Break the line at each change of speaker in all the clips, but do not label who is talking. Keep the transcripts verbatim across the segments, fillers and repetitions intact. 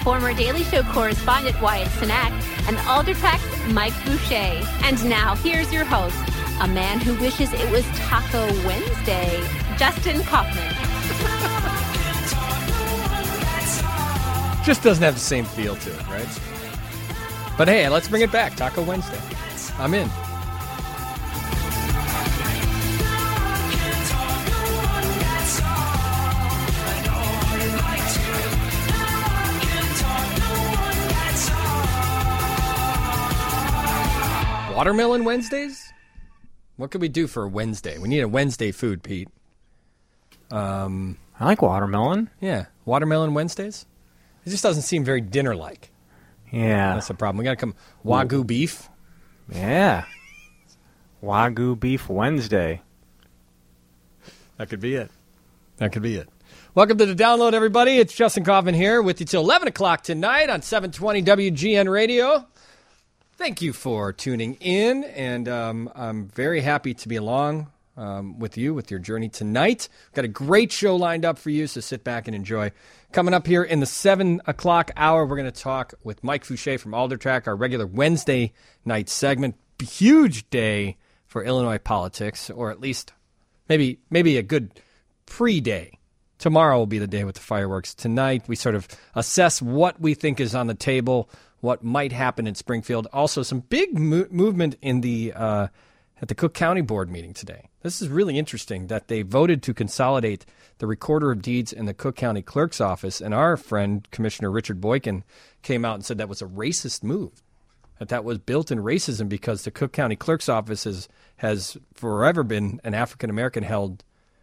former Daily Show correspondent Wyatt Cenac, and Aldertrack's Mike Boucher. And now, here's your host, a man who wishes it was Taco Wednesday, Justin Kaufman.
Just doesn't have the same feel to it, right? But hey, let's bring it back. Taco Wednesday. I'm in. Watermelon Wednesdays? What could we do for a Wednesday? We need a Wednesday food, Pete. Um,
I like watermelon.
Yeah, watermelon Wednesdays? It just doesn't seem very dinner-like.
Yeah.
That's the problem. We got to come Wagyu beef.
Yeah. Wagyu beef Wednesday.
That could be it. That could be it. Welcome to the download, everybody. It's Justin Kaufman here with you till eleven o'clock tonight on seven twenty W G N Radio. Thank you for tuning in, and um, I'm very happy to be along um, with you with your journey tonight. We've got a great show lined up for you, so sit back and enjoy. Coming up here in the seven o'clock hour, we're going to talk with Mike Fouché from Aldertrack, our regular Wednesday night segment. Huge day for Illinois politics, or at least maybe maybe a good pre-day. Tomorrow will be the day with the fireworks. Tonight, we sort of assess what we think is on the table, what might happen in Springfield. Also, some big mo- movement in the uh, at the Cook County Board meeting today. This is really interesting that they voted to consolidate the Recorder of Deeds in the Cook County Clerk's office, and our friend, Commissioner Richard Boykin, came out and said that was a racist move, that that was built in racism because the Cook County Clerk's office is, has forever been an African-American-held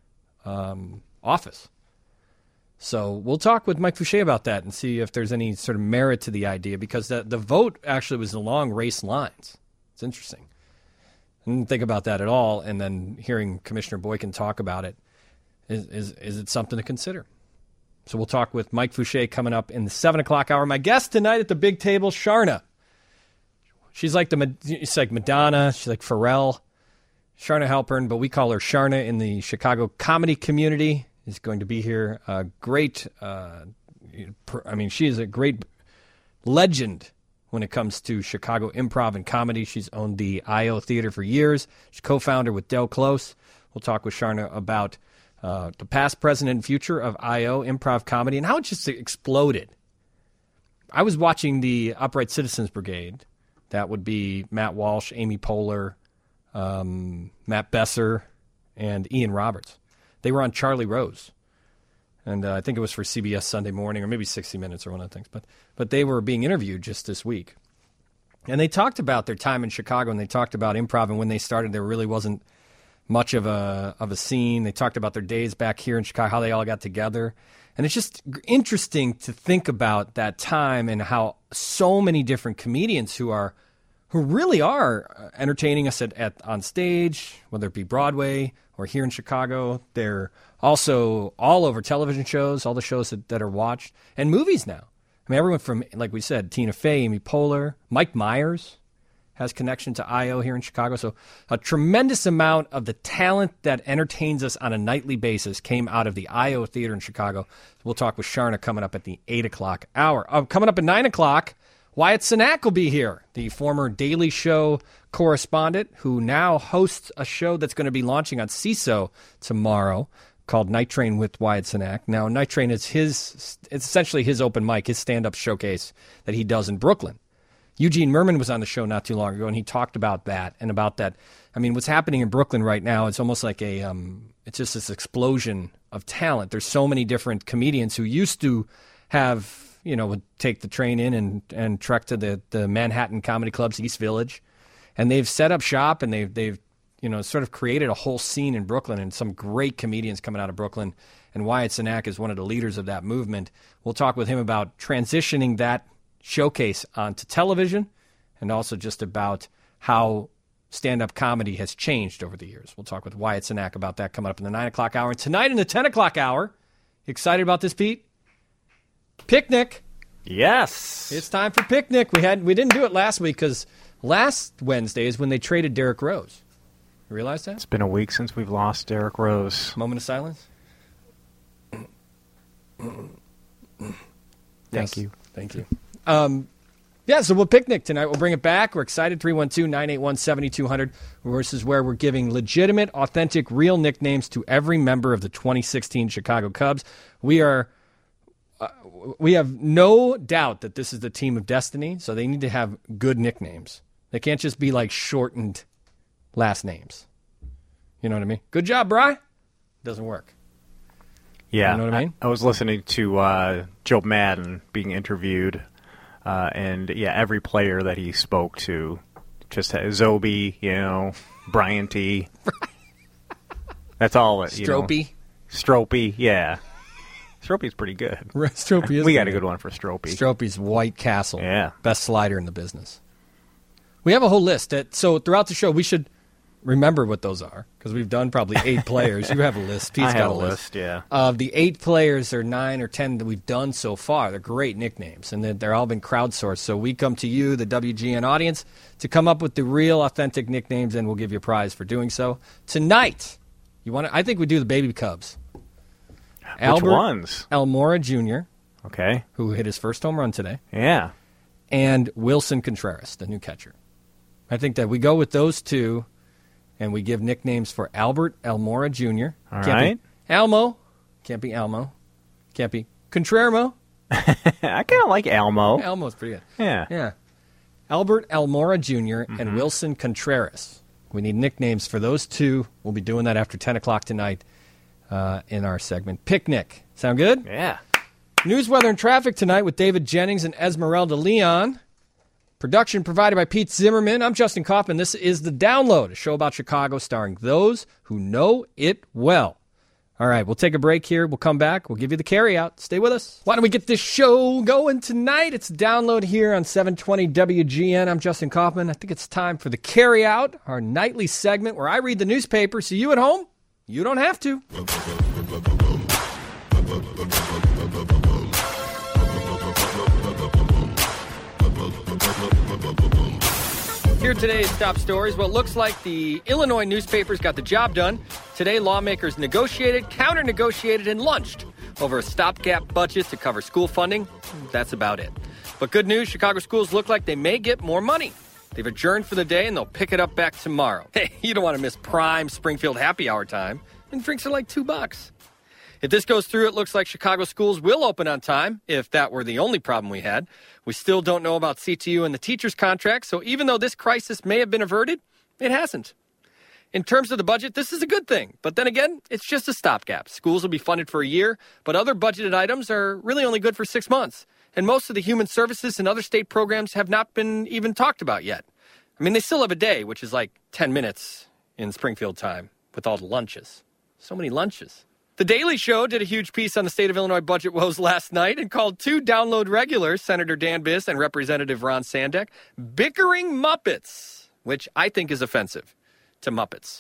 um, office. So we'll talk with Mike Fouché about that and see if there's any sort of merit to the idea, because the, the vote actually was along race lines. It's interesting. I didn't think about that at all, and then hearing Commissioner Boykin talk about it, is, is, is it something to consider? So we'll talk with Mike Fouché coming up in the seven o'clock hour. My guest tonight at the big table, Sharna. She's like the she's like Madonna. She's like Pharrell. Sharna Halpern, but we call her Sharna in the Chicago comedy community, is going to be here. A great, uh, I mean, she is a great legend when it comes to Chicago improv and comedy. She's owned the I O Theater for years. She's co-founder with Del Close. We'll talk with Sharna about uh, the past, present, and future of I O improv comedy and how it just exploded. I was watching the Upright Citizens Brigade. That would be Matt Walsh, Amy Poehler, um, Matt Besser, and Ian Roberts. They were on Charlie Rose, and uh, I think it was for C B S Sunday Morning or maybe sixty minutes or one of the things. But but they were being interviewed just this week, and they talked about their time in Chicago, and they talked about improv, and when they started, there really wasn't much of a of a scene. They talked about their days back here in Chicago, how they all got together, and it's just interesting to think about that time and how so many different comedians who are who really are entertaining us at, at on stage, whether it be Broadway or here in Chicago. They're also all over television shows, all the shows that, that are watched, and movies now. I mean, everyone from, like we said, Tina Fey, Amy Poehler, Mike Myers has connection to I O here in Chicago. So a tremendous amount of the talent that entertains us on a nightly basis came out of the I O Theater in Chicago. We'll talk with Sharna coming up at the eight o'clock hour. Uh, coming up at nine o'clock, Wyatt Cenac will be here, the former Daily Show correspondent who now hosts a show that's going to be launching on C I S O tomorrow called Night Train with Wyatt Cenac. Now, Night Train is his, it's essentially his open mic, his stand-up showcase that he does in Brooklyn. Eugene Merman was on the show not too long ago, and he talked about that and about that. I mean, what's happening in Brooklyn right now, it's almost like a, um, it's just this explosion of talent. There's so many different comedians who used to have, you know, would take the train in and, and trek to the, the Manhattan Comedy Club's East Village. And they've set up shop, and they've, they've, you know, sort of created a whole scene in Brooklyn, and some great comedians coming out of Brooklyn. And Wyatt Cenac is one of the leaders of that movement. We'll talk with him about transitioning that showcase onto television, and also just about how stand-up comedy has changed over the years. We'll talk with Wyatt Cenac about that coming up in the nine o'clock hour. And tonight in the ten o'clock hour, you excited about this, Pete? Picnic.
Yes.
It's time for Picnic. We had we didn't do it last week because last Wednesday is when they traded Derrick Rose. You realize that?
It's been a week since we've lost Derrick Rose.
Moment of silence.
Thank
yes.
you.
Thank you. Um, yeah, so we'll picnic tonight. We'll bring it back. We're excited. three one two, nine eight one, seven two zero zero. This is where we're giving legitimate, authentic, real nicknames to every member of the twenty sixteen Chicago Cubs. We are... Uh, we have no doubt that this is the team of destiny, so they need to have good nicknames. They can't just be like shortened last names. You know what I mean? Good job, Bri. Doesn't work.
Yeah.
You know what I mean?
I, I was listening to uh, Joe Madden being interviewed, uh, and yeah, every player that he spoke to just had Zobi, you know, Bryant-y. That's all it, you know.
Stropey.
Stropey, yeah. Stropey's pretty good.
Stropey is
we got
good.
a good one for Stropey.
Stropey's White Castle.
Yeah.
Best slider in the business. We have a whole list. That, so throughout the show, we should remember what those are because we've done probably eight players. You have a list. Pete's
I
got
have
a
a
list.
list, yeah.
Of the eight players or nine or ten that we've done so far, they're great nicknames, and they're, they're all been crowdsourced. So we come to you, the W G N audience, to come up with the real, authentic nicknames, and we'll give you a prize for doing so. Tonight, you want to? I think we do the Baby Cubs.
Which
Albert
ones?
Almora Junior,
Okay.
who hit his first home run today,
Yeah.
and Wilson Contreras, the new catcher. I think that we go with those two, and we give nicknames for Albert Almora Junior
All
Can't
right.
be Almo. Can't be Almo. Can't be Contrermo.
I kind of like Elmo.
Almo's pretty good.
Yeah.
Yeah. Albert Almora Junior and Wilson Contreras. We need nicknames for those two. We'll be doing that after ten o'clock tonight uh, in our segment Picnic. Sound good?
Yeah.
News, weather, and traffic tonight with David Jennings and Esmeralda Leon. Production provided by Pete Zimmerman. I'm Justin Kaufman. This is The Download, a show about Chicago starring those who know it well. All right, we'll take a break here. We'll come back. We'll give you the carryout. Stay with us. Why don't we get this show going tonight? It's Download here on seven twenty W G N. I'm Justin Kaufman. I think it's time for the carryout, our nightly segment where I read the newspaper so you at home, you don't have to. Here today's top stories. Well, it looks like the Illinois newspapers got the job done. Today, lawmakers negotiated, counter-negotiated, and lunched over a stopgap budget to cover school funding. That's about it. But good news, Chicago schools look like they may get more money. They've adjourned for the day, and they'll pick it up back tomorrow. Hey, you don't want to miss prime Springfield happy hour time. And drinks are like two bucks. If this goes through, it looks like Chicago schools will open on time, if that were the only problem we had. We still don't know about C T U and the teachers' contract, so even though this crisis may have been averted, it hasn't. In terms of the budget, this is a good thing. But then again, it's just a stopgap. Schools will be funded for a year, but other budgeted items are really only good for six months. And most of the human services and other state programs have not been even talked about yet. I mean, they still have a day, which is like ten minutes in Springfield time with all the lunches. So many lunches. The Daily Show did a huge piece on the state of Illinois budget woes last night and called two Download regulars, Senator Dan Biss and Representative Ron Sandek, bickering Muppets, which I think is offensive to Muppets.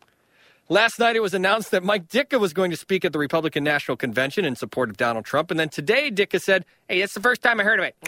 Last night it was announced that Mike Ditka was going to speak at the Republican National Convention in support of Donald Trump, and then today Ditka said, hey, that's the first time I heard of it.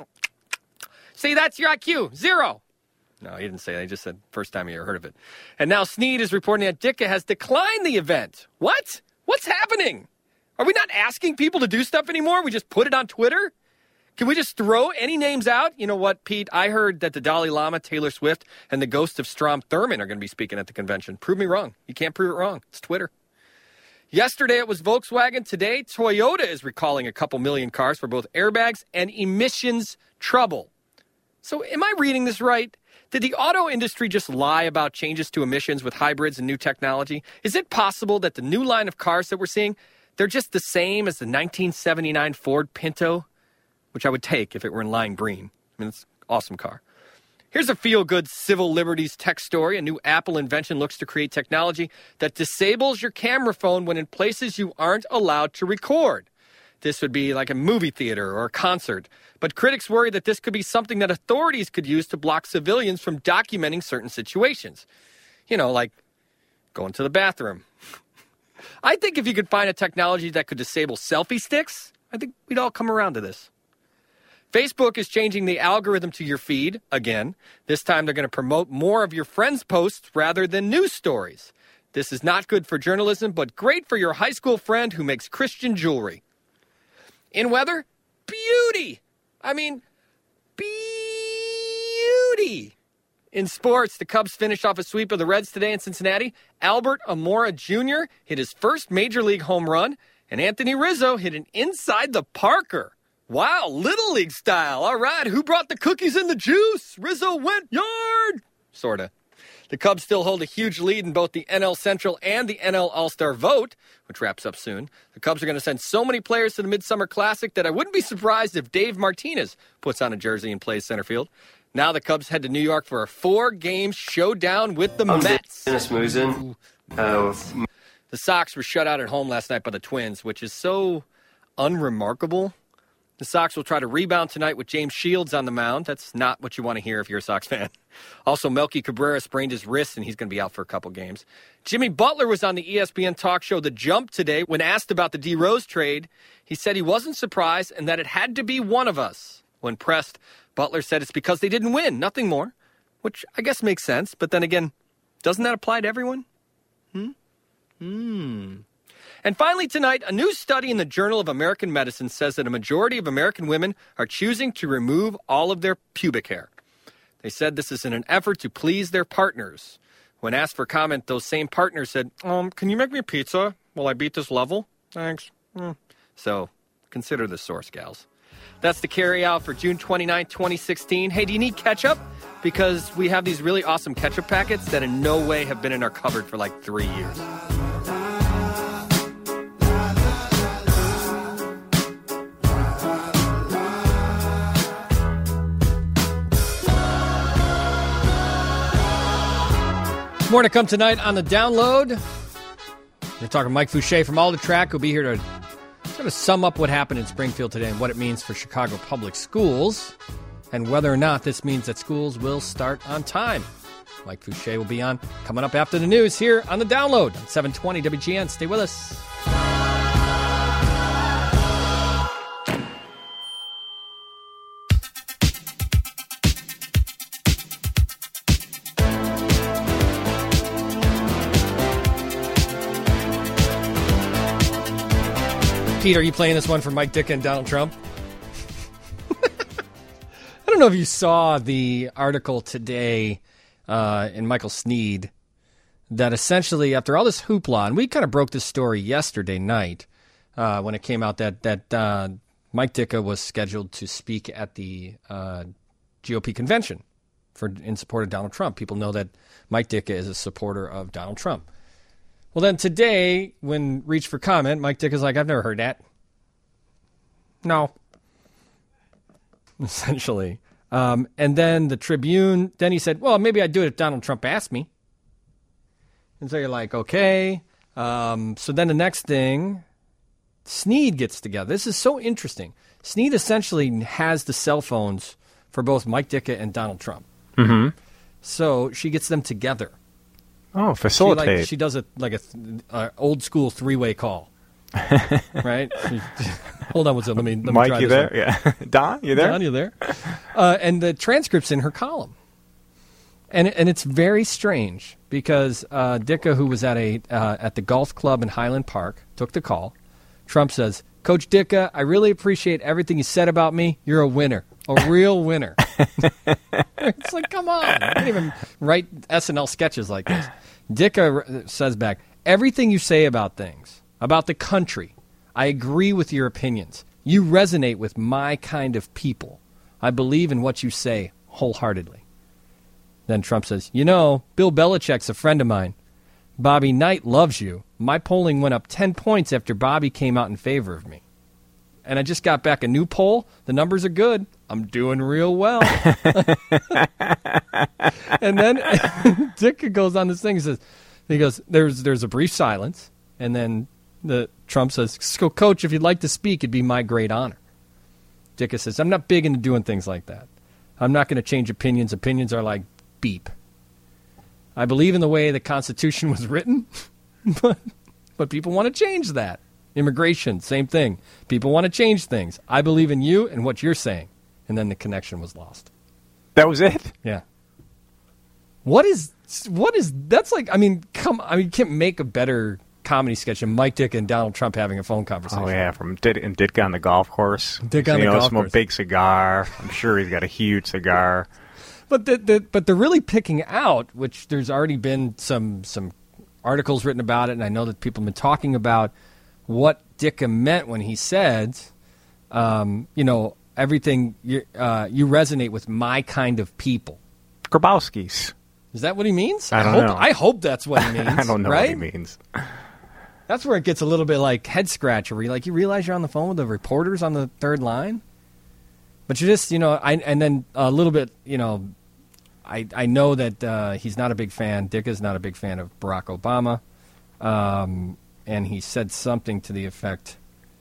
See, that's your I Q, zero. No, he didn't say that. He just said first time he ever heard of it. And now Snead is reporting that Ditka has declined the event. What? What's happening? Are we not asking people to do stuff anymore? We just put it on Twitter? Can we just throw any names out? You know what, Pete? I heard that the Dalai Lama, Taylor Swift, and the ghost of Strom Thurmond are going to be speaking at the convention. Prove me wrong. You can't prove it wrong. It's Twitter. Yesterday it was Volkswagen. Today, Toyota is recalling a couple million cars for both airbags and emissions trouble. So am I reading this right? Did the auto industry just lie about changes to emissions with hybrids and new technology? Is it possible that the new line of cars that we're seeing, they're just the same as the nineteen seventy-nine Ford Pinto, which I would take if it were in lime green? I mean, it's an awesome car. Here's a feel-good civil liberties tech story. A new Apple invention looks to create technology that disables your camera phone when in places you aren't allowed to record. This would be like a movie theater or a concert. But critics worry that this could be something that authorities could use to block civilians from documenting certain situations. You know, like going to the bathroom. I think if you could find a technology that could disable selfie sticks, I think we'd all come around to this. Facebook is changing the algorithm to your feed again. This time they're going to promote more of your friends' posts rather than news stories. This is not good for journalism, but great for your high school friend who makes Christian jewelry. In weather, beauty. I mean, beauty. In sports, the Cubs finished off a sweep of the Reds today in Cincinnati. Albert Amora Junior hit his first Major League home run, and Anthony Rizzo hit an inside the Parker. Wow, Little League style. All right, who brought the cookies and the juice? Rizzo went yard. Sorta. The Cubs still hold a huge lead in both the N L Central and the N L All-Star vote, which wraps up soon. The Cubs are going to send so many players to the Midsummer Classic that I wouldn't be surprised if Dave Martinez puts on a jersey and plays center field. Now the Cubs head to New York for a four-game showdown with the
I'm
Mets.
Dennis Musin. Uh,
the Sox were shut out at home last night by the Twins, which is so unremarkable. The Sox will try to rebound tonight with James Shields on the mound. That's not what you want to hear if you're a Sox fan. Also, Melky Cabrera sprained his wrist, and he's going to be out for a couple games. Jimmy Butler was on the E S P N talk show The Jump today. When asked about the D. Rose trade, he said he wasn't surprised and that it had to be one of us. When pressed, Butler said it's because they didn't win, nothing more, which I guess makes sense. But then again, doesn't that apply to everyone? Hmm? Hmm. And finally tonight, a new study in the Journal of American Medicine says that a majority of American women are choosing to remove all of their pubic hair. They said this is in an effort to please their partners. When asked for comment, those same partners said, um, can you make me a pizza while I beat this level? Thanks. Mm. So consider the source, gals. That's the carry out for June twenty-ninth, twenty sixteen. Hey, do you need ketchup? Because we have these really awesome ketchup packets that in no way have been in our cupboard for like three years. More to come tonight on the download. We're talking Mike Fouché from Alder Track. Who'll be here to sort of sum up what happened in Springfield today and what it means for Chicago Public Schools and whether or not this means that schools will start on time. Mike Fouché will be on coming up after the news here on the download on seven twenty W G N. Stay with us. Pete, are you playing this one for Mike Ditka and Donald Trump? I don't know if you saw the article today uh, in Michael Sneed that essentially, after all this hoopla, and we kind of broke this story yesterday night uh, when it came out that that uh, Mike Ditka was scheduled to speak at the uh, G O P convention for in support of Donald Trump. People know that Mike Ditka is a supporter of Donald Trump. Well, then today, when reached for comment, Mike Dick is like, I've never heard that. No. Essentially. Um, and then the Tribune, then he said, well, maybe I'd do it if Donald Trump asked me. And so you're like, okay. Um, so then the next thing, Sneed gets together. This is so interesting. Sneed essentially has the cell phones for both Mike Ditka and Donald Trump.
Mm-hmm.
So she gets them together.
Oh, facilitate.
She, like, she does a like a, a old school three way call, right? She, hold on, what's up? Let me. Let
Mike,
me try
you
this
there?
one.
Yeah. Don, you there?
Don, you there? Uh, and the transcript's in her column, and and it's very strange because uh, Ditka, who was at a uh, at the golf club in Highland Park, took the call. Trump says, "Coach Ditka, I really appreciate everything you said about me. You're a winner, a real winner." It's like, come on. I can't even write S N L sketches like this. Ditka says back, everything you say about things, about the country, I agree with your opinions. You resonate with my kind of people. I believe in what you say wholeheartedly. Then Trump says, you know, Bill Belichick's a friend of mine. Bobby Knight loves you. My polling went up ten points after Bobby came out in favor of me. And I just got back a new poll. The numbers are good. I'm doing real well. And then Dick goes on this thing. He says, he goes, there's there's a brief silence. And then the Trump says, so, Coach, if you'd like to speak, it'd be my great honor. Dick says, I'm not big into doing things like that. I'm not going to change opinions. Opinions are like beep. I believe in the way the Constitution was written, but, but people want to change that. Immigration, same thing. People want to change things. I believe in you and what you're saying. And then the connection was lost.
That was it?
Yeah. What is, what is, that's like, I mean, come, I mean, you can't make a better comedy sketch of Mike Ditka and Donald Trump having a phone conversation.
Oh, yeah, from Dit- and Ditka on the golf course.
Ditka on
you
the
know,
golf
smoke
course.
big cigar. I'm sure he's got a huge cigar.
But the, the, but they're really picking out, which there's already been some some articles written about it, and I know that people have been talking about what Ditka meant when he said, um, you know, everything, you, uh, you resonate with my kind of people.
Grabowski's.
Is that what he means?
I don't
hope,
know.
I hope that's what he means.
I don't know
right?
what he means.
That's where it gets a little bit like head scratcher. Where you like you realize you're on the phone with the reporters on the third line, but you just you know I and then a little bit you know I I know that uh, he's not a big fan. Dicka's not a big fan of Barack Obama, um, and he said something to the effect.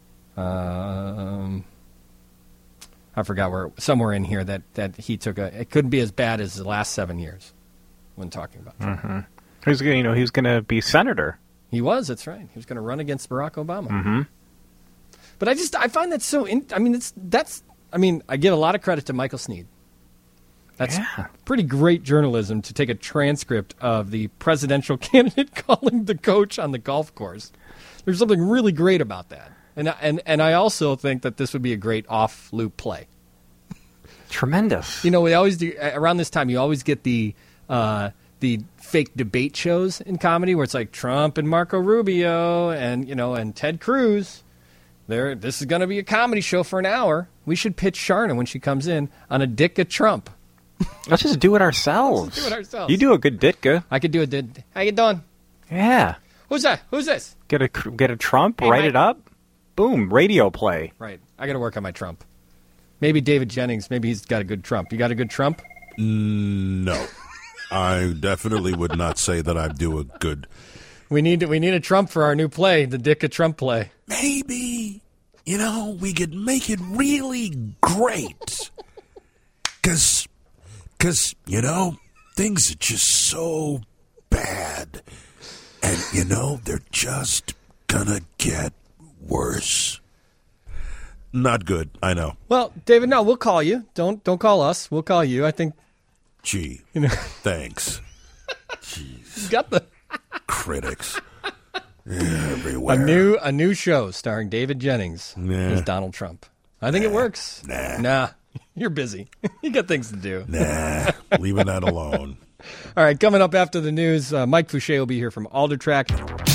Um, I forgot where somewhere in here that, that he took a. It couldn't be as bad as the last seven years when talking about Trump.
Mm-hmm. He's gonna, you know, he's going to be senator.
He was. That's right. He was going to run against Barack Obama.
Mm-hmm.
But I just I find that so. In, I mean, it's that's. I mean, I give a lot of credit to Michael Sneed. That's
Yeah.
pretty great journalism to take a transcript of the presidential candidate calling the coach on the golf course. There's something really great about that. And and and I also think that this would be a great off-loop play.
Tremendous.
You know, we always do around this time. You always get the uh, the fake debate shows in comedy where it's like Trump and Marco Rubio and you know and Ted Cruz. There, this is going to be a comedy show for an hour. We should pitch Sharna when she comes in on a Ditka Trump.
Let's just do it ourselves.
Let's just do it ourselves.
You do a good Ditka.
I could do it. Did how you doing?
Yeah.
Who's that? Who's this?
Get a get a Trump.
Hey,
write
Mike.
it up. Boom. Radio play.
Right. I got to work on my Trump. Maybe David Jennings. Maybe he's got a good Trump. You got a good Trump?
No. I definitely would not say that I do a good.
We need we need a Trump for our new play, the Ditka Trump play.
Maybe, you know, we could make it really great. Because, cause, you know, things are just so bad. And, you know, they're just gonna get worse. Not good, I know.
Well, David, no, we'll call you. Don't don't call us. We'll call you. I think
Gee,
you know
thanks. Jeez,
you got the
critics everywhere.
a new a new show starring David Jennings
Nah.
as Donald Trump. I think it works.
Nah.
Nah. You're busy. You got things to do.
Nah, leaving that alone.
All right, coming up after the news, uh, Mike Fouché will be here from Alder Track.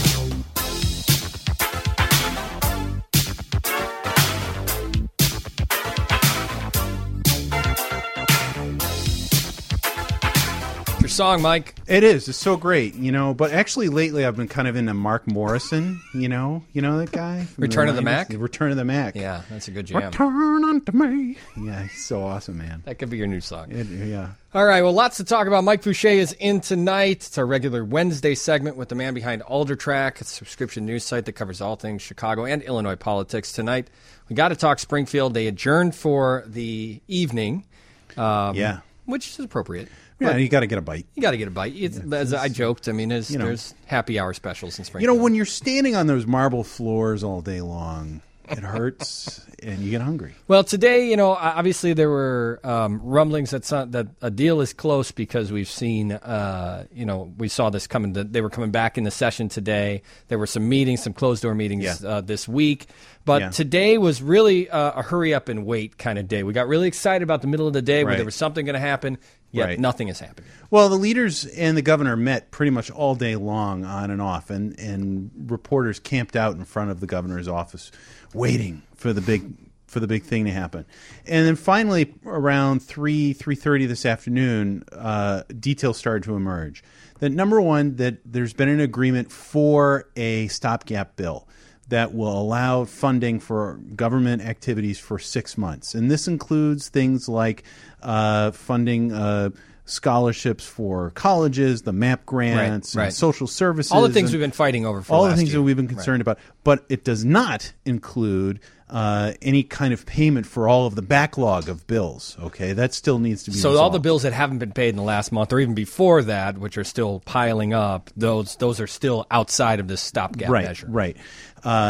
Your song, Mike.
It is. It's so great, you know. But actually, lately, I've been kind of into Mark Morrison. You know, you know that guy. from
Return of the
nineties?
Mac?
Return of the Mac.
Yeah, that's a good jam.
Return unto me. Yeah, he's so awesome, man.
That could be your new song.
It, yeah.
All right, well, lots to talk about. Mike Fouché is in tonight. It's our regular Wednesday segment with the man behind Alder Track, a subscription news site that covers all things Chicago and Illinois politics. Tonight, we got to talk Springfield. They adjourned for the evening, um,
Yeah.
which is appropriate.
Yeah,
But
you got to get a bite.
you got to get a bite. It's, as I joked, I mean, there's,
You know.
there's happy hour specials in
You
Springfield.
know, when you're standing on those marble floors all day long, it hurts and you get hungry.
Well, today, you know, obviously there were um, rumblings that some, that a deal is close because we've seen, uh, you know, we saw this coming. That they were coming back in the session today. There were some meetings, some closed door meetings
Yeah.
uh, this week, but
Yeah.
today was really uh, a hurry up and wait kind of day. We got really excited about the middle of the day where
Right.
there was something going to happen, yet
Right.
nothing has happened.
Well, the leaders and the governor met pretty much all day long, on and off, and, and reporters camped out in front of the governor's office, waiting for the big for the big thing to happen. And then finally, around three three thirty this afternoon, uh, details started to emerge. That number one, that there's been an agreement for a stopgap bill that will allow funding for government activities for six months, and this includes things like uh, funding. Uh, scholarships for colleges, the MAP grants,
Right, right.
and social services.
All the things
and
we've been fighting over for
all
last
the things
year.
that we've been concerned about. But it does not include uh, any kind of payment for all of the backlog of bills. Okay, that still needs to be
So
resolved.
all the bills that haven't been paid in the last month, or even before that, which are still piling up, those those are still outside of this stopgap
right,
measure.
right. Uh,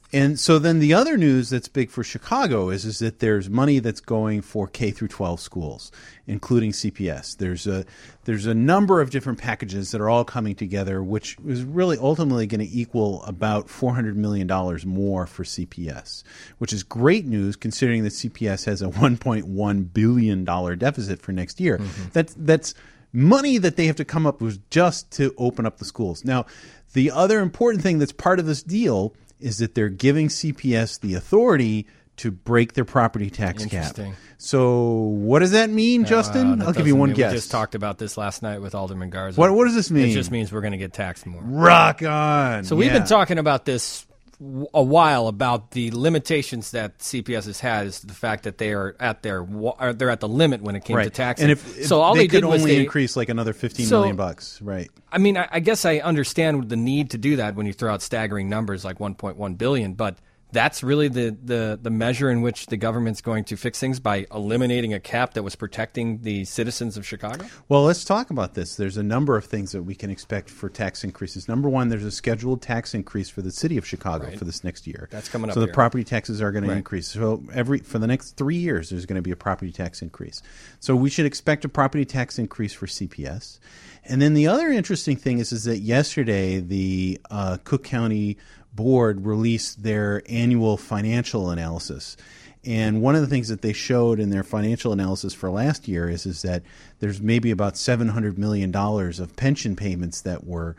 And so then the other news that's big for Chicago is is that there's money that's going for K through twelve schools, including C P S. There's a there's a number of different packages that are all coming together, which is really ultimately going to equal about four hundred million dollars more for C P S, which is great news considering that C P S has a one point one billion dollars deficit for next year. Mm-hmm. That's that's money that they have to come up with just to open up the schools. Now, the other important thing that's part of this deal is that they're giving C P S the authority to break their property tax cap. So what does that mean, Justin?
Uh,
I'll give you one
mean,
guess.
We just talked about this last night with Alderman Garza.
What, what does this mean?
It just means we're going to get taxed more.
Rock on.
So we've
yeah.
been talking about this a while, about the limitations that C P S has had, is the fact that they are at their or they're at the limit when it came
right.
to taxing.
And if, if
so all
they,
they
could
did was
only
they,
increase like another fifteen
so,
million bucks, right?
I mean, I, I guess I understand the need to do that when you throw out staggering numbers like one point one billion dollars, but that's really the, the, the measure in which the government's going to fix things, by eliminating a cap that was protecting the citizens of Chicago?
Well, let's talk about this. There's a number of things that we can expect for tax increases. Number one, there's a scheduled tax increase for the city of Chicago
right.
for this next year.
That's coming up
So the
here.
property taxes are going
right.
to increase. So every for the next three years, there's going to be a property tax increase. So we should expect a property tax increase for C P S. And then the other interesting thing is, is that yesterday the uh, Cook County Board released their annual financial analysis. And one of the things that they showed in their financial analysis for last year is, is that there's maybe about seven hundred million dollars of pension payments that were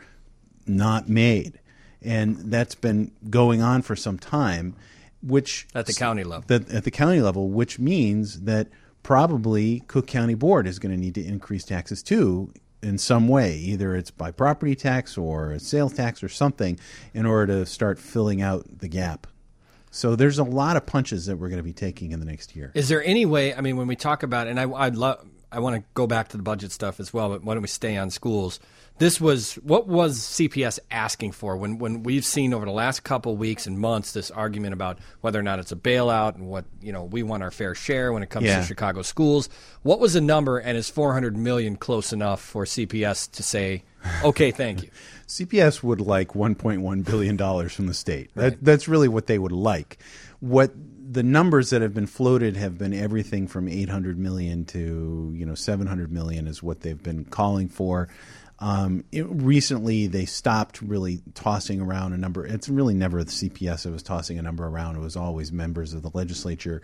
not made. And that's been going on for some time, which
At the county level.
That, at the county level, which means that probably Cook County Board is going to need to increase taxes too, in some way. Either it's by property tax or a sales tax or something, in order to start filling out the gap. So there's a lot of punches that we're going to be taking in the next year.
Is there any way, I mean, when we talk about, and I, I'd love, I want to go back to the budget stuff as well, but why don't we stay on schools? This was, what was C P S asking for when, when we've seen over the last couple weeks and months this argument about whether or not it's a bailout and what, you know, we want our fair share when it comes
yeah.
to Chicago schools. What was the number, and is four hundred million dollars close enough for C P S to say, okay, thank you?
C P S would like one point one billion dollars from the state.
Right.
That, that's really what they would like. What the numbers that have been floated have been everything from eight hundred million dollars to, you know, seven hundred million dollars is what they've been calling for. Um, it, recently, they stopped really tossing around a number. It's really never the C P S that was tossing a number around. It was always members of the legislature.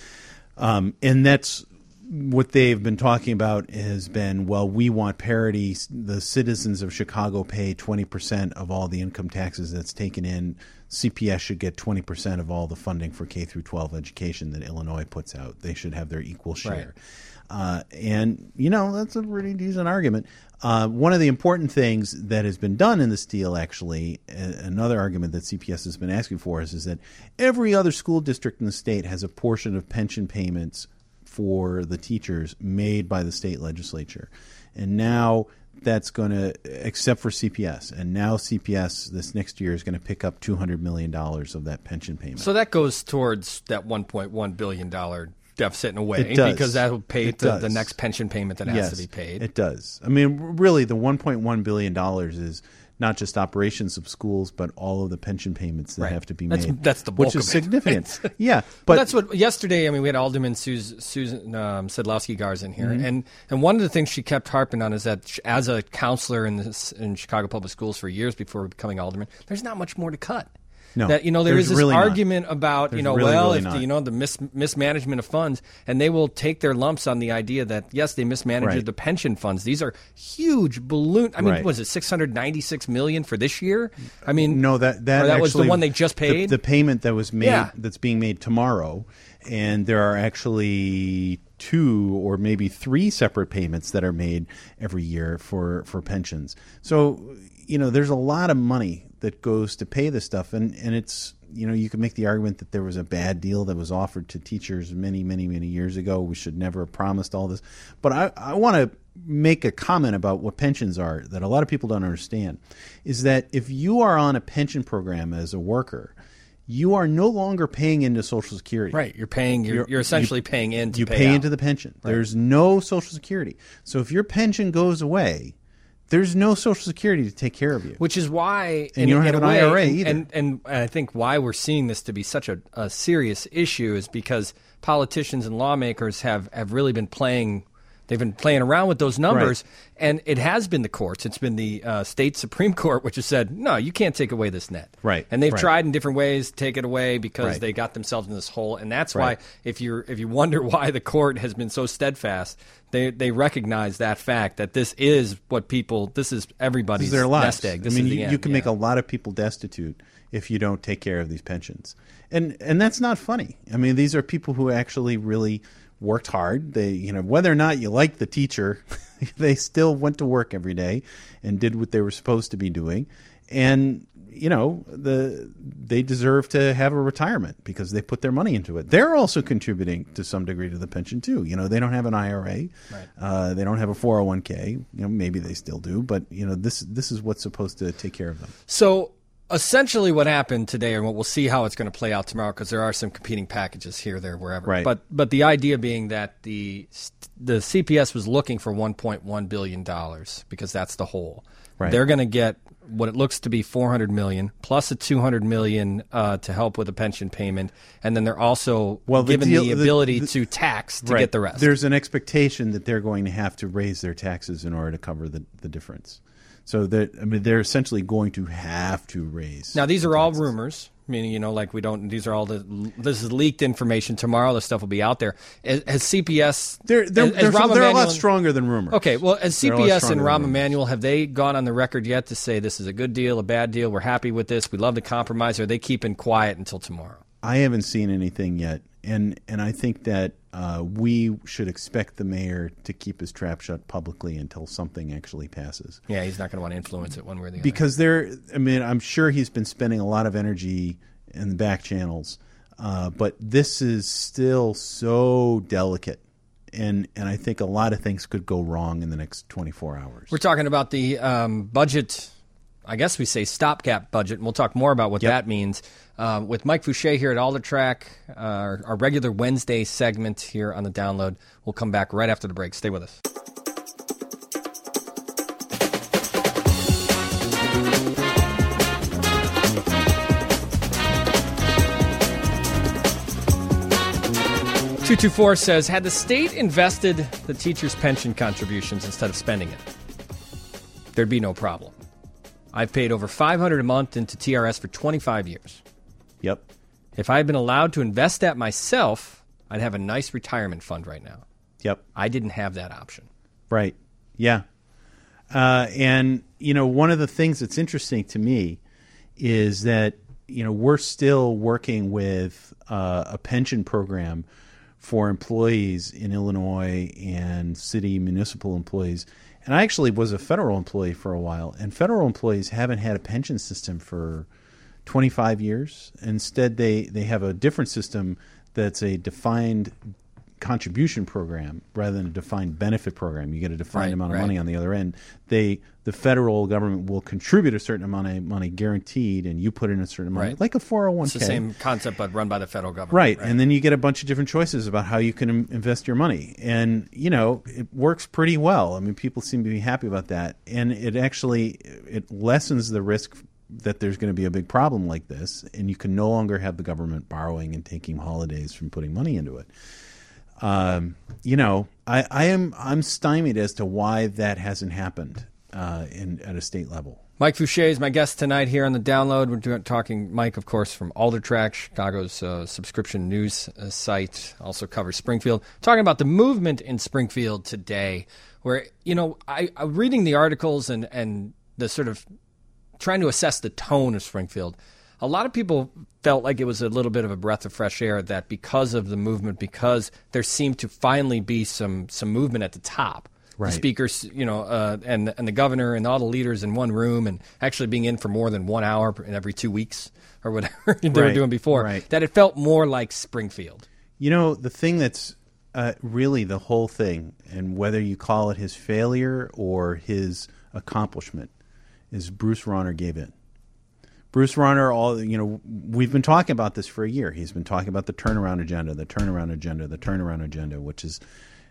Um, and that's what they've been talking about has been, well, we want parity. The citizens of Chicago pay twenty percent of all the income taxes that's taken in. C P S should get twenty percent of all the funding for K through twelve education that Illinois puts out. They should have their equal share.
Right.
Uh, and, you know, that's a pretty decent argument. Uh, one of the important things that has been done in this deal, actually, a- another argument that C P S has been asking for is, is that every other school district in the state has a portion of pension payments for the teachers made by the state legislature. And now that's going to, except for C P S, and now C P S this next year is going to pick up two hundred million dollars of that pension payment.
So that goes towards that one point one billion dollars deficit in a way,
It does.
because that will pay
It
the,
does.
the next pension payment that has
yes,
to be paid.
It does. I mean, really, the one point one billion dollars is not just operations of schools, but all of the pension payments that
Right.
have to be
That's-
made.
that's the bulk
which is
of it.
significant. yeah,
But
but
that's what yesterday. I mean, we had Alderman Susan, Susan um, Sedlowski Garza in here,
Mm-hmm.
and and one of the things she kept harping on is that sh- as a counselor in this, in Chicago public schools for years before becoming alderman, there's not much more to cut.
No,
that you know there
there's
is this
really not.
argument about
There's
you know
really,
well
really
if the,
not.
you know the mis- mismanagement of funds, and they will take their lumps on the idea that yes they mismanaged
Right.
the pension funds. These are huge balloon. I mean,
Right.
was it six hundred ninety-six million for this year? I mean,
no, that that,
or that was the
actually-
one they just
the-
paid?
The, payment that was made
Yeah.
that's being made tomorrow, and there are actually two or maybe three separate payments that are made every year for for pensions. So you know, there's a lot of money that goes to pay this stuff, and and it's. You know, you can make the argument that there was a bad deal that was offered to teachers many, many, many years ago. We should never have promised all this. But I, I want to make a comment about what pensions are that a lot of people don't understand, is that if you are on a pension program as a worker, you are no longer paying into Social Security.
right, you're paying. You're, you're,
You're-
essentially
you-
paying in. To
You
pay,
pay
out.
into the pension. There's no Social Security. So if your pension goes away, there's no Social Security to take care of you.
Which is why,
And
in,
you don't
in
have
a
an
way,
I R A
and,
either.
And, and I think why we're seeing this to be such a, a serious issue is because politicians and lawmakers have, have really been playing. They've been playing around with those numbers,
Right.
and it has been the courts. It's been the uh, state Supreme Court which has said, no, you can't take away this net.
Right,
And they've
right.
tried in different ways to take it away because
Right.
they got themselves in this hole. And that's
Right.
why, if you're if you wonder why the court has been so steadfast, they they recognize that fact that this is what people, this is everybody's
This is their lives.
nest egg. This
I mean,
is the
you,
end.
you can make
yeah.
a lot of people destitute if you don't take care of these pensions, and and that's not funny. I mean, these are people who actually really worked hard. They, you know, whether or not you like the teacher, they still went to work every day and did what they were supposed to be doing, and you know, the they deserve to have a retirement because they put their money into it. They're also contributing to some degree to the pension too. You know, they don't have an I R A,
Right.
uh, they don't have a four oh one k. You know, maybe they still do, but you know, this this is what's supposed to take care of them.
So essentially what happened today, and what we'll see how it's going to play out tomorrow, because there are some competing packages here, there, wherever.
Right.
But but the idea being that the the C P S was looking for one point one billion dollars because that's the hole.
Right.
They're going to get what it looks to be four hundred million dollars plus a two hundred million dollars uh, to help with a pension payment, and then they're also
Well, the
given
deal-
the
the-
ability
the-
to tax to
Right.
get the rest.
There's an expectation that they're going to have to raise their taxes in order to cover the, the difference. So that I mean, they're essentially going to have to raise.
Now, these are all rumors, meaning, you know, like we don't, these are all the, this is leaked information. Tomorrow, this stuff will be out there. As, as C P S,
They're they're,
as- as
they're,
Rahm
they're a lot
Emanuel-
stronger than rumors.
Okay, well, as
They're a lot
C P S
stronger
and
than
Rahm
rumors.
Emanuel, have they gone on the record yet to say this is a good deal, a bad deal, we're happy with this, we love the compromise, or are they keeping quiet until tomorrow?
I haven't seen anything yet, and and I think that uh, we should expect the mayor to keep his trap shut publicly until something actually passes.
Yeah, he's not going to want to influence it one way or the other.
Because there, I mean, I'm sure he's been spending a lot of energy in the back channels, uh, but this is still so delicate, and and I think a lot of things could go wrong in the next twenty-four hours.
We're talking about the um, budget, I guess we say stopgap budget, and we'll talk more about what
Yep.
that means uh, with Mike Fouché here at Alder Track, uh, our, our regular Wednesday segment here on the Download. We'll come back right after the break. Stay with us. two two four says, had the state invested the teachers' pension contributions instead of spending it, there'd be no problem. I've paid over five hundred dollars a month into T R S for twenty-five years.
Yep.
If I had been allowed to invest that myself, I'd have a nice retirement fund right now.
Yep.
I didn't have that option.
Right. Yeah. Uh, and, you know, one of the things that's interesting to me is that, you know, we're still working with uh, a pension program for employees in Illinois and city municipal employees. And I actually was a federal employee for a while, and federal employees haven't had a pension system for twenty-five years. Instead, they, they have a different system that's a defined contribution program rather than a defined benefit program. You get a defined
Right,
amount of
right.
money on the other end. They the federal government will contribute a certain amount of money guaranteed, and you put in a certain amount,
Right.
like a four oh one k.
It's the same concept, but run by the federal government.
Right. And then you get a bunch of different choices about how you can im- invest your money. And, you know, it works pretty well. I mean, people seem to be happy about that. And it actually it lessens the risk that there's going to be a big problem like this, and you can no longer have the government borrowing and taking holidays from putting money into it. Um, you know, I, I am I'm stymied as to why that hasn't happened uh, in at a state level.
Mike Fouché is my guest tonight here on the Download. We're doing, talking Mike, of course, from Alder Track, Chicago's uh, subscription news uh, site, also covers Springfield. Talking about the movement in Springfield today, where, you know, I, I'm reading the articles and, and the sort of trying to assess the tone of Springfield. A lot of people felt like it was a little bit of a breath of fresh air that because of the movement, because there seemed to finally be some some movement at the top.
Right.
The speakers, you know, uh, and and the governor and all the leaders in one room, and actually being in for more than one hour in every two weeks or whatever they were
Right,
doing before.
right.
That it felt more like Springfield.
You know, the thing that's uh, really the whole thing, and whether you call it his failure or his accomplishment, is Bruce Rauner gave in. Bruce Rauner, all you know, we've been talking about this for a year. He's been talking about the turnaround agenda, the turnaround agenda, the turnaround agenda, which is,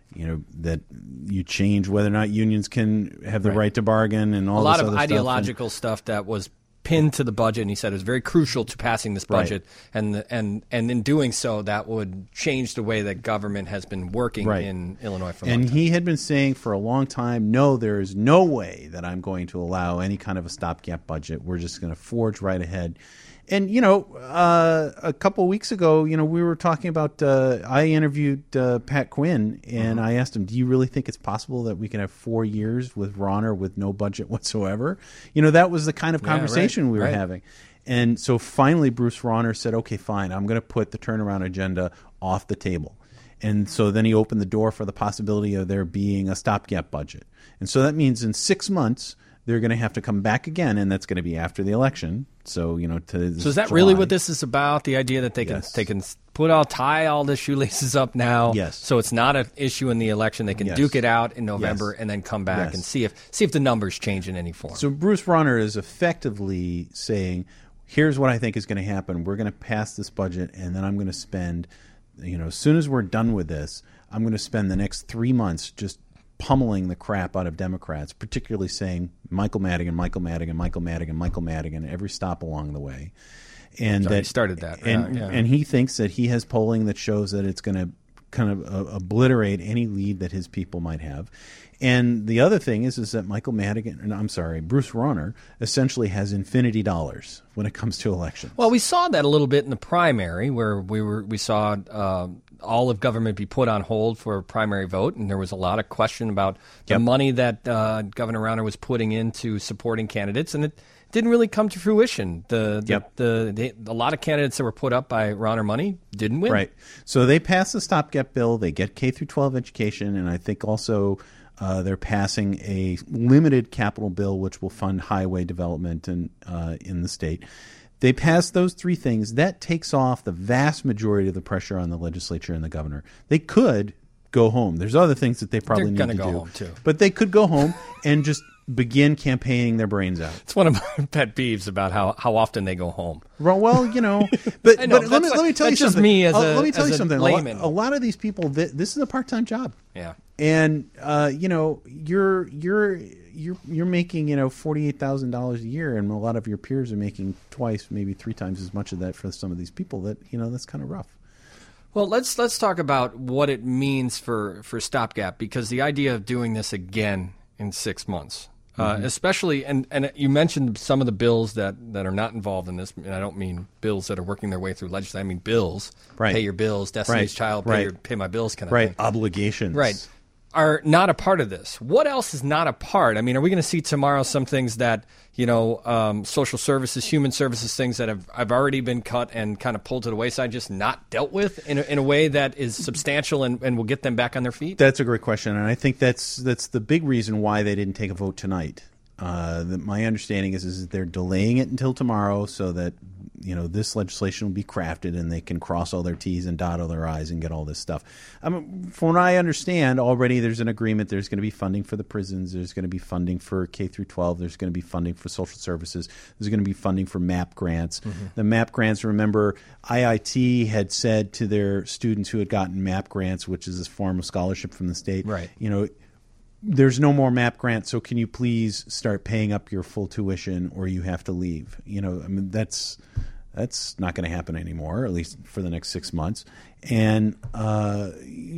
you know, that you change whether or not unions can have the
Right.
right to bargain and all
A lot
this
of
other
ideological stuff, stuff that was pinned to the budget, and he said it was very crucial to passing this
Right.
budget, and the, and and in doing so, that would change the way that government has been working
Right.
in Illinois for a
And
long time.
he had been saying for a long time, no, there is no way that I'm going to allow any kind of a stopgap budget. We're just going to forge right ahead. And, you know, uh, a couple of weeks ago, you know, we were talking about, uh, I interviewed uh, Pat Quinn, and
Mm-hmm.
I asked him, do you really think it's possible that we can have four years with Rauner with no budget whatsoever? You know, that was the kind of
Yeah, right,
conversation we were
right.
having. And so finally, Bruce Rauner said, okay, fine, I'm going to put the turnaround agenda off the table. And so then he opened the door for the possibility of there being a stopgap budget. And so that means in six months, they're going to have to come back again, and that's going to be after the election. So, you know, to
So is that
July.
really what this is about? The idea that they can
Yes.
they can put all tie all the shoelaces up now,
Yes.
so it's not an issue in the election. They can
Yes.
duke it out in November
Yes.
and then come back
Yes.
and see if see if the numbers change in any form.
So Bruce Rauner is effectively saying, here's what I think is going to happen. We're going to pass this budget, and then I'm going to spend, you know, as soon as we're done with this, I'm going to spend the next three months just pummeling the crap out of Democrats, particularly saying Michael Madigan, Michael Madigan, Michael Madigan, Michael Madigan, every stop along the way. And
So he
that
started that,
and,
yeah, yeah.
and he thinks that he has polling that shows that it's going to kind of uh, obliterate any lead that his people might have. And the other thing is, is that Michael Madigan, and I'm sorry, Bruce Rauner, essentially has infinity dollars when it comes to elections.
Well, we saw that a little bit in the primary, where we were we saw uh, all of government be put on hold for a primary vote, and there was a lot of question about the
Yep.
money that uh, Governor Rauner was putting into supporting candidates, and it didn't really come to fruition. The the,
Yep.
the, the a lot of candidates that were put up by Rauner money didn't win.
Right. So they pass the stopgap bill. They get K through twelve education, and I think also uh, they're passing a limited capital bill, which will fund highway development in uh, in the state. They pass those three things. That takes off the vast majority of the pressure on the legislature and the governor. They could go home. There's other things that they probably
They're
need
gonna
to
go
do,
home, too.
but they could go home and just begin campaigning their brains out.
It's one of my pet peeves about how, how often they go home.
Well, well, you know, but,
I know,
but let me
that's
let me
like-
tell you
that's just
something.
me as
Uh,
a-
let me tell
as
you
a
something. A lot,
layman.
a lot of these people, th- this is a part-time job.
Yeah.
And uh, you know, you're you're you're you're making, you know, forty-eight thousand dollars a year, and a lot of your peers are making twice, maybe three times as much of that for some of these people. That, you know, that's kind of rough.
Well, let's let's talk about what it means for, for stopgap, because the idea of doing this again in six months, uh,
Mm-hmm.
especially, and, and you mentioned some of the bills that, that are not involved in this, and I don't mean bills that are working their way through legislation. I mean bills,
Right.
pay your bills, Destiny's
Right.
Child, pay,
Right.
your, pay my bills kind of
Right.
thing.
Obligations.
Right. Are not a part of this. What else is not a part? I mean, are we going to see tomorrow some things that, you know, um, social services, human services, things that have, have already been cut and kind of pulled to the wayside, just not dealt with in a, in a way that is substantial and, and will get them back on their feet?
That's a great question, and I think that's that's the big reason why they didn't take a vote tonight. Uh, the, my understanding is is that they're delaying it until tomorrow so that, you know, this legislation will be crafted and they can cross all their T's and dot all their I's and get all this stuff. I mean, from what I understand, already there's an agreement. There's going to be funding for the prisons. There's going to be funding for K through twelve. There's going to be funding for social services. There's going to be funding for MAP grants.
Mm-hmm.
The MAP grants, remember, I I T had said to their students who had gotten MAP grants, which is a form of scholarship from the state,
Right.
you know, there's no more MAP grants, so can you please start paying up your full tuition or you have to leave? You know, I mean, that's that's not going to happen anymore, at least for the next six months. And uh,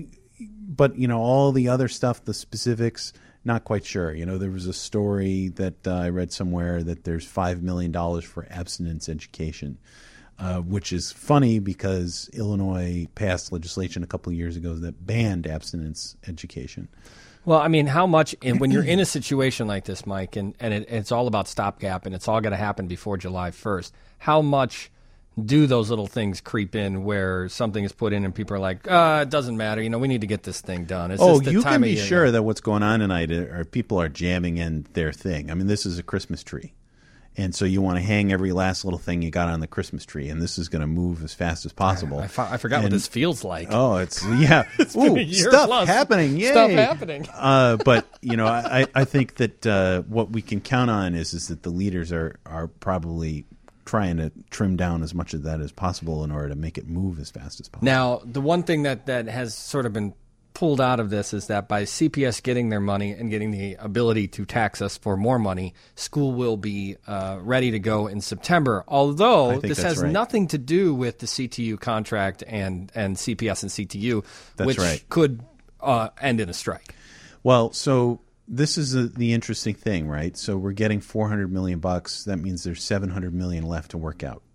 but, you know, all the other stuff, the specifics, not quite sure. You know, there was a story that uh, I read somewhere that there's five million dollars for abstinence education. Uh, which is funny because Illinois passed legislation a couple of years ago that banned abstinence education.
Well, I mean, how much, and when you're in a situation like this, Mike, and, and it, it's all about stopgap and it's all going to happen before July first, how much do those little things creep in where something is put in and people are like, uh, it doesn't matter, you know, we need to get this thing done. It's
Oh,
just the
you
time
can
of
be
year.
sure that what's going on tonight are people are jamming in their thing. I mean, this is a Christmas tree. And so you want to hang every last little thing you got on the Christmas tree, and this is going to move as fast as possible.
I, fo- I forgot what
And-
this feels like.
Oh, it's yeah.
been
Ooh,
a year
stuff
plus.
happening! Yay.
Stuff happening.
Uh, but you know, I, I think that uh, what we can count on is is that the leaders are are probably trying to trim down as much of that as possible in order to make it move as fast as possible.
Now, the one thing that, that has sort of been pulled out of this is that by C P S getting their money and getting the ability to tax us for more money, school will be uh, ready to go in September. Although this has
right.
nothing to do with the C T U contract and, and C P S and C T U,
That's
which
right.
could uh, end in a strike.
Well, so this is a, the interesting thing, right? So we're getting four hundred million bucks. That means there's seven hundred million left to work out.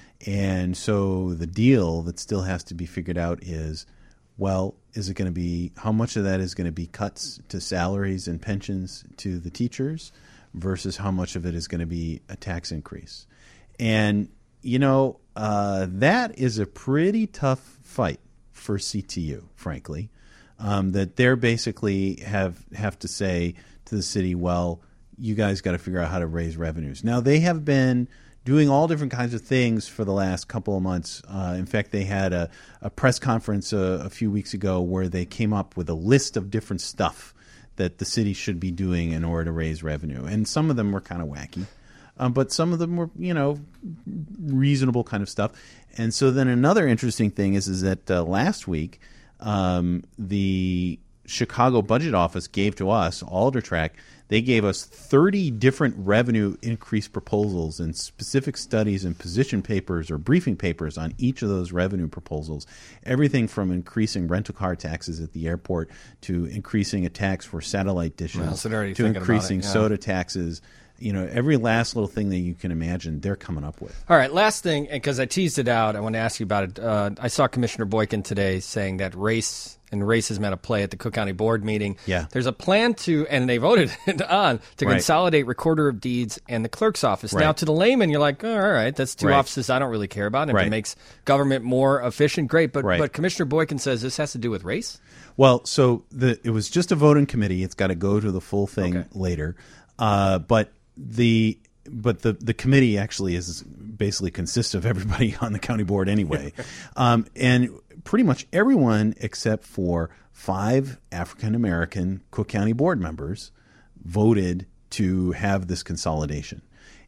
And so the deal that still has to be figured out is, well, is it going to be, how much of that is going to be cuts to salaries and pensions to the teachers versus how much of it is going to be a tax increase? And, you know, uh, that is a pretty tough fight for C T U, frankly, um, that they're basically have, have to say to the city, well, you guys got to figure out how to raise revenues. Now, they have been doing all different kinds of things for the last couple of months. Uh, in fact, they had a, a press conference a, a few weeks ago where they came up with a list of different stuff that the city should be doing in order to raise revenue. And some of them were kind of wacky, um, but some of them were, you know, reasonable kind of stuff. And so then another interesting thing is, is that uh, last week um, the Chicago Budget Office gave to us, AlderTrack, they gave us thirty different revenue increase proposals and specific studies and position papers or briefing papers on each of those revenue proposals. Everything from increasing rental car taxes at the airport to increasing a tax for satellite dishes
Well, so they're already
to
thinking about
increasing
it, yeah.
soda taxes. You know, every last little thing that you can imagine, they're coming up with.
All right, last thing, because I teased it out, I want to ask you about it. Uh, I saw Commissioner Boykin today saying that race and racism had a play at the Cook County Board meeting.
Yeah.
There's a plan to, and they voted it on, to
Right.
consolidate Recorder of Deeds and the Clerk's office.
Right.
Now, to the layman, you're like, oh, all right, that's two
Right.
offices I don't really care about. And if
Right.
it makes government more efficient, great. But,
Right.
but Commissioner Boykin says this has to do with race?
Well, so the it was just a vote in committee. It's got to go to the full thing
Okay.
later. Uh, but the but the, the committee actually is basically consists of everybody on the county board anyway. um, and pretty much everyone except for five African American Cook County board members voted to have this consolidation.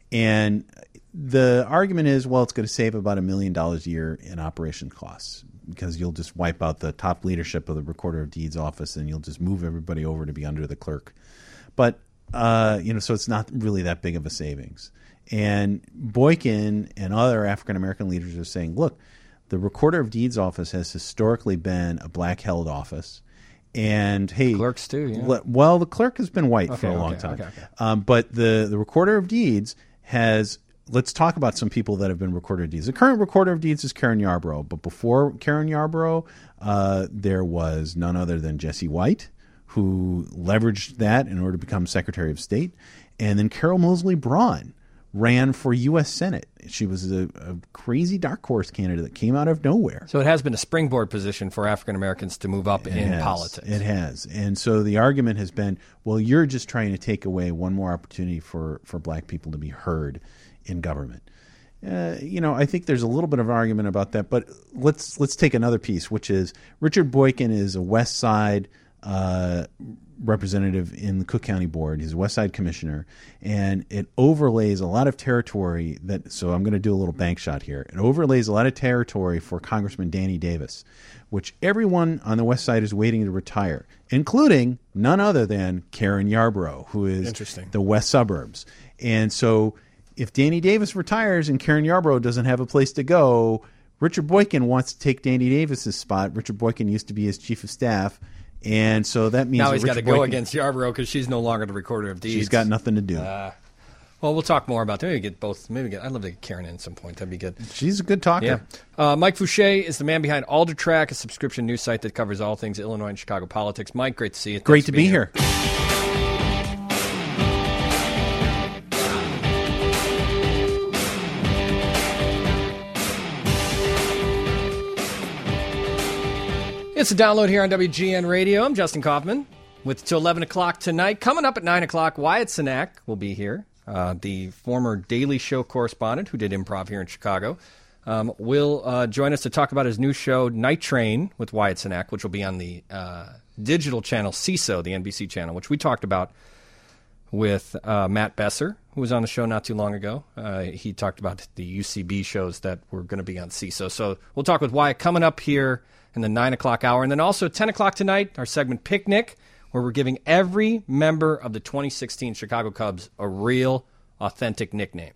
And the argument is, well, it's going to save about a million dollars a year in operation costs because you'll just wipe out the top leadership of the Recorder of Deeds office and you'll just move everybody over to be under the clerk. But, uh, you know, so it's not really that big of a savings. And Boykin and other African American leaders are saying, look, the Recorder of Deeds office has historically been a black-held office. And, hey,
Clerks too, yeah.
le- well, the clerk has been white
Okay,
for a long
okay,
time.
okay, okay.
Um, but the, the Recorder of Deeds has – let's talk about some people that have been Recorder of Deeds. The current Recorder of Deeds is Karen Yarborough. But before Karen Yarborough, uh, there was none other than Jesse White, who leveraged that in order to become Secretary of State. And then Carol Mosley Braun ran for U S Senate. She was a, a crazy dark horse candidate that came out of nowhere.
So it has been a springboard position for African Americans to move up
It
in
has.
politics.
It has. And so the argument has been, well, you're just trying to take away one more opportunity for, for black people to be heard in government. Uh, you know, I think there's a little bit of an argument about that, but let's let's take another piece, which is Richard Boykin is a West Side uh, representative in the Cook County Board. He's a West Side commissioner, and it overlays a lot of territory that, so I'm going to do a little bank shot here. It overlays a lot of territory for Congressman Danny Davis, which everyone on the West Side is waiting to retire, including none other than Karen Yarborough, who is
Interesting.
the West Suburbs. And so if Danny Davis retires and Karen Yarborough doesn't have a place to go, Richard Boykin wants to take Danny Davis's spot. Richard Boykin used to be his chief of staff. And so that means
now
that
he's got to
Richard
go
Boykin-
against Yarborough because she's no longer the Recorder of Deeds.
She's got nothing to do.
Well, we'll talk more about that. Maybe get both. Maybe get. I'd love to get Karen in at some point. That'd be good.
She's a good talker.
Yeah. Uh, Mike Fouché is the man behind AlderTrack, a subscription news site that covers all things Illinois and Chicago politics. Mike, great to see you.
Great
Thanks
to
for
be
being
here.
It's a download here on W G N Radio. I'm Justin Kaufman with till eleven o'clock tonight. Coming up at nine o'clock, Wyatt Cenac will be here, uh, the former Daily Show correspondent who did improv here in Chicago. Um, will uh, join us to talk about his new show, Night Train, with Wyatt Cenac, which will be on the uh, digital channel C I S O, the N B C channel, which we talked about with uh, Matt Besser, who was on the show not too long ago. Uh, he talked about the U C B shows that were going to be on C I S O. So we'll talk with Wyatt coming up here in the nine o'clock hour. And then also ten o'clock tonight, our segment Picnic, where we're giving every member of the twenty sixteen Chicago Cubs a real, authentic nickname.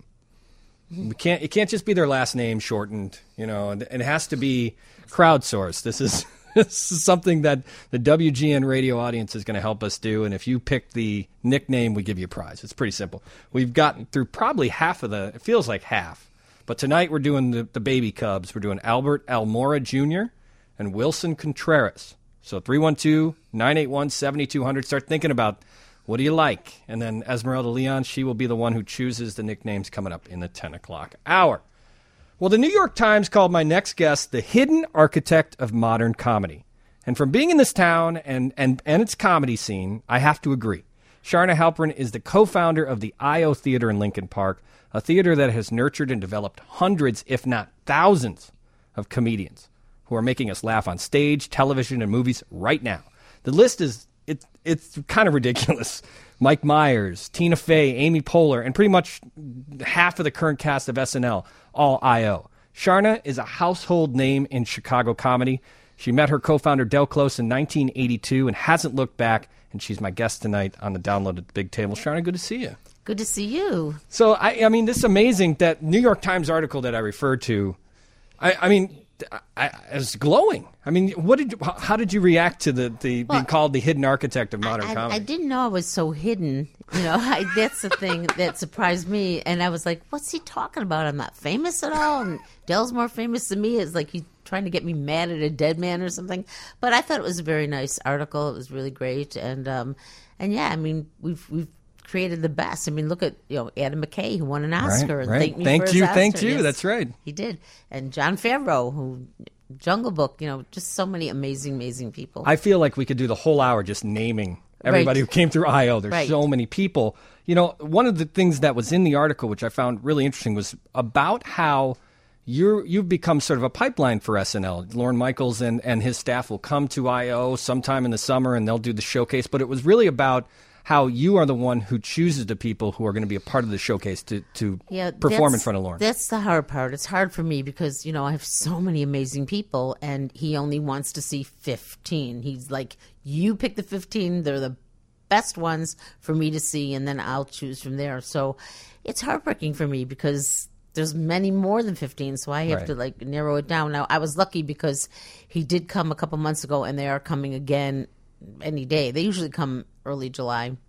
We can't. It can't just be their last name shortened, you know. And it has to be crowdsourced. This is this is something that the W G N radio audience is going to help us do. And if you pick the nickname, we give you a prize. It's pretty simple. We've gotten through probably half of the. It feels like half. But tonight we're doing the, the baby Cubs. We're doing Albert Almora Junior and Wilson Contreras. So three one two, nine eight one, seven two zero zero. Start thinking about. What do you like? And then Esmeralda Leon, she will be the one who chooses the nicknames coming up in the ten o'clock hour. Well, the New York Times called my next guest the hidden architect of modern comedy. And from being in this town and, and, and its comedy scene, I have to agree. Charna Halperin is the co-founder of the I O Theater in Lincoln Park, a theater that has nurtured and developed hundreds, if not thousands, of comedians who are making us laugh on stage, television, and movies right now. The list is... It, it's kind of ridiculous. Mike Myers, Tina Fey, Amy Poehler, and pretty much half of the current cast of S N L, all I O. Charna is a household name in Chicago comedy. She met her co-founder Del Close in nineteen eighty-two and hasn't looked back, and she's my guest tonight on the Download at the Big Table. Charna, good to see you.
Good to see you.
So, I, I mean, this is amazing, that New York Times article that I referred to, I, I mean... I, I was glowing. I mean, what did you, how did you react to the, the
well,
being called the hidden architect of modern
I, I,
comedy?
I didn't know I was so hidden. You know, I, that's the thing that surprised me. And I was like, "What's he talking about? I'm not famous at all." And Del's more famous than me. It's like he's trying to get me mad at a dead man or something. But I thought it was a very nice article. It was really great. And um, and yeah, I mean, we've we've. created the best. I mean, look at, you know, Adam McKay, who won an Oscar.
Right,
and
right.
thanked me
Thank
for
you,
his
thank
Oscar.
you.
Yes,
That's right.
He did. And Jon Favreau, who Jungle Book, you know, just so many amazing, amazing people.
I feel like we could do the whole hour just naming everybody
Right.
who came through I O. There's
Right.
so many people. You know, one of the things that was in the article, which I found really interesting, was about how you're, you've become sort of a pipeline for S N L. Lorne Michaels and, and his staff will come to I O sometime in the summer, and they'll do the showcase. But it was really about how you are the one who chooses the people who are going to be a part of the showcase to, to
yeah,
perform in
that's-
front of Lorne.
That's the hard part. It's hard for me because, you know, I have so many amazing people, and he only wants to see fifteen. He's like, you pick the fifteen. They're the best ones for me to see, and then I'll choose from there. So it's heartbreaking for me because there's many more than fifteen, so I have
Right.
to like narrow it down. Now, I was lucky because he did come a couple months ago, and they are coming again any day. They usually come early July.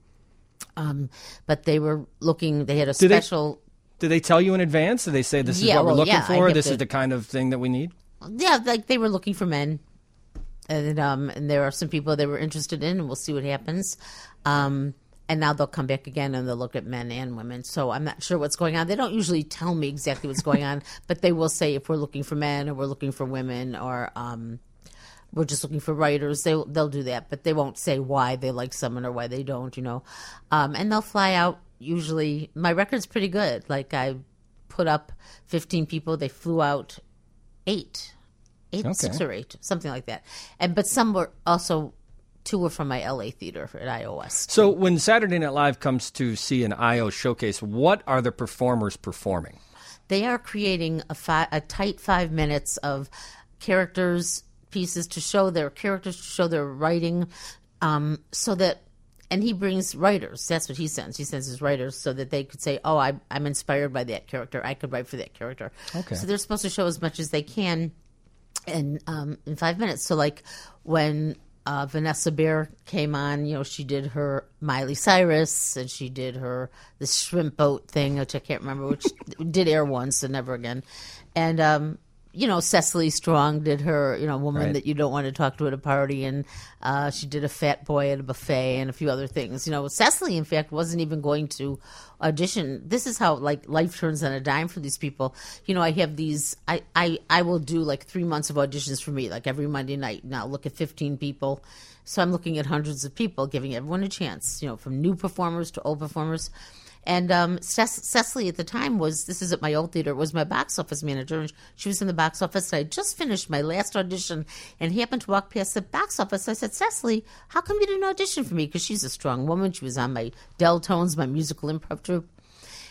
Um, but they were looking, they had a
Did they-
special...
Did they tell you in advance? Did they say this is
Yeah,
what we're
well,
looking
yeah, I
for?
have
This
to-
is the kind of thing that we need?
Yeah, like they were looking for men. And um, and there are some people they were interested in, and we'll see what happens. Um, and now they'll come back again, and they'll look at men and women. So I'm not sure what's going on. They don't usually tell me exactly what's going on, but they will say if we're looking for men or we're looking for women or... Um, we're just looking for writers. They, they'll do that, but they won't say why they like someone or why they don't, you know. Um, and they'll fly out usually. My record's pretty good. Like I put up fifteen people. They flew out eight. Eight,
Okay.
six or eight, something like that. And But some were also, two were from my L A theater at I O S.
So when Saturday Night Live comes to see an I O showcase, what are the performers performing?
They are creating a, fi- a tight five minutes of characters, pieces to show their characters, to show their writing, um, so that, and he brings writers. That's what he sends. He sends his writers so that they could say, oh, I, I'm inspired by that character. I could write for that character.
Okay.
So they're supposed to show as much as they can in, um, in five minutes. So like when uh, Vanessa Bayer came on, you know, she did her Miley Cyrus and she did her the shrimp boat thing, which I can't remember, which did air once and never again. And, um, you know, Cecily Strong did her, you know, woman
Right.
that you don't want to talk to at a party, and uh, she did a fat boy at a buffet and a few other things. You know, Cecily, in fact, wasn't even going to audition. This is how, like, life turns on a dime for these people. You know, I have these, I, I, I will do, like, three months of auditions for me, like, every Monday night. Now, look at fifteen people. So I'm looking at hundreds of people, giving everyone a chance, you know, from new performers to old performers. And um, Cec- Cecily at the time was, this is at my old theater, was my box office manager. And she was in the box office. And I just finished my last audition and happened to walk past the box office. I said, Cecily, how come you didn't audition for me? Because she's a strong woman. She was on my Del Tones, my musical improv troupe.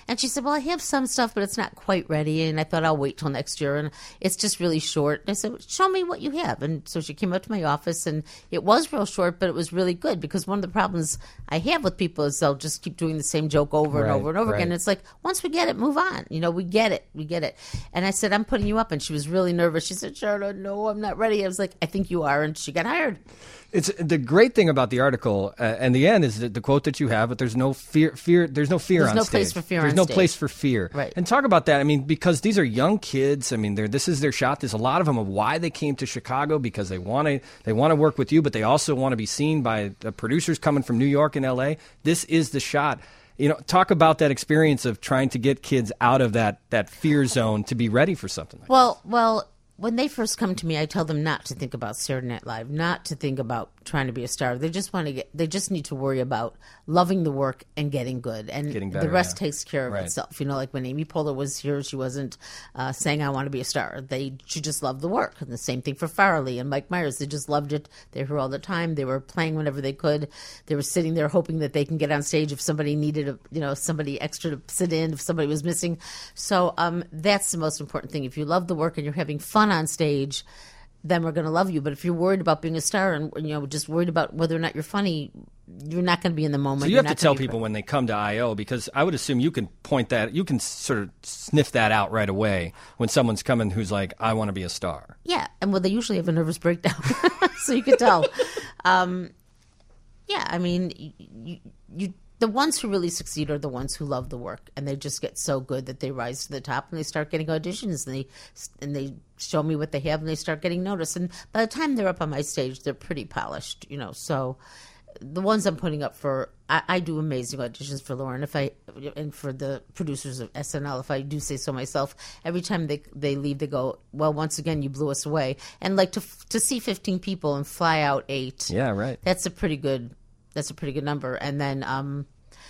And she said, well, I have some stuff, but it's not quite ready. And I thought I'll wait till next year. And it's just really short. And I said, show me what you have. And so she came up to my office, and it was real short, but it was really good, because one of the problems I have with people is they'll just keep doing the same joke over
Right,
and over and over
right.
again. And it's like, once we get it, move on. You know, we get it. We get it. And I said, I'm putting you up. And she was really nervous. She said, Charlotte, no, I'm not ready. I was like, I think you are. And she got hired.
It's the great thing about the article, uh, and the end is that the quote that you have, but there's no fear. Fear. There's no fear
There's
on
no
stage.
place for fear
There's
on
no
stage.
place for fear.
Right.
And talk about that. I mean, because these are young kids. I mean, they're, this is their shot. There's a lot of them of why they came to Chicago, because they want to they want to work with you, but they also want to be seen by the producers coming from New York and L A. This is the shot. You know, talk about that experience of trying to get kids out of that that fear zone to be ready for something like
Well, well, when they first come to me, I tell them not to think about Saturday Night Live, not to think about trying to be a star. They just want to get. They just need to worry about loving the work and getting good, and
Getting better,
the rest
yeah.
takes care of
Right.
itself. You know, like when Amy Poehler was here, she wasn't uh, saying I want to be a star. They she just loved the work, and the same thing for Farley and Mike Myers. They just loved it. They were here all the time. They were playing whenever they could. They were sitting there hoping that they can get on stage if somebody needed a you know somebody extra to sit in if somebody was missing. So um, that's the most important thing. If you love the work and you're having fun on stage, then we're going to love you. But if you're worried about being a star and you know just worried about whether or not you're funny, you're not going to be in the moment.
So you
You're
have to
not
tell
gonna be
people
fun.
when they come to I O, because I would assume you can point that, you can sort of sniff that out right away when someone's coming who's like, I want to be a star.
Yeah, and well, they usually have a nervous breakdown, so you can tell. Um, yeah, I mean, you, you, you, the ones who really succeed are the ones who love the work, and they just get so good that they rise to the top, and they start getting auditions, and they and they show me what they have, and they start getting noticed. And by the time they're up on my stage, they're pretty polished, you know. So the ones I'm putting up for, I, I do amazing auditions for Lauren, if I and for the producers of S N L, if I do say so myself. Every time they they leave, they go, well, once again, you blew us away. And like to to see fifteen people and fly out eight,
Yeah, right.
that's a pretty good that's a pretty good number. And then um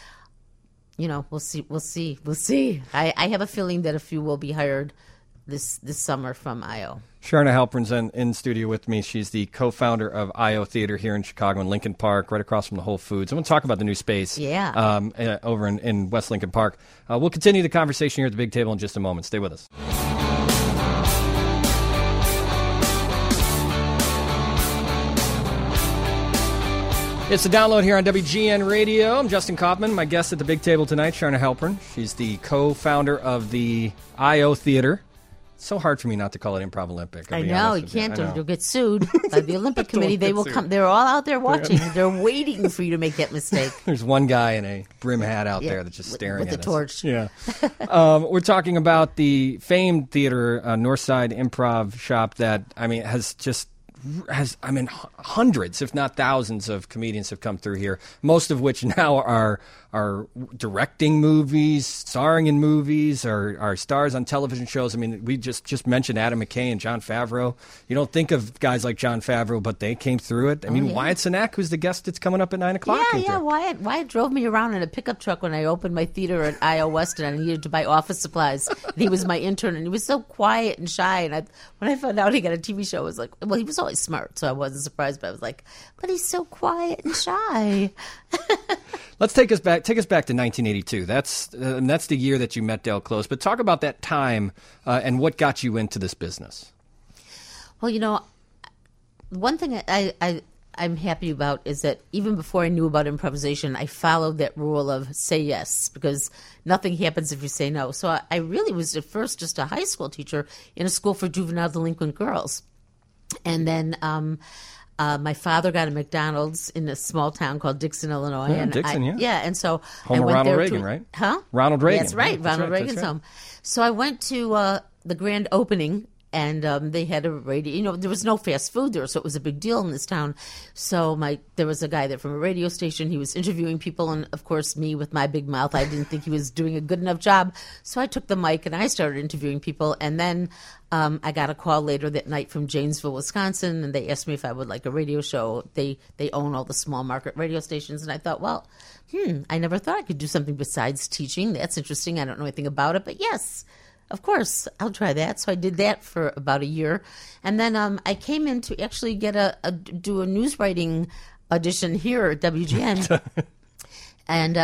you know, we'll see we'll see we'll see. I, I have a feeling that a few will be hired this this summer from I O.
Sharna Halpern's in, in studio with me. She's the co-founder of I O Theater here in Chicago in Lincoln Park, right across from the Whole Foods. I want to talk about the new space
Yeah.
um, uh, over in, in West Lincoln Park. Uh, we'll continue the conversation here at the big table in just a moment. Stay with us. It's the download here on W G N Radio. I'm Justin Kaufman. My guest at the big table tonight, Sharna Halpern. She's the co-founder of the I O Theater. It's so hard for me not to call it Improv Olympic. I'll
I
be
know,
honest
you
with
can't.
I know.
You'll get sued by the Olympic Committee. They
get
will
sued.
come. They're all out there watching. They're waiting for you to make that mistake.
There's one guy in a brim hat out
Yeah,
there that's just
with-
staring
with
at
the
us.
torch.
Yeah. um, we're talking about the famed theater, uh, Northside Improv Shop, that, I mean, has just has, I mean, h- hundreds, if not thousands, of comedians have come through here. Most of which now are are directing movies, starring in movies, are are stars on television shows. I mean, we just just mentioned Adam McKay and Jon Favreau. You don't think of guys like Jon Favreau, but they came through it. I mean,
yeah.
Wyatt Cenac, who's the guest that's coming up at nine o'clock.
Yeah,
came
yeah.
through.
Wyatt, Wyatt drove me around in a pickup truck when I opened my theater at I O West, and I needed to buy office supplies. And he was my intern, and he was so quiet and shy. And I, when I found out he got a T V show, I was like, well, he was always smart, so I wasn't surprised. But I was like, but he's so quiet and shy.
Let's take us back. Take us back to nineteen eighty-two. That's uh, and that's the year that you met Del Close. But talk about that time uh, and what got you into this business.
Well, you know, one thing I, I I'm happy about is that even before I knew about improvisation, I followed that rule of say yes, because nothing happens if you say no. So I, I really was at first just a high school teacher in a school for juvenile delinquent girls, and then. Um, Uh, my father got a McDonald's in a small town called Dixon, Illinois.
Yeah,
and
Dixon,
I,
yeah.
yeah, and so
Home
I
of
went
Ronald
there
Reagan,
to,
right?
Huh?
Ronald Reagan.
That's right,
That's
Ronald
right,
Reagan's
that's right.
home. So I went to uh, the grand opening, and um, they had a radio. You know, there was no fast food there, so it was a big deal in this town. So my there was a guy there from a radio station. He was interviewing people, and of course, me with my big mouth, I didn't think he was doing a good enough job. So I took the mic and I started interviewing people, and then. Um, I got a call later that night from Janesville, Wisconsin, and they asked me if I would like a radio show. They they own all the small market radio stations, and I thought, well, hmm, I never thought I could do something besides teaching. That's interesting. I don't know anything about it, but yes, of course, I'll try that. So I did that for about a year, and then um, I came in to actually get a, a do a news writing audition here at W G N. And uh,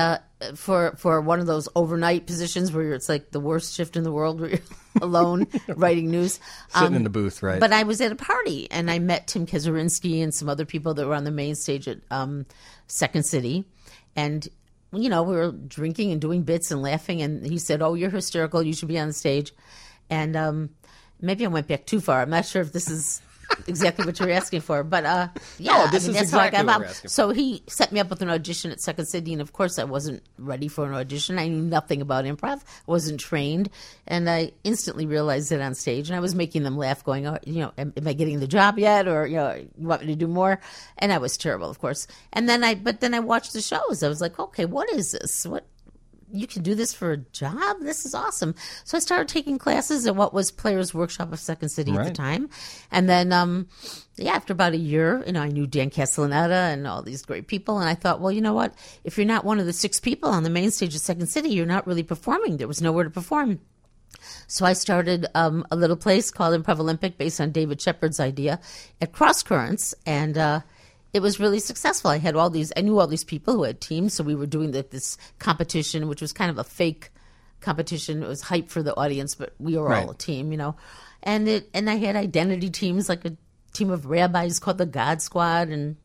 for for one of those overnight positions where it's like the worst shift in the world, where you're alone writing news.
Sitting
Um,
in the booth, right?
But I was at a party, and I met Tim Kazurinsky and some other people that were on the main stage at um, Second City. And, you know, we were drinking and doing bits and laughing, and he said, oh, you're hysterical. You should be on the stage. And um, maybe I went back too far. I'm not sure if this is exactly what you're asking for. But, uh, yeah,
No, this
I mean,
is
that's how I
exactly
got
what
involved.
we're asking for.
So he set me up with an audition at Second City, and of course I wasn't ready for an audition. I knew nothing about improv, wasn't trained, and I instantly realized it on stage, and I was making them laugh, going, oh, you know, am, am I getting the job yet, or, you know, you want me to do more? And I was terrible, of course. And then I, but then I watched the shows. I was like, okay, what is this? What? You can do this for a job? This is awesome. So I started taking classes at what was Players Workshop of Second City at the
Right.
time. And then, um, yeah, after about a year, you know, I knew Dan Castellaneta and all these great people. And I thought, well, you know what? If you're not one of the six people on the main stage of Second City, you're not really performing. There was nowhere to perform. So I started um, a little place called Improv Olympic based on David Shepard's idea at Cross Currents. And, uh, it was really successful. I had all these, I knew all these people who had teams, so we were doing the, this competition, which was kind of a fake competition. It was hype for the audience, but we were
Right.
all a team, you know. And it, and I had identity teams, like a team of rabbis called the God Squad, and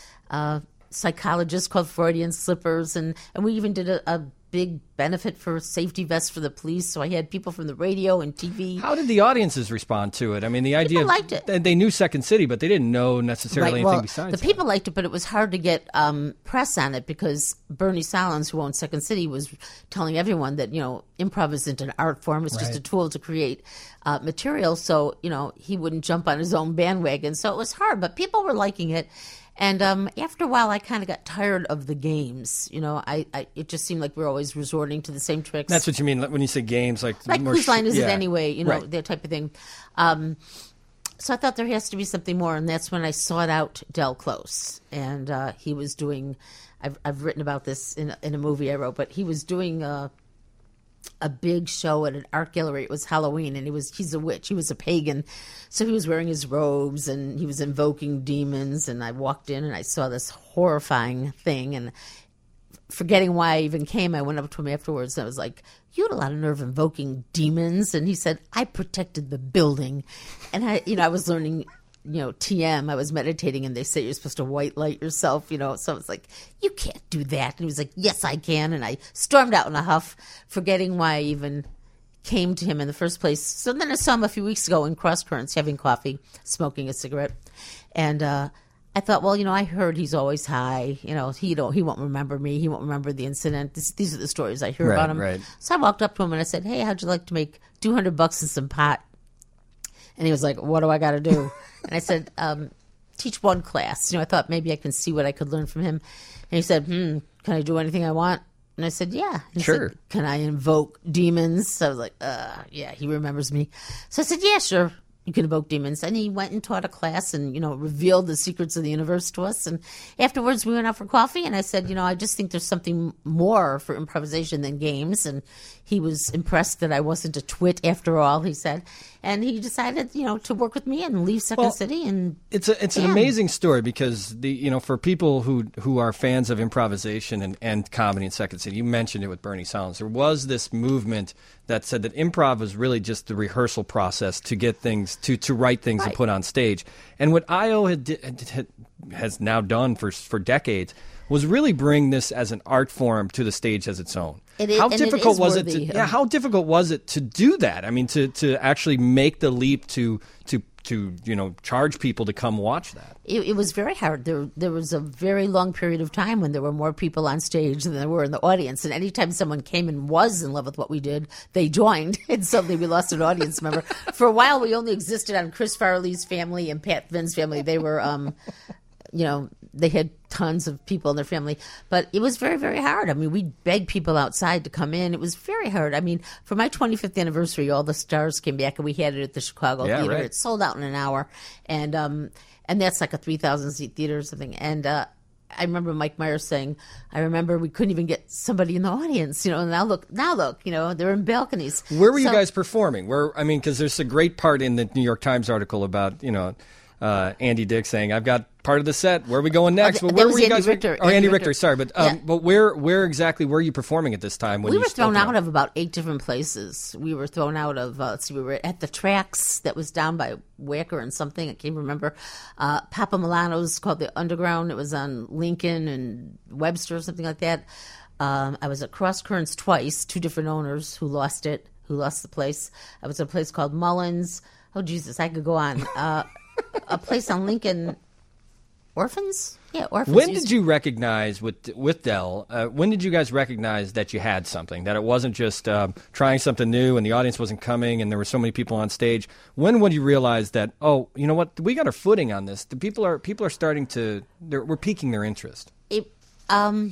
uh, psychologists called Freudian Slippers, and, and we even did a, a big benefit for safety vests for the police. So I had people from the radio and T V.
How did the audiences respond to it? I mean, the idea
People liked it.
They, they knew Second City, but they didn't know necessarily
Right,
anything
well,
besides
the
that.
people liked it, but it was hard to get um, press on it because Bernie Solins, who owned Second City, was telling everyone that, you know, improv isn't an art form. It's just
Right.
a tool to create uh, material. So, you know, he wouldn't jump on his own bandwagon. So it was hard, but people were liking it. And um, after a while, I kind of got tired of the games. You know, I, I it just seemed like we were always resorting to the same tricks.
That's what you mean like, when you say games, like
like
more
whose line
sh-
is
yeah.
it anyway? You know,
Right.
that type of thing. Um, so I thought there has to be something more, and that's when I sought out Del Close, and uh, he was doing. I've I've written about this in a, in a movie I wrote, but he was doing a a big show at an art gallery. It was Halloween, and he was he's a witch. He was a pagan, so he was wearing his robes and he was invoking demons. And I walked in and I saw this horrifying thing, and forgetting why I even came, I went up to him afterwards and I was like, you had a lot of nerve invoking demons. And he said, I protected the building. And I, you know, I was learning, you know, T M. I was meditating, and they say you're supposed to white light yourself, you know. So I was like, you can't do that. And he was like, yes, I can. And I stormed out in a huff, forgetting why I even came to him in the first place. So then I saw him a few weeks ago in Cross Currents having coffee, smoking a cigarette. And uh, I thought, well, you know, I heard he's always high. You know, he don't, he won't remember me. He won't remember the incident. This, these are the stories I hear
Right,
about him.
right.
So I walked up to him and I said, hey, how'd you like to make two hundred bucks and some pot? And he was like, what do I got to do? And I said, um, teach one class. You know, I thought maybe I can see what I could learn from him. And he said, hmm, can I do anything I want? And I said, yeah. And he
Sure.
said, can I invoke demons? So I was like, uh, yeah, he remembers me. So I said, yeah, sure. You can invoke demons. And he went and taught a class and, you know, revealed the secrets of the universe to us. And afterwards we went out for coffee, and I said, you know, I just think there's something more for improvisation than games. And he was impressed that I wasn't a twit after all, he said. And he decided, you know, to work with me and leave Second
Well,
City. And
It's a, it's an
Yeah.
amazing story because the you know for people who who are fans of improvisation and, and comedy in Second City, you mentioned it with Bernie Solins. There was this movement that said that improv was really just the rehearsal process to get things to to write things and
Right.
put on stage. And what I O had, di- had has now done for for decades was really bring this as an art form to the stage as its own.
It is-
how
and it
difficult
is
was it? To,
worthy
yeah,
of-
how difficult was it to do that? I mean, to to actually make the leap to to to you know charge people to come watch that.
it, it was very hard. There, there was a very long period of time when there were more people on stage than there were in the audience. And anytime someone came and was in love with what we did, they joined, and suddenly we lost an audience member. For a while, we only existed on Chris Farley's family and Pat Finn's family. They were, um, you know, they had tons of people in their family, but it was very, very hard. I mean, we begged people outside to come in. It was very hard. I mean, for my twenty-fifth anniversary, all the stars came back, and we had it at the Chicago
Yeah,
Theater.
right.
It sold out in an hour, and um, and that's like a three thousand seat theater or something. And uh, I remember Mike Myers saying, "I remember we couldn't even get somebody in the audience. You know, now look, now look, you know, they're in balconies."
Where were you
So-
guys performing? Where I mean, because there's a great part in the New York Times article about you know uh, Andy Dick saying, "I've got part of the set. Where are we going next?"
Oh,
But
that
where
was
were you
Andy
guys?
Richter.
Oh, Andy,
Andy
Richter.
Richter.
Sorry, but um,
Yeah.
but where where exactly were you performing at this time? When
we
you
were thrown
spoke
out
about-
of about eight different places. We were thrown out of, uh, let's see, we were at the Tracks that was down by Wacker and something. I can't remember. Uh, Papa Milano's called the Underground. It was on Lincoln and Webster or something like that. Um, I was at Cross Currents twice, two different owners who lost it, who lost the place. I was at a place called Mullins. Oh, Jesus, I could go on. Uh, a place on Lincoln. Orphans? Yeah, Orphans.
When
used
did you recognize with with Dell? Uh, when did you guys recognize that you had something? That it wasn't just um, trying something new and the audience wasn't coming and there were so many people on stage. When would you realize that? Oh, you know what? We got our footing on this. The people are people are starting to. They're, we're piquing their interest.
It, um,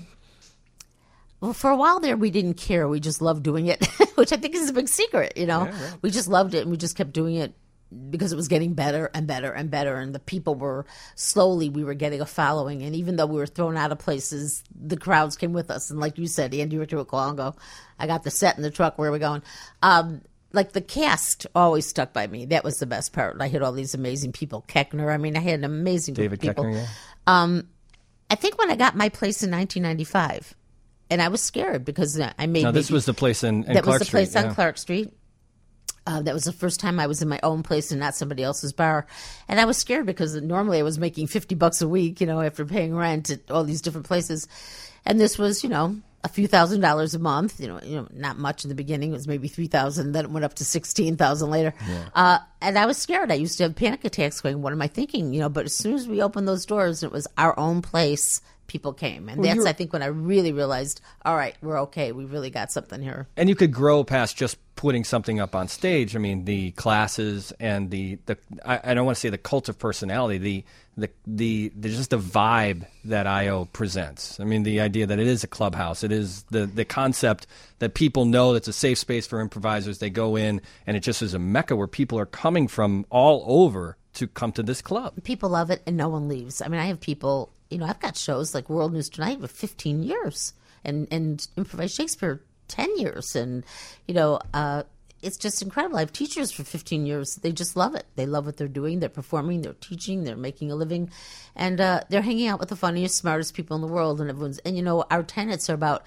well, for a while there, we didn't care. We just loved doing it, which I think is a big secret. You know,
Yeah, right.
we just loved it, and we just kept doing it because it was getting better and better and better. And the people were slowly, we were getting a following. And even though we were thrown out of places, the crowds came with us. And like you said, Andy Richter would call and go, "I got the set in the truck. Where are we going?" Um, like the cast always stuck by me. That was the best part. I had all these amazing people. Keckner. I mean, I had an amazing group
David
of people.
Keckner, yeah.
Um, I think when I got my place in nineteen ninety-five, and I was scared because I made.
Now this
maybe-
was the place in, in
that
Clark
was the place
Street,
on
yeah.
Clark Street. Uh, that was the first time I was in my own place and not somebody else's bar, and I was scared because normally I was making fifty bucks a week, you know, after paying rent at all these different places, and this was, you know, a few thousand dollars a month. You know, you know, not much in the beginning. It was maybe three thousand. Then it went up to sixteen thousand later, uh, and I was scared. I used to have panic attacks, going, "What am I thinking?" You know. But as soon as we opened those doors, it was our own place. People came, and
Well,
that's
you're-
I think when I really realized, all right, we're okay. We really got something here.
And you could grow past just putting something up on stage. I mean, the classes and the, the I, I don't want to say the cult of personality, the, the the the just the vibe that I O presents. I mean, the idea that it is a clubhouse. It is the, the concept that people know that's a safe space for improvisers. They go in, and it just is a mecca where people are coming from all over to come to this club.
People love it, and no one leaves. I mean, I have people, you know, I've got shows like World News Tonight for fifteen years, and, and Improvised Shakespeare ten years. And, you know, uh, it's just incredible. I have teachers for fifteen years. They just love it. They love what they're doing. They're performing, they're teaching, they're making a living, and uh, they're hanging out with the funniest, smartest people in the world. And everyone's, and, you know, our tenets are about,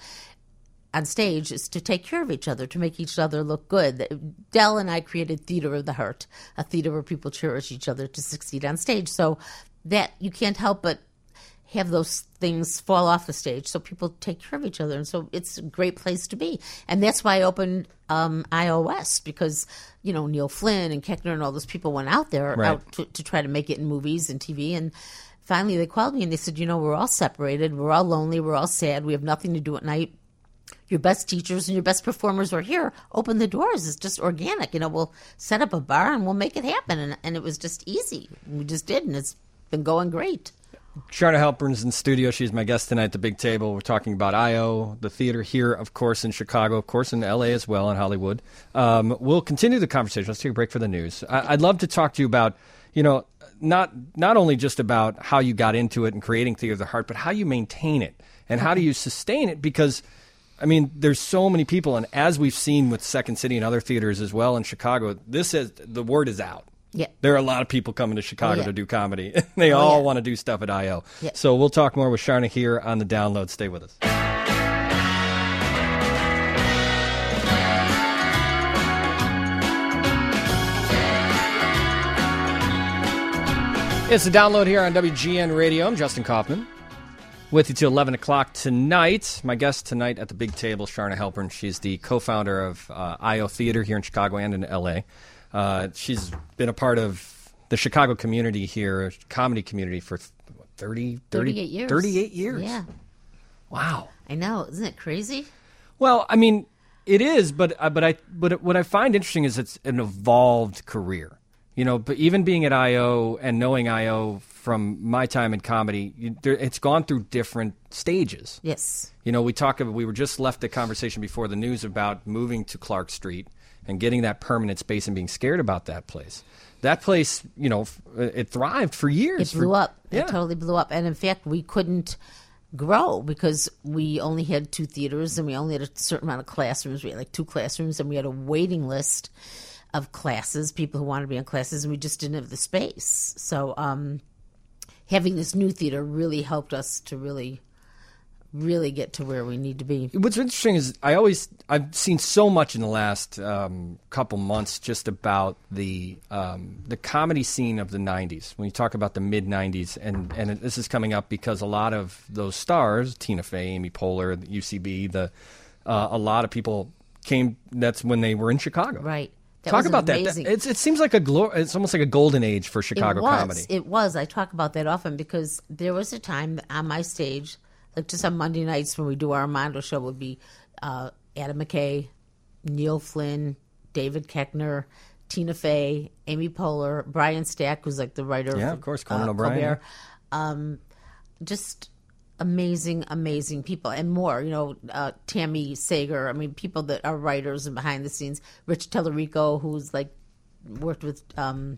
on stage, is to take care of each other, to make each other look good. Dell and I created Theater of the Heart, a theater where people cherish each other to succeed on stage. So that you can't help but have those things fall off the stage, so people take care of each other. And so it's a great place to be. And that's why I opened um, I O S, because, you know, Neil Flynn and Keckner and all those people went out there
Right.
out to, to try to make it in movies and T V. And finally they called me and they said, you know, we're all separated. We're all lonely. We're all sad. We have nothing to do at night. Your best teachers and your best performers are here. Open the doors. It's just organic. You know, we'll set up a bar and we'll make it happen. And, and it was just easy. We just did, and it's been going great.
Sharna Halpern's in studio. She's my guest tonight at the big table. We're talking about I O, the theater here, of course, in Chicago, of course, in L A as well, in Hollywood. Um, we'll continue the conversation. Let's take a break for the news. I- I'd love to talk to you about, you know, not not only just about how you got into it and creating Theater of the Heart, but how you maintain it and how do you sustain it, because I mean, there's so many people, and as we've seen with Second City and other theaters as well in Chicago, this is the word is out.
Yeah.
There are a lot of people coming to Chicago
Oh, yeah.
to do comedy. They
Oh,
all
yeah.
want to do stuff at I O.
Yeah.
So we'll talk more with Sharna here on the download. Stay with us. It's the download here on W G N Radio. I'm Justin Kaufman. With you till eleven o'clock tonight. My guest tonight at the big table, Sharna Halpern. She's the co-founder of uh, I O Theater here in Chicago and in L A. Uh, she's been a part of the Chicago community here, comedy community, for what, thirty, thirty,
thirty-eight years.
thirty-eight years.
Yeah.
Wow.
I know. Isn't it crazy?
Well, I mean, it is, but uh, but I but what I find interesting is it's an evolved career. You know, but even being at I O and knowing I O from my time in comedy, you, there, it's gone through different stages.
Yes.
You know, we talk about, we were just left the conversation before the news about moving to Clark Street and getting that permanent space and being scared about that place. That place, you know, f- it thrived for years.
It blew
for,
up.
Yeah.
It totally blew up. And in fact, we couldn't grow because we only had two theaters and we only had a certain amount of classrooms. We had like two classrooms and we had a waiting list. of classes, people who wanted to be in classes, and we just didn't have the space. So um, having this new theater really helped us to really, really get to where we need to be.
What's interesting is I always I've seen so much in the last um, couple months just about the um, the comedy scene of the nineties. When you talk about the mid nineties, and and this is coming up because a lot of those stars, Tina Fey, Amy Poehler, the U C B, the uh, a lot of people came. That's when they were in Chicago,
Right. That
Talk
was
about
amazing.
that. that it's, it seems like a glor- It's almost like a golden age for Chicago
it was,
comedy.
It was. I talk about that often because there was a time that on my stage, like just on Monday nights when we do our Armando show, would be uh, Adam McKay, Neil Flynn, David Koechner, Tina Fey, Amy Poehler, Brian Stack, who's like the writer
Yeah,
of,
of course, Conan
uh,
O'Brien.
Colbert. Um, just amazing, amazing people, and more. You know, uh, Tammy Sager. I mean, people that are writers and behind the scenes. Rich Tellerico, who's like worked with. Um,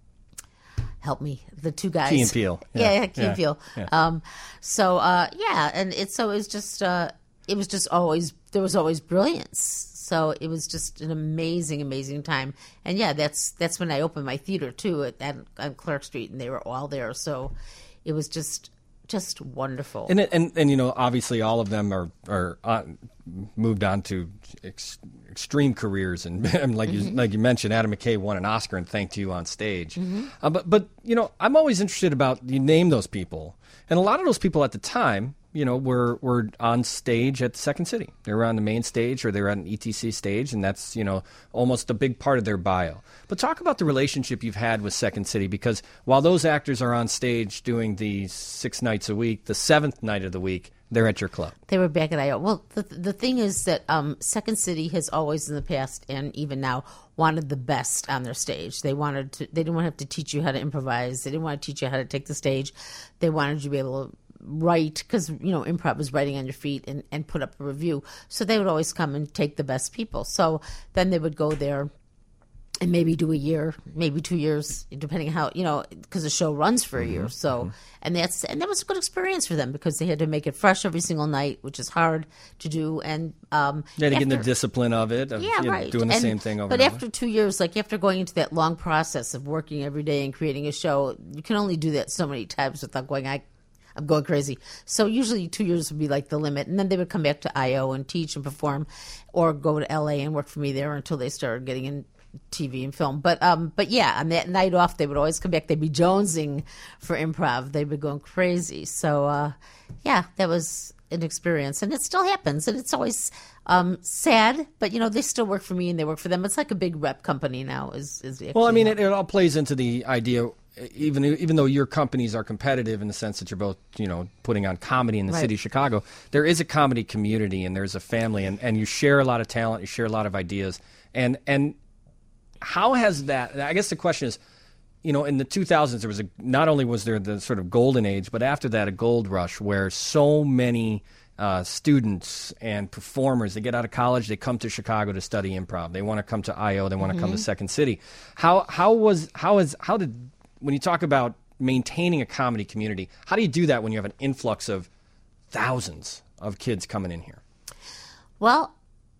help me, the two guys.
Key and Peele.
Yeah,
Yeah,
yeah, Key
yeah,
and Peele.
yeah.
Um, so uh, yeah, and it's so it's just uh, it was just always there was always brilliance. So it was just an amazing, amazing time. And yeah, that's that's when I opened my theater too at, at on Clark Street, and they were all there. So it was just just wonderful.
And, it, and and you know, obviously, all of them are are on, moved on to ex, extreme careers, and, and like
Mm-hmm.
you like you mentioned, Adam McKay won an Oscar and thanked you on stage. Mm-hmm. Uh, but but you know, I'm always interested about you name those people, and a lot of those people at the time, you know, were were on stage at the Second City. They were on the main stage, or they were on an E T C stage, and that's you know almost a big part of their bio. But talk about the relationship you've had with Second City, because while those actors are on stage doing the six nights a week, the seventh night of the week, they're at your club.
They were back at I O. Well, the the thing is that um, Second City has always in the past and even now wanted the best on their stage. They wanted to. They didn't want to have to teach you how to improvise. They didn't want to teach you how to take the stage. They wanted you to be able to write, because you know improv was writing on your feet, and, and put up a review. So they would always come and take the best people. So then they would go there and maybe do a year, maybe two years, depending on how, you know, because the show runs for a year. So, and that's, and that was a good experience for them because they had to make it fresh every single night, which is hard to do. And, um,
Yeah, to get in the
after-
discipline of it, of
yeah,
you know,
right.
doing the
And-
same thing over
But
and over.
after two years, like after going into that long process of working every day and creating a show, you can only do that so many times without going, I, I'm going crazy. So usually two years would be like the limit. And then they would come back to I O and teach and perform, or go to L A and work for me there until they started getting in T V and film. But um, but yeah, on that night off, they would always come back. They'd be jonesing for improv. They'd be going crazy. So uh, yeah, that was an experience, and it still happens, and it's always um, sad. But you know, they still work for me, and they work for them. It's like a big rep company now. Is is
Well, I mean,
actually
it, it all plays into the idea. Even even though your companies are competitive in the sense that you're both, you know, putting on comedy in the
Right.
city of Chicago, there is a comedy community and there's a family, and, and you share a lot of talent, you share a lot of ideas, and and how has that? I guess the question is, you know, in the two thousands, there was a not only was there the sort of golden age, but after that, a gold rush where so many uh, students and performers, they get out of college, they come to Chicago to study improv. They want to come to I O, they want to come to Second City. How how was how is how did when you talk about maintaining a comedy community, how do you do that when you have an influx of thousands of kids coming in here?
Well,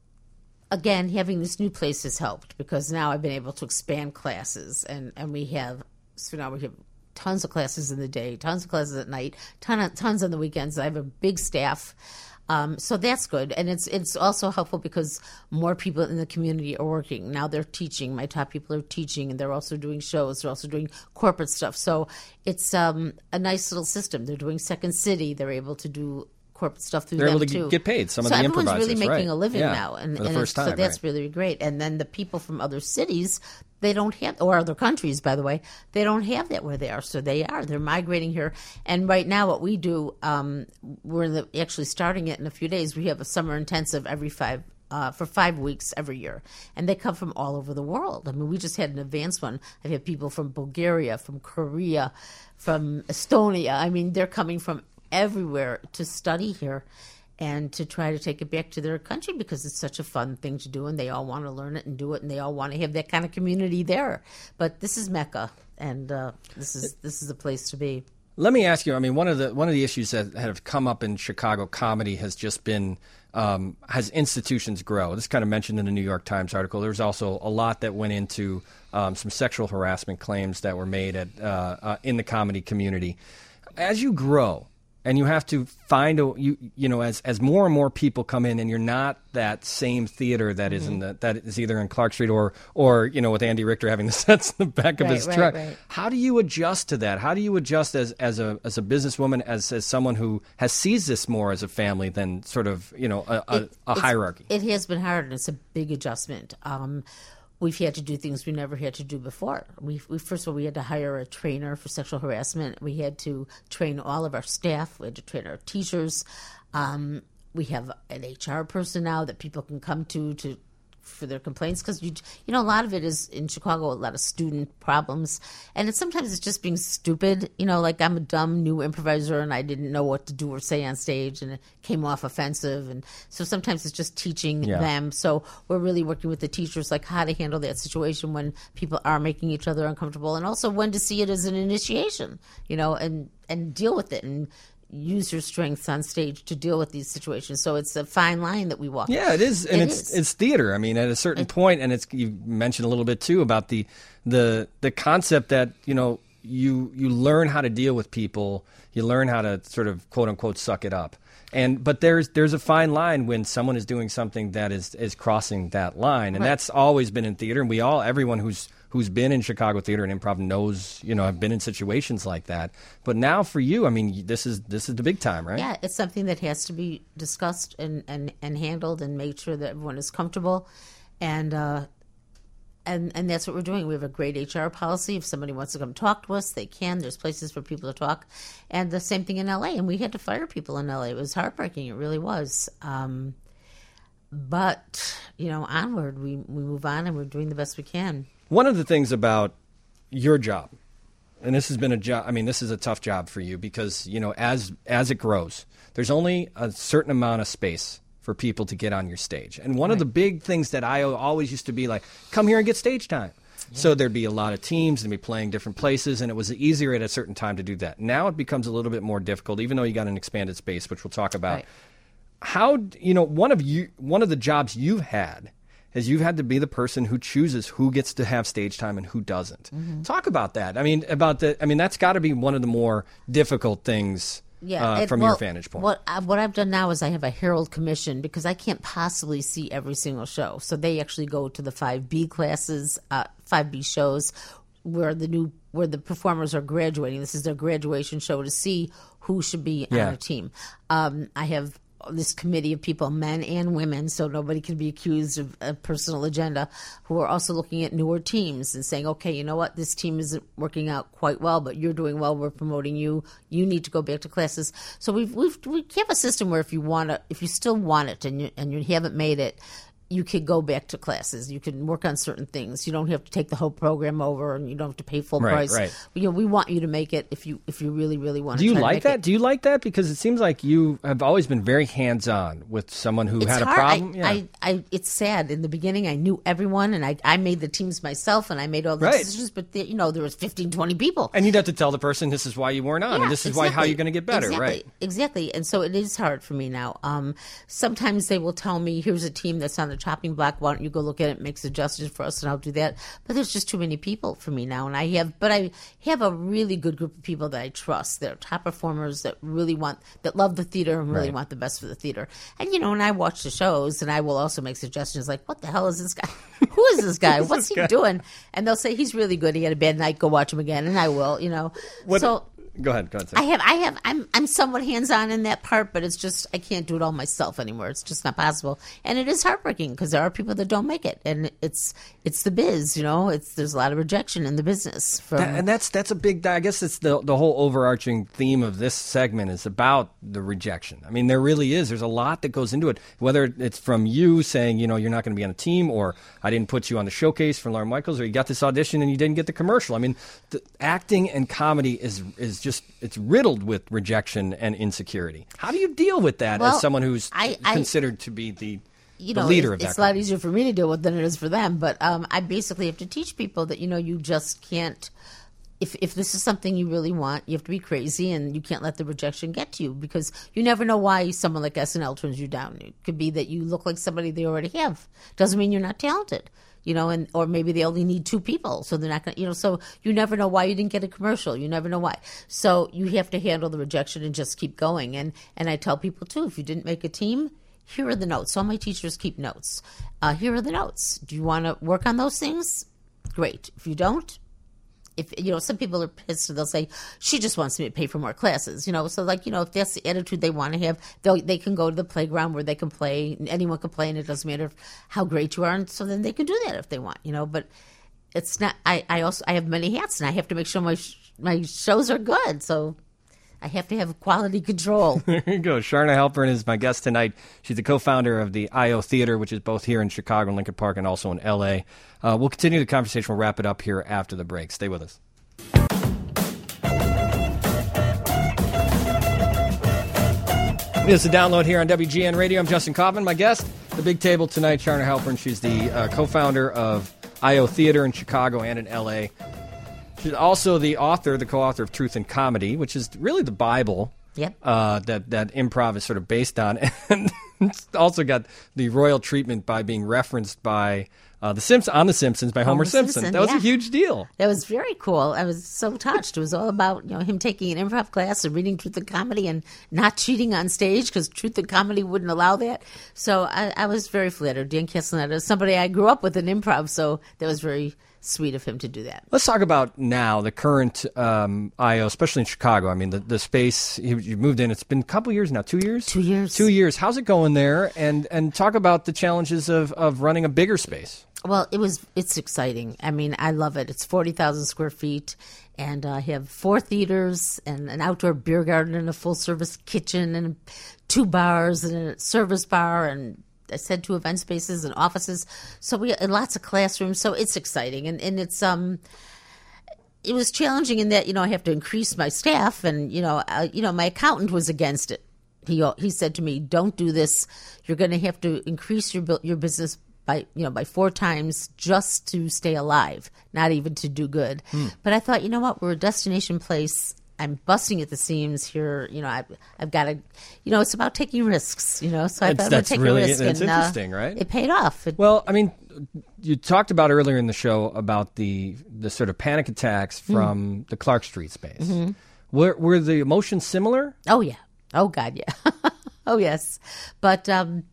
again, having this new place has helped because now I've been able to expand classes, and, and we have so now we have tons of classes in the day, tons of classes at night, ton of, tons on the weekends. I have a big staff. Um, so that's good, and it's it's also helpful because more people in the community are working now. They're teaching. My top people are teaching, and they're also doing shows. They're also doing corporate stuff. So it's um, a nice little system. They're doing Second City. They're able to do corporate stuff through
They're
them
able to
too.
get paid. Some of
so
the
everyone's
improvisers,
really making
right.
a living
Yeah,
now, and,
for the
and
first
it's-
time,
so that's
right.
really great. And then the people from other cities, they don't have, or other countries, by the way, they don't have that where they are. So they are. They're migrating here. And right now, what we do, um, we're in the, actually starting it in a few days. We have a summer intensive every five. Uh, for five weeks every year. And they come from all over the world. I mean, we just had an advanced one. I've had people from Bulgaria, from Korea, from Estonia. I mean, they're coming from everywhere to study here and to try to take it back to their country because it's such a fun thing to do, and they all want to learn it and do it, and they all want to have that kind of community there. But this is Mecca, and uh, this is this is a place to be.
Let me ask you. I mean, one of the one of the issues that have come up in Chicago comedy has just been um, as institutions grow. This is kind of mentioned in the New York Times article. There's also a lot that went into um, some sexual harassment claims that were made at uh, uh, in the comedy community. As you grow, and you have to find a you you know as as more and more people come in, and you're not that same theater that mm-hmm. is in the that is either in Clark Street or or you know with Andy Richter having the sets in the back of
right,
his
right,
truck.
Right.
How do you adjust to that? How do you adjust as as a as a businesswoman, as as someone who has sees this more as a family than sort of you know a, a,
it,
a hierarchy?
It has been hard, and it's a big adjustment. Um, We've had to do things we never had to do before. We, we first of all, we had to hire a trainer for sexual harassment. We had to train all of our staff. We had to train our teachers. Um, we have an H R person now that people can come to to for their complaints, because you you know a lot of it is in Chicago, a lot of student problems, and it's sometimes it's just being stupid. You know, like I'm a dumb new improviser and I didn't know what to do or say on stage, and it came off offensive, and so sometimes it's just teaching
yeah.
them. So we're really working with the teachers, like how to handle that situation when people are making each other uncomfortable, and also when to see it as an initiation. You know, and and deal with it and use your strengths on stage to deal with these situations. So it's a fine line that we walk.
Yeah, it is, and
it
it's
is.
it's theater. I mean, at a certain it, point, and it's you mentioned a little bit too about the the the concept that you know you you learn how to deal with people, you learn how to sort of quote unquote suck it up. And but there's there's a fine line when someone is doing something that is is crossing that line, and
right.
that's always been in theater. And we all, everyone who's who's been in Chicago theater and improv knows, you know, I've been in situations like that. But now for you, I mean, this is this is the big time, right?
Yeah, it's something that has to be discussed and, and, and handled and made sure that everyone is comfortable. And, uh, and and that's what we're doing. We have a great H R policy. If somebody wants to come talk to us, they can. There's places for people to talk. And the same thing in L A. And we had to fire people in L A. It was heartbreaking. It really was. Um, but, you know, onward, we, we move on and we're doing the best we can.
One of the things about your job, and this has been a job, I mean, this is a tough job for you because, you know, as as it grows, there's only a certain amount of space for people to get on your stage. And one right. of the big things that I always used to be like, come here and get stage time. Yeah. So there'd be a lot of teams and be playing different places, and it was easier at a certain time to do that. Now it becomes a little bit more difficult, even though you got an expanded space, which we'll talk about. Right. How, you know, one of you, one of the jobs you've had is you've had to be the person who chooses who gets to have stage time and who doesn't. Mm-hmm. Talk about that. I mean, about the. I mean, that's got to be one of the more difficult things
yeah,
uh,
it,
from
well,
your vantage point.
What I, what I've done now is I have a Herald Commission because I can't possibly see every single show. So they actually go to the five B classes, uh, five B shows, where the new where the performers are graduating. This is their graduation show to see who should be
yeah.
on our team. Um, I have this committee of people, men and women, so nobody can be accused of a personal agenda, who are also looking at newer teams and saying, okay, you know what, this team isn't working out quite well, but you're doing well, we're promoting you, you need to go back to classes. So we've, we've we have a system where if you want to, if you still want it and you, and you haven't made it, you could go back to classes. You can work on certain things. You don't have to take the whole program over, and you don't have to pay full
right,
price.
Right.
You know, we want you to make it if you if you really really want.
Do
to
you
try
like
to make
that?
It.
Do you like that? Because it seems like you have always been very hands on with someone who
it's
had a
hard.
problem.
I,
yeah.
I, I, it's sad. In the beginning, I knew everyone, and I, I made the teams myself, and I made all the
right.
decisions. But the, you know, there was fifteen, twenty people,
and you'd have to tell the person this is why you weren't on,
yeah,
and this is
exactly.
why how you're going to get better,
exactly.
right?
Exactly. And so it is hard for me now. Um, sometimes they will tell me, "Here's a team that's on the chopping block. Why don't you go look at it, make suggestions for us, and I'll do that." But there's just too many people for me now, and I have, but I have a really good group of people that I trust. They're top performers that really want, that love the theater and really
right.
want the best for the theater. And you know, and I watch the shows, and I will also make suggestions like, "What the hell is this guy? Who is this guy? What's he
guy?
doing?" And they'll say, "He's really good. He had a bad night. Go watch him again." And I will, you know.
What,
so.
Go ahead. Go ahead. Sam.
I have, I have, I'm, I'm somewhat hands-on in that part, but it's just I can't do it all myself anymore. It's just not possible, and it is heartbreaking because there are people that don't make it, and it's, it's the biz, you know. It's there's a lot of rejection in the business, from,
that, and that's that's a big. I guess it's the the whole overarching theme of this segment is about the rejection. I mean, there really is. There's a lot that goes into it. Whether it's from you saying, you know, you're not going to be on a team, or I didn't put you on the showcase for Lorne Michaels, or you got this audition and you didn't get the commercial. I mean, the acting and comedy is is just it's riddled with rejection and insecurity. How do you deal with that
well,
as someone who's
I, I,
considered to be the,
you
the
know,
leader
it,
of that?
It's a lot easier for me to deal with than it is for them. But um, I basically have to teach people that, you know, you just can't. if if this is something you really want, you have to be crazy, and you can't let the rejection get to you, because you never know why someone like S N L turns you down. It could be that you look like somebody they already have. Doesn't mean you're not talented, you know, and or maybe they only need two people, so they're not going to, you know, so you never know why you didn't get a commercial. You never know why. So you have to handle the rejection and just keep going. And and I tell people, too, if you didn't make a team, here are the notes. All my teachers keep notes. Uh, here are the notes. Do you want to work on those things? Great. If you don't, if you know, some people are pissed, so they'll say, she just wants me to pay for more classes, you know. So, like, you know, if that's the attitude they want to have, they they can go to the playground where they can play. Anyone can play, and it doesn't matter how great you are. And so then they can do that if they want, you know. But it's not. I, I also I have many hats, and I have to make sure my my shows are good. So I have to have quality control.
There you go. Sharna Halpern is my guest tonight. She's the co-founder of the I O Theater, which is both here in Chicago and Lincoln Park and also in L A. Uh, we'll continue the conversation. We'll wrap it up here after the break. Stay with us. It's the Download here on W G N Radio. I'm Justin Kaufman. My guest, the big table tonight, Sharna Halpern. She's the uh, co-founder of I O Theater in Chicago and in L A. She's also the author, the co-author of Truth and Comedy, which is really the Bible.
Yep.
Uh, that that improv is sort of based on, and it's also got the royal treatment by being referenced by uh, the Simpsons on the Simpsons by Homer,
Homer
Simpson.
Simpson,
That was
yeah.
a huge deal.
That was very cool. I was so touched. It was all about, you know, him taking an improv class and reading Truth and Comedy and not cheating on stage, because Truth and Comedy wouldn't allow that. So I, I was very flattered. Dan Castellaneta is somebody I grew up with in improv, so that was very sweet of him to do that.
Let's talk about now the current um, I O, especially in Chicago. I mean, the, the space you, you moved in. It's been a couple years now. Two years.
Two years.
Two years. How's it going there? And and talk about the challenges of, of running a bigger space.
Well, it was. It's exciting. I mean, I love it. It's forty thousand square feet, and I have four theaters and an outdoor beer garden and a full-service kitchen and two bars and a service bar, and I said two event spaces and offices. So we and lots of classrooms. So it's exciting, and and it's um. It was challenging in that, you know, I have to increase my staff, and you know, uh, you know, my accountant was against it. He he said to me, "Don't do this. You're going to have to increase your bu- your business by you know by four times just to stay alive, not even to do good."
Hmm.
But I thought, you know what, we're a destination place. I'm busting at the seams here. You know, I've, I've got to, you know, it's about taking risks, you know, so I
It's-
thought I would
that's
take
really-
a risk.
that's
and, uh,
interesting, right?
It paid off. It,
Well, I mean, you talked about earlier in the show about the the sort of panic attacks from the Clark Street space.
Mm-hmm.
Were were the emotions similar?
Oh, yeah. Oh, God, yeah. Oh, yes. But um,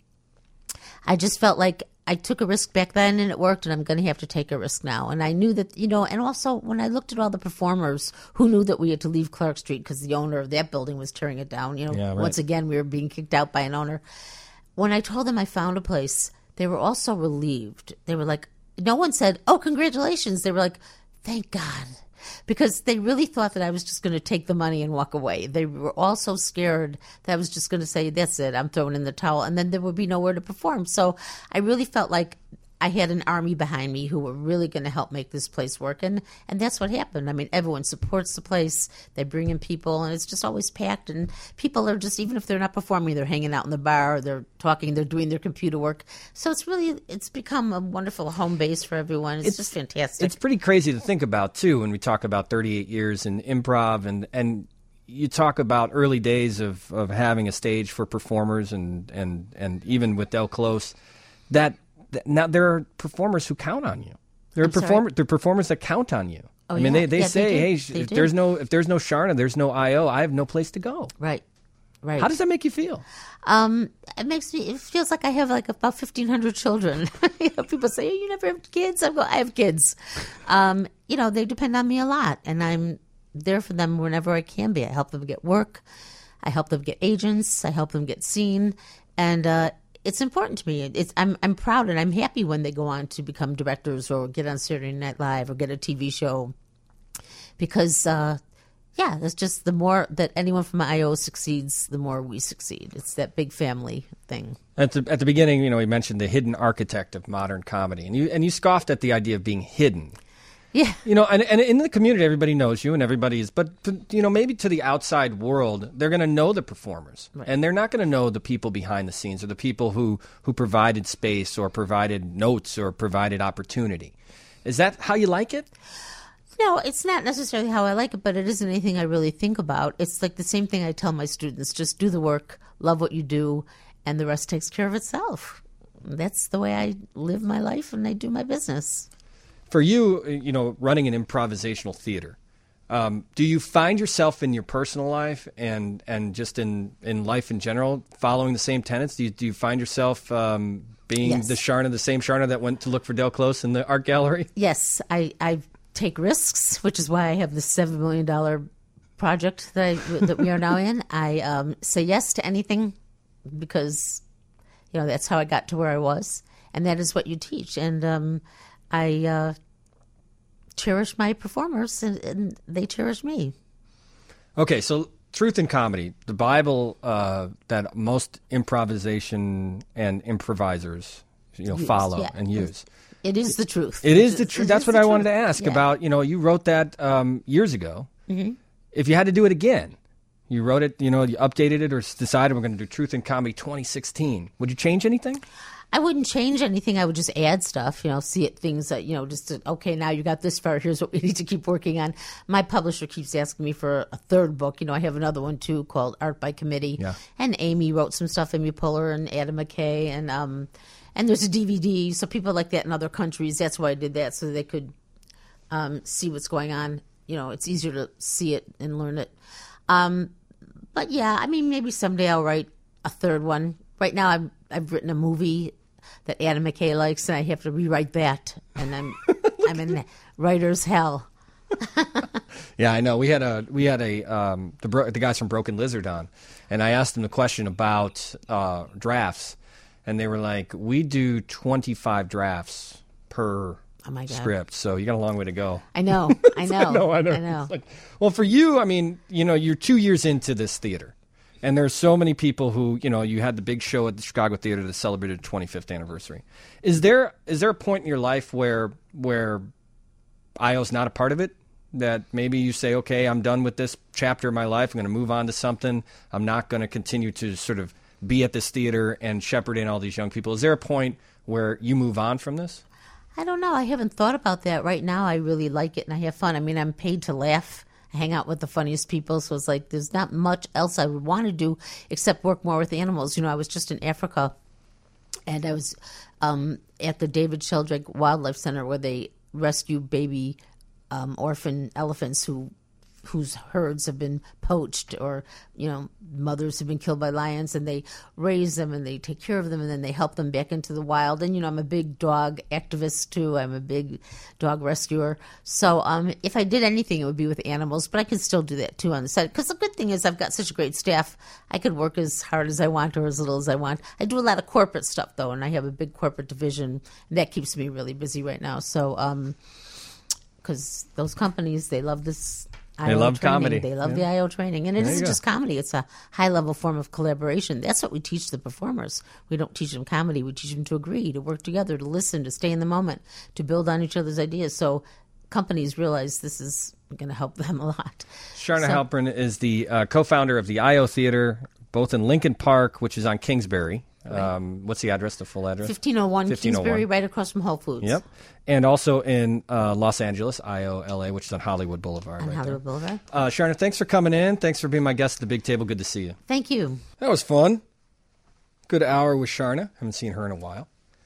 I just felt like I took a risk back then and it worked, and I'm going to have to take a risk now. And I knew that, you know, and also when I looked at all the performers who knew that we had to leave Clark Street because the owner of that building was tearing it down, you know,
Yeah, right.
once again, we were being kicked out by an owner. When I told them I found a place, they were all so relieved. They were like, no one said, "Oh, congratulations." They were like, "Thank God." Because they really thought that I was just going to take the money and walk away. They were all so scared that I was just going to say, "That's it, I'm throwing in the towel," and then there would be nowhere to perform. So I really felt like I had an army behind me who were really going to help make this place work, and, and that's what happened. I mean, everyone supports the place. They bring in people, and it's just always packed, and people are just, even if they're not performing, they're hanging out in the bar, they're talking, they're doing their computer work. So it's really, it's become a wonderful home base for everyone. It's,
It's-
just fantastic.
It's pretty crazy to think about, too, when we talk about thirty-eight years in improv, and, and you talk about early days of, of having a stage for performers, and, and, and even with Del Close, that, that now there are performers who count on you. There are
I'm sorry?
performers, there are performers that count on you.
Oh,
I mean,
yeah.
they, they
Yeah, they
say,
do.
"Hey,
They
if
do.
there's no if there's no Sharna, there's no I O. I have no place to go."
Right, right.
How does that make you feel?
Um, it makes me. It feels like I have like about fifteen hundred children. You know, people say, "Oh, you never have kids." I go, "I have kids." Um, you know, they depend on me a lot, and I'm there for them whenever I can be. I help them get work. I help them get agents. I help them get seen, and uh, it's important to me. It's I'm I'm proud and I'm happy when they go on to become directors or get on Saturday Night Live or get a T V show, because. Uh, Yeah, that's just the more that anyone from I O succeeds, the more we succeed. It's that big family thing.
At the, at the beginning, you know, he mentioned the hidden architect of modern comedy, and you and you scoffed at the idea of being hidden.
Yeah.
You know, and, and in the community, everybody knows you, and everybody is, but, you know, maybe to the outside world, they're going to know the performers,
Right.
and they're not going to know the people behind the scenes or the people who, who provided space or provided notes or provided opportunity. Is that how you like it?
No, it's not necessarily how I like it, but it isn't anything I really think about. It's like the same thing I tell my students: just do the work, love what you do, and the rest takes care of itself. That's the way I live my life and I do my business.
For you, you know, running an improvisational theater, um, do you find yourself in your personal life and, and just in, in life in general following the same tenets? Do you, do you find yourself um, being
Yes.
the Sharna, the same Sharna that went to look for Del Close in the art gallery?
Yes, I, I take risks, which is why I have this seven million dollars project that, I, that we are now in. I um, say yes to anything because, you know, that's how I got to where I was. And that is what you teach. And um, I uh, cherish my performers, and, and they cherish me.
Okay, so truth in comedy, the Bible uh, that most improvisation and improvisers, you know,
Use,
follow
yeah.
and use.
It is the truth.
It is the truth.
It
That's
is
what
the
I wanted to
truth.
ask
Yeah.
about. You know, you wrote that um, years ago.
Mm-hmm.
If you had to do it again, you wrote it, you know, you updated it or decided we're going to do Truth in Comedy twenty sixteen. Would you change anything?
I wouldn't change anything. I would just add stuff, you know, see it, things that, you know, just, to, okay, now you got this far. Here's what we need to keep working on. My publisher keeps asking me for a third book. You know, I have another one, too, called Art by Committee.
Yeah.
And Amy wrote some stuff, Amy Puller and Adam McKay. And um, and there's a D V D. So people like that in other countries, that's why I did that, so they could um, see what's going on. You know, it's easier to see it and learn it. Um, but, yeah, I mean, maybe someday I'll write a third one. Right now I've, I've written a movie that Adam McKay likes, and I have to rewrite that, and I'm I'm in writer's hell.
Yeah, I know. We had a we had a um, the bro- the guys from Broken Lizard on, and I asked them the question about uh, drafts, and they were like, "We do twenty-five drafts per
Oh my God.
script, so you got a long way to go."
I know, I know,
No, I know.
I know.
It's like, well, for you, I mean, you know, you're two years into this theater, and there's so many people who, you know, you had the big show at the Chicago Theater that celebrated the twenty-fifth anniversary. Is there is there a point in your life where where I O's not a part of it? That maybe you say, okay, I'm done with this chapter of my life. I'm going to move on to something. I'm not going to continue to sort of be at this theater and shepherd in all these young people. Is there a point where you move on from this?
I don't know. I haven't thought about that. Right now, I really like it and I have fun. I mean, I'm paid to laugh. I hang out with the funniest people, so it's like there's not much else I would want to do except work more with animals. You know, I was just in Africa, and I was um, at the David Sheldrake Wildlife Center where they rescue baby um, orphan elephants who whose herds have been poached, or, you know, mothers have been killed by lions, and they raise them and they take care of them and then they help them back into the wild. And, you know, I'm a big dog activist too. I'm a big dog rescuer. So um, if I did anything, it would be with animals, but I could still do that too on the side. Because the good thing is I've got such a great staff. I could work as hard as I want or as little as I want. I do a lot of corporate stuff though, and I have a big corporate division, and that keeps me really busy right now. So, um, because those companies, they love this I O
They love
training.
comedy.
They love
Yeah.
the I O training. And it
There you
isn't
go.
just comedy. It's a high-level form of collaboration. That's what we teach the performers. We don't teach them comedy. We teach them to agree, to work together, to listen, to stay in the moment, to build on each other's ideas. So companies realize this is going to help them a lot.
Sharna
So-
Halpern is the uh, co-founder of the I O Theater, both in Lincoln Park, which is on Kingsbury. Um, what's the address, the full address?
fifteen oh one
fifteen oh one.
Kingsbury, right across from Whole Foods.
Yep. And also in uh, Los Angeles, I O L A, which is on Hollywood Boulevard.
On
right
Hollywood
there.
Boulevard.
Uh, Sharna, thanks for coming in. Thanks for being my guest at the Big Table. Good to see you.
Thank you.
That was fun. Good hour with Sharna. Haven't seen her in a while.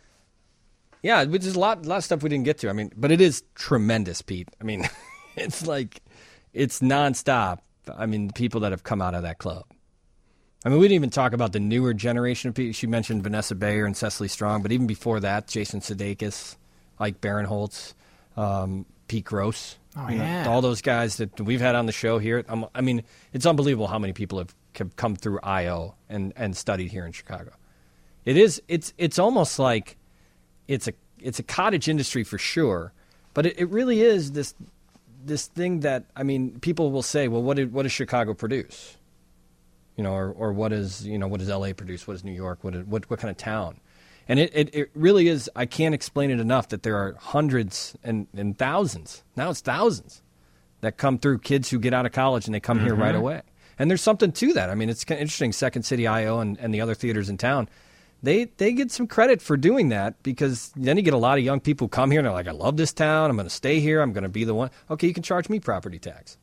Yeah, there's a lot, lot of stuff we didn't get to. I mean, but it is tremendous, Pete. I mean, it's like, it's nonstop. I mean, the people that have come out of that club. I mean, we didn't even talk about the newer generation of people. She mentioned Vanessa Bayer and Cecily Strong, but even before that, Jason Sudeikis, Ike Barinholtz, um, Pete Gross.
Oh,
You know,
yeah.
all those guys that we've had on the show here. Um, I mean, it's unbelievable how many people have, have come through I O and, and studied here in Chicago. It is. It's. It's almost like it's a. It's a cottage industry for sure, but it, it really is this. This thing that, I mean, people will say, well, what did what does Chicago produce? You know, or, or what is, you know, what does L A produce? What is New York? What, is, what what kind of town? And it, it, it really is, I can't explain it enough that there are hundreds and, and thousands, now it's thousands, that come through, kids who get out of college and they come here right away. And there's something to that. I mean, it's kind of interesting, Second City I O and, and the other theaters in town, they they get some credit for doing that, because then you get a lot of young people who come here and they're like, I love this town. I'm going to stay here. I'm going to be the one. Okay, you can charge me property tax.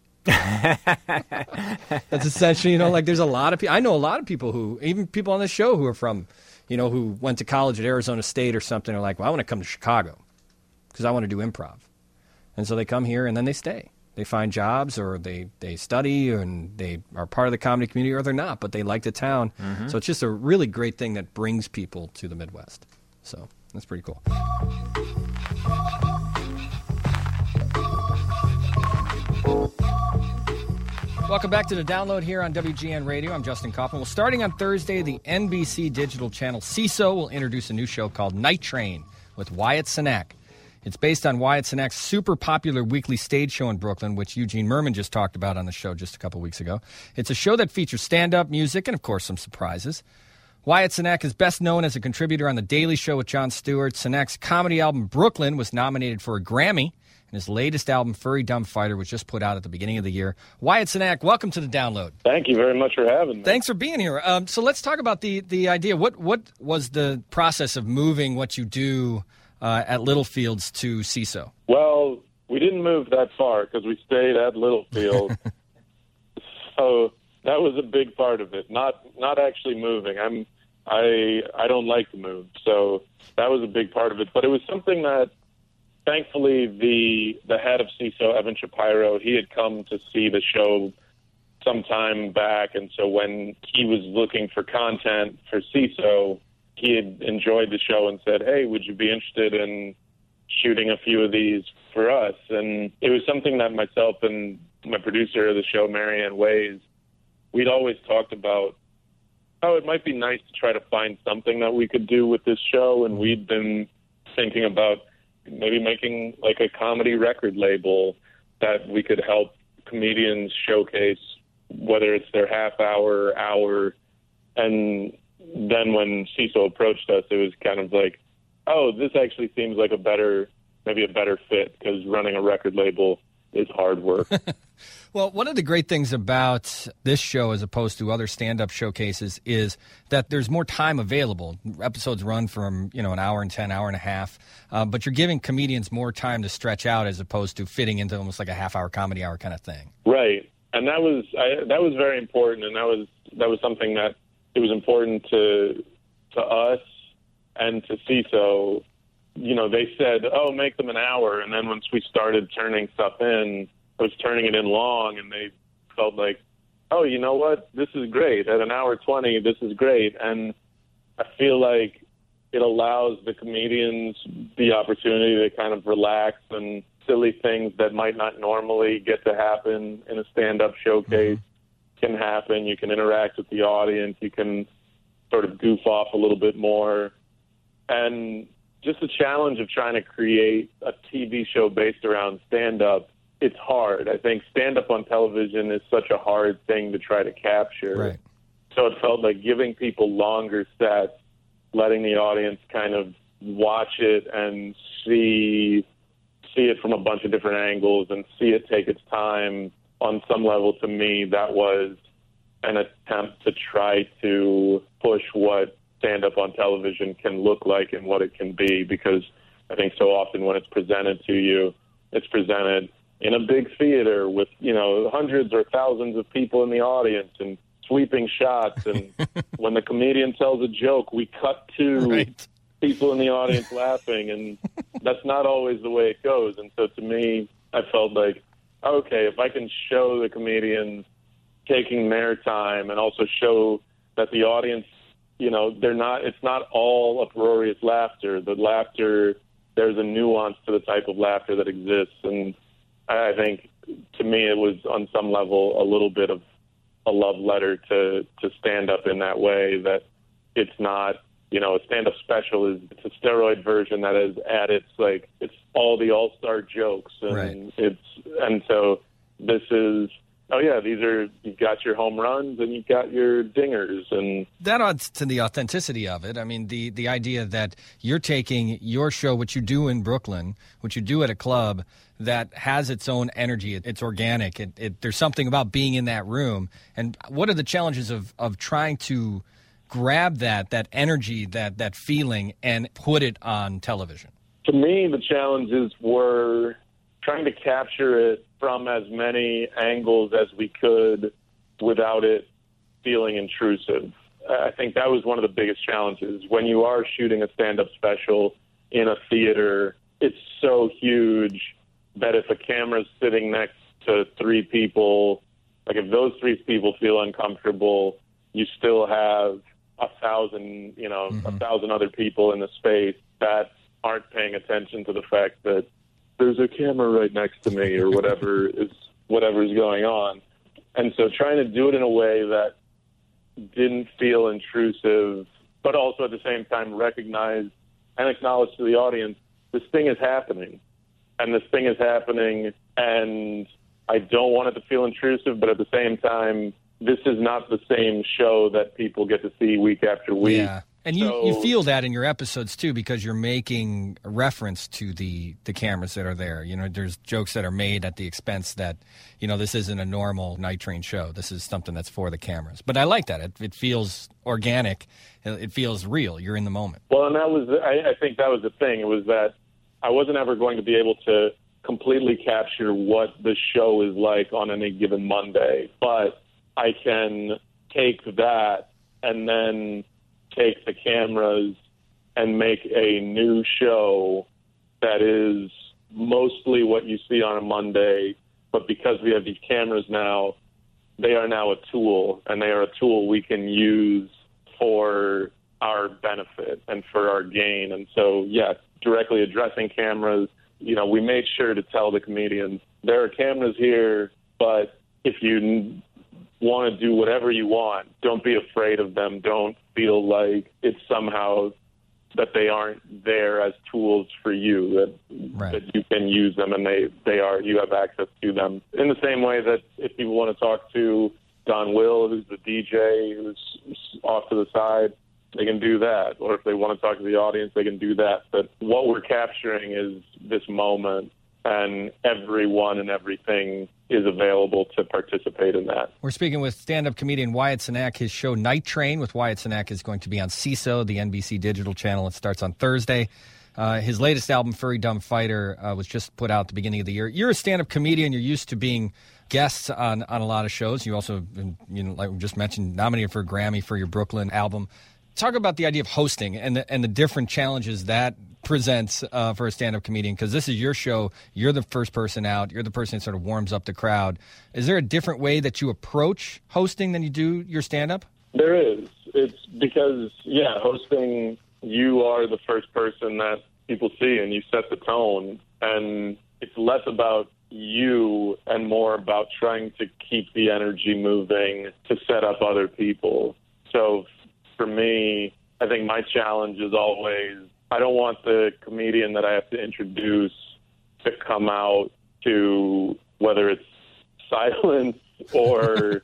That's essentially, you know, like there's a lot of people. I know a lot of people who, even people on this show who are from, you know, who went to college at Arizona State or something, are like, well, I want to come to Chicago because I want to do improv. And so they come here and then they stay. They find jobs, or they, they study, and they are part of the comedy community, or they're not, but they like the town. Mm-hmm. So it's just a really great thing that brings people to the Midwest. So that's pretty cool. Welcome back to The Download here on W G N Radio. I'm Justin Kaufman. Well, starting on Thursday, the N B C digital channel C I S O will introduce a new show called Night Train with Wyatt Cenac. It's based on Wyatt Cenac's super popular weekly stage show in Brooklyn, which Eugene Merman just talked about on the show just a couple weeks ago. It's a show that features stand-up, music, and, of course, some surprises. Wyatt Cenac is best known as a contributor on The Daily Show with Jon Stewart. Cenac's comedy album Brooklyn was nominated for a Grammy, and his latest album, Furry Dumb Fighter, was just put out at the beginning of the year. Wyatt Cenac, welcome to The Download.
Thank you very much for having me.
Thanks for being here. Um, so let's talk about the, the idea. What, what was the process of moving what you do Uh, at Littlefields to C I S O?
Well, we didn't move that far because we stayed at Littlefield. So that was a big part of it. Not not actually moving. I'm I I don't like to move, so that was a big part of it. But it was something that, thankfully, the the head of C I S O, Evan Shapiro, he had come to see the show some time back, and so when he was looking for content for C I S O, he had enjoyed the show and said, hey, would you be interested in shooting a few of these for us? And it was something that myself and my producer of the show, Marianne Ways, we'd always talked about, oh, it might be nice to try to find something that we could do with this show. And we'd been thinking about maybe making like a comedy record label that we could help comedians showcase, whether it's their half hour, hour. And then when C I S O approached us, it was kind of like, oh, this actually seems like a better, maybe a better fit, because running a record label is hard work.
Well, one of the great things about this show as opposed to other stand-up showcases is that there's more time available. Episodes run from, you know, an hour and ten, hour and a half, uh, but you're giving comedians more time to stretch out as opposed to fitting into almost like a half-hour comedy hour kind of thing.
Right, and that was I, that was very important, and that was that was something that it was important to to us and to C I S O. You know, they said, oh, make them an hour, and then once we started turning stuff in, I was turning it in long, and they felt like, oh, you know what, this is great. At an hour twenty, this is great. And I feel like it allows the comedians the opportunity to kind of relax, and silly things that might not normally get to happen in a stand-up showcase mm-hmm. can happen. You can interact with the audience. You can sort of goof off a little bit more. And just the challenge of trying to create a T V show based around stand-up, it's hard. I think stand-up on television is such a hard thing to try to capture.
Right.
So it felt like giving people longer sets, letting the audience kind of watch it and see see it from a bunch of different angles and see it take its time. On some level, to me, that was an attempt to try to push what stand-up on television can look like and what it can be, because I think so often when it's presented to you, it's presented in a big theater with, you know, hundreds or thousands of people in the audience and sweeping shots. And when the comedian tells a joke, we cut to right. people in the audience laughing, and that's not always the way it goes. And so to me, I felt like, okay, if I can show the comedians taking their time and also show that the audience, you know, they're not, it's not all uproarious laughter. The laughter, there's a nuance to the type of laughter that exists. And I think, to me, it was on some level a little bit of a love letter to, to stand up in that way, that it's not, you know, a stand-up special is, it's a steroid version that is at its, like, it's all the all-star jokes. And
right.
it's, and so this is, oh, yeah, these are, you've got your home runs and you've got your dingers. And
that adds to the authenticity of it. I mean, the, the idea that you're taking your show, what you do in Brooklyn, what you do at a club that has its own energy, it, it's organic, it, it, there's something about being in that room. And what are the challenges of, of trying to grab that, that energy, that, that feeling, and put it on television?
To me, the challenges were trying to capture it from as many angles as we could without it feeling intrusive. I think that was one of the biggest challenges. When you are shooting a stand-up special in a theater, it's so huge that if a camera's sitting next to three people, like if those three people feel uncomfortable, you still have a thousand, you know, mm-hmm. a thousand other people in the space that aren't paying attention to the fact that there's a camera right next to me or whatever is whatever is going on. And so trying to do it in a way that didn't feel intrusive, but also at the same time recognize and acknowledge to the audience, this thing is happening. And this thing is happening, and I don't want it to feel intrusive, but at the same time, this is not the same show that people get to see week after week.
Yeah. And you,
so,
you feel that in your episodes, too, because you're making a reference to the, the cameras that are there. You know, there's jokes that are made at the expense that, you know, this isn't a normal Night Train show. This is something that's for the cameras. But I like that. It, it feels organic. It feels real. You're in the moment.
Well, and that was, I, I think that was the thing. It was that I wasn't ever going to be able to completely capture what the show is like on any given Monday. But I can take that and then take the cameras and make a new show that is mostly what you see on a Monday, but because we have these cameras now, they are now a tool, and they are a tool we can use for our benefit and for our gain. And so, yes, directly addressing cameras, you know, we made sure to tell the comedians, there are cameras here, but if you want to do whatever you want, don't be afraid of them. Don't feel like it's somehow that they aren't there as tools for you, that,
right.
that you can use them and they, they are, you have access to them. In the same way that if people want to talk to Don Will, who's the D J, who's off to the side, they can do that. Or if they want to talk to the audience, they can do that. But what we're capturing is this moment, and everyone and everything is available to participate in that.
We're speaking with stand-up comedian Wyatt Cenac. His show Night Train with Wyatt Cenac is going to be on C I S O, the N B C digital channel. It starts on Thursday. Uh, his latest album, Furry Dumb Fighter, uh, was just put out at the beginning of the year. You're a stand-up comedian. You're used to being guests on, on a lot of shows. You also, you know, like we just mentioned, nominated for a Grammy for your Brooklyn album. Talk about the idea of hosting and the, and the different challenges that presents uh, for a stand-up comedian, because this is your show. You're the first person out. You're the person that sort of warms up the crowd. Is there a different way that you approach hosting than you do your stand-up?
There is. It's because, yeah, hosting, you are the first person that people see and you set the tone. And it's less about you and more about trying to keep the energy moving to set up other people. So for me, I think my challenge is always, I don't want the comedian that I have to introduce to come out to, whether it's silence or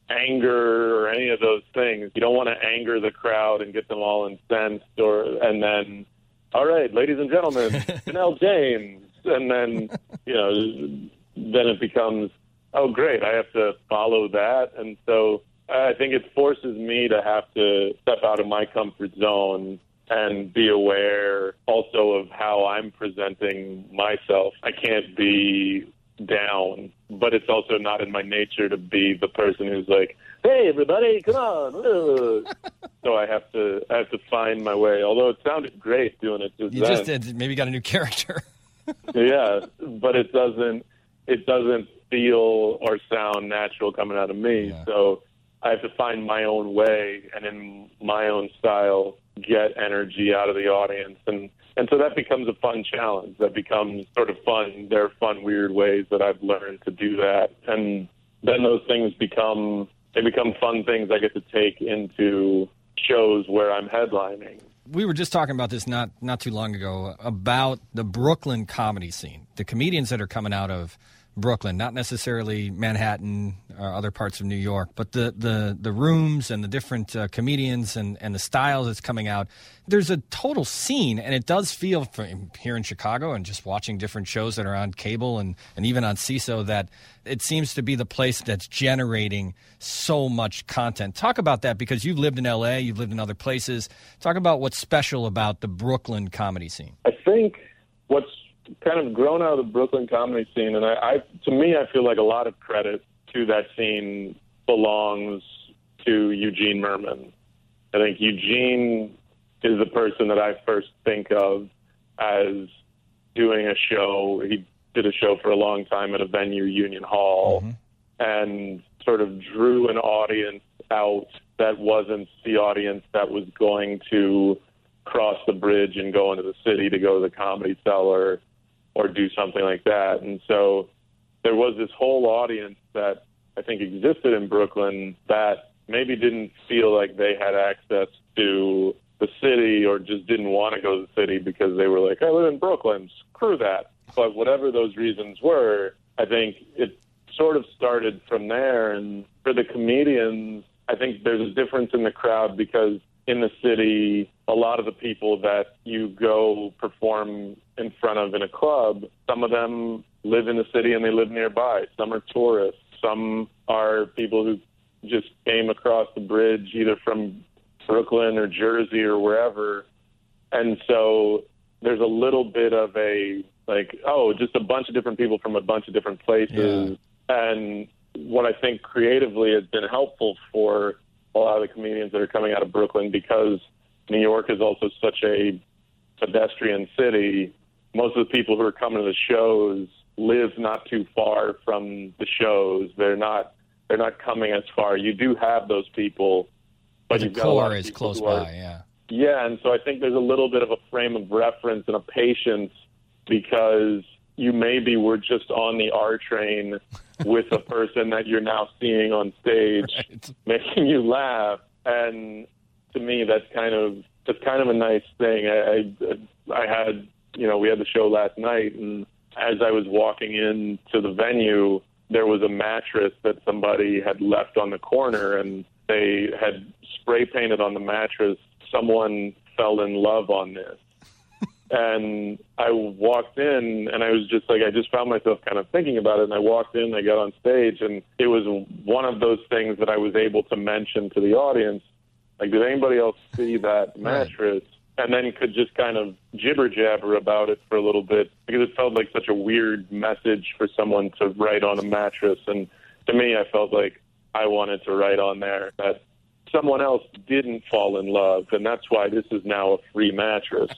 anger or any of those things. You don't want to anger the crowd and get them all incensed, or and then, all right, ladies and gentlemen, Janelle James. And then, you know, then it becomes, oh, great, I have to follow that. And so I think it forces me to have to step out of my comfort zone and be aware also of how I'm presenting myself. I can't be down, but it's also not in my nature to be the person who's like, hey, everybody, come on. So I have to I have to find my way, although it sounded great doing it just
You
then.
just did. Maybe got a new character.
Yeah, but it doesn't it doesn't feel or sound natural coming out of me.
Yeah.
So I have to find my own way and in my own style get energy out of the audience. And, and so that becomes a fun challenge. That becomes sort of fun. There are fun, weird ways that I've learned to do that. And then those things become, they become fun things I get to take into shows where I'm headlining.
We were just talking about this not, not too long ago, about the Brooklyn comedy scene. The comedians that are coming out of Brooklyn, not necessarily Manhattan or other parts of New York, but the the, the rooms and the different uh, comedians and, and the styles that's coming out. There's a total scene, and it does feel from here in Chicago and just watching different shows that are on cable and, and even on C I S O that it seems to be the place that's generating so much content. Talk about that, because you've lived in L A, you've lived in other places. Talk about what's special about the Brooklyn comedy scene.
I think what's kind of grown out of the Brooklyn comedy scene, and I, I to me, I feel like a lot of credit to that scene belongs to Eugene Merman. I think Eugene is the person that I first think of as doing a show. He did a show for a long time at a venue, Union Hall, mm-hmm. and sort of drew an audience out that wasn't the audience that was going to cross the bridge and go into the city to go to the Comedy Cellar or do something like that. And so there was this whole audience that I think existed in Brooklyn that maybe didn't feel like they had access to the city or just didn't want to go to the city because they were like, I live in Brooklyn, screw that. But whatever those reasons were, I think it sort of started from there. And for the comedians, I think there's a difference in the crowd because in the city, a lot of the people that you go perform in front of in a club, some of them live in the city and they live nearby. Some are tourists. Some are people who just came across the bridge either from Brooklyn or Jersey or wherever. And so there's a little bit of a, like, oh, just a bunch of different people from a bunch of different places. Yeah. And what I think creatively has been helpful for a lot of the comedians that are coming out of Brooklyn, because New York is also such a pedestrian city. Most of the people who are coming to the shows live not too far from the shows. They're not they're not coming as far. You do have those people, but
the
you've got a lot
core
of
is
people
close
who are,
by, yeah.
Yeah, and so I think there's a little bit of a frame of reference and a patience because you maybe were just on the R train with a person that you're now seeing on stage, right, making you laugh. And to me, that's kind of that's kind of a nice thing. I, I, I had, you know, we had the show last night, and as I was walking into the venue, there was a mattress that somebody had left on the corner, and they had spray painted on the mattress, "Someone fell in love on this." And I walked in, and I was just like, I just found myself kind of thinking about it. And I walked in, I got on stage, and it was one of those things that I was able to mention to the audience. Like, did anybody else see that mattress? And then could just kind of jibber jabber about it for a little bit, because it felt like such a weird message for someone to write on a mattress. And to me, I felt like I wanted to write on there that someone else didn't fall in love, and that's why this is now a free mattress.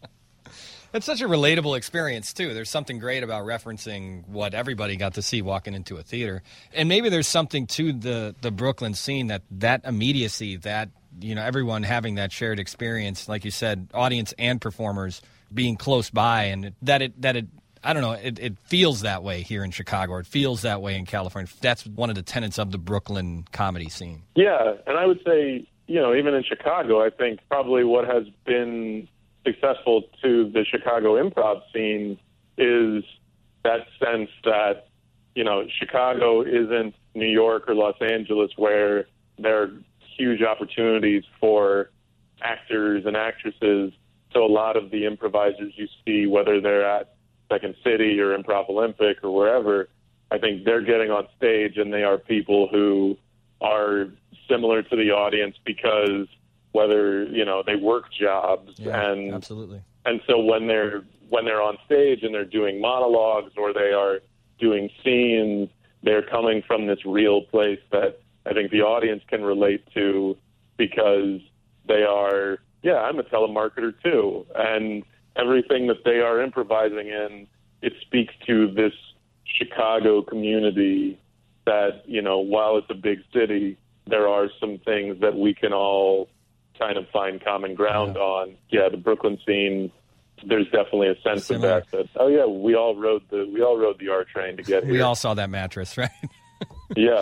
It's such a relatable experience, too. There's something great about referencing what everybody got to see walking into a theater. And maybe there's something to the, the Brooklyn scene, that that immediacy, that, you know, everyone having that shared experience, like you said, audience and performers being close by, and that it, that it I don't know, it, it feels that way here in Chicago, or it feels that way in California. That's one of the tenets of the Brooklyn comedy scene.
Yeah, and I would say, you know, even in Chicago, I think probably what has been successful to the Chicago improv scene is that sense that, you know, Chicago isn't New York or Los Angeles, where there are huge opportunities for actors and actresses. So a lot of the improvisers you see, whether they're at Second City or Improv Olympic or wherever, I think they're getting on stage and they are people who are similar to the audience because whether, you know, they work jobs.
Yeah,
and
absolutely.
And so when they're when they're on stage and they're doing monologues or they are doing scenes, they're coming from this real place that I think the audience can relate to, because they are, yeah, I'm a telemarketer too. And everything that they are improvising in, it speaks to this Chicago community that, you know, while it's a big city, there are some things that we can all kind of find common ground yeah. on. Yeah, the Brooklyn scene, there's definitely a sense Similar. of that, that, oh yeah, we all rode the we all rode the R train to get here.
We all saw that mattress, right?
Yeah.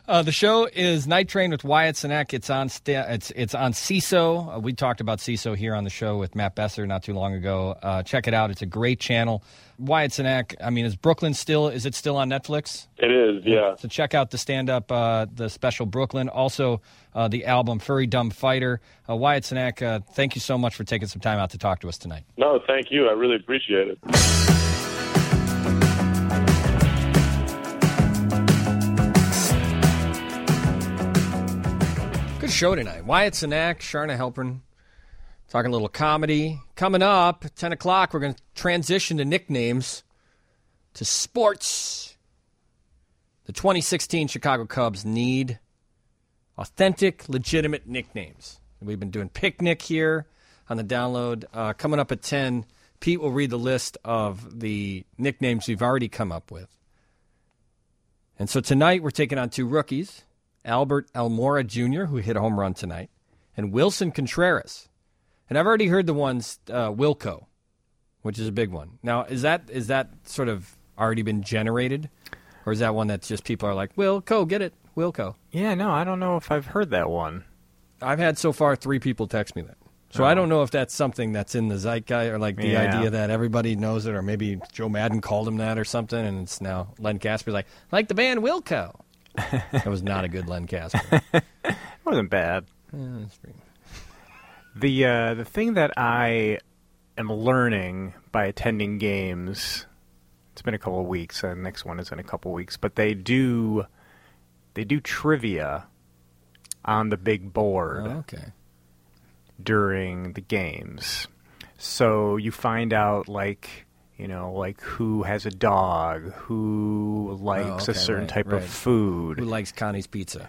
Uh, the show is Night Train with Wyatt Cenac. It's on sta- it's it's on C I S O. Uh, we talked about C I S O here on the show with Matt Besser not too long ago. Uh, check it out. It's a great channel. Wyatt Cenac, I mean, is Brooklyn still, is it still on Netflix?
It is, yeah.
So check out the stand-up, uh, the special Brooklyn. Also, uh, the album Furry Dumb Fighter. Uh, Wyatt Cenac, uh, thank you so much for taking some time out to talk to us tonight.
No, thank you. I really appreciate it.
Good show tonight. Wyatt Cenac, Sharna Halpern, talking a little comedy. Coming up at ten o'clock, we're going to transition to nicknames, to sports. The twenty sixteen Chicago Cubs need authentic, legitimate nicknames. We've been doing Picnic here on the download. Uh, coming up at ten, Pete will read the list of the nicknames we've already come up with. And so tonight we're taking on two rookies. Albert Almora Junior, who hit a home run tonight, and Wilson Contreras. And I've already heard the ones, uh, Wilco, which is a big one. Now, is that is that sort of already been generated? Or is that one that just people are like, Wilco, get it, Wilco?
Yeah, no, I don't know if I've heard that one.
I've had so far three people text me that. So
Oh.
I don't know if that's something that's in the zeitgeist or like the
Yeah.
idea that everybody knows it, or maybe Joe Madden called him that or something, and it's now Len Casper's like, like the band Wilco. That was not a good Len Casper.
It wasn't bad.
Yeah, that's pretty...
The uh, the thing that I am learning by attending games, it's been a couple of weeks, and the next one is in a couple of weeks, but they do they do trivia on the big board
Oh, okay.
during the games. So you find out, like, you know, like who has a dog, who likes
Oh,
a
okay,
certain
right,
type
right.
of food.
Who likes Connie's Pizza?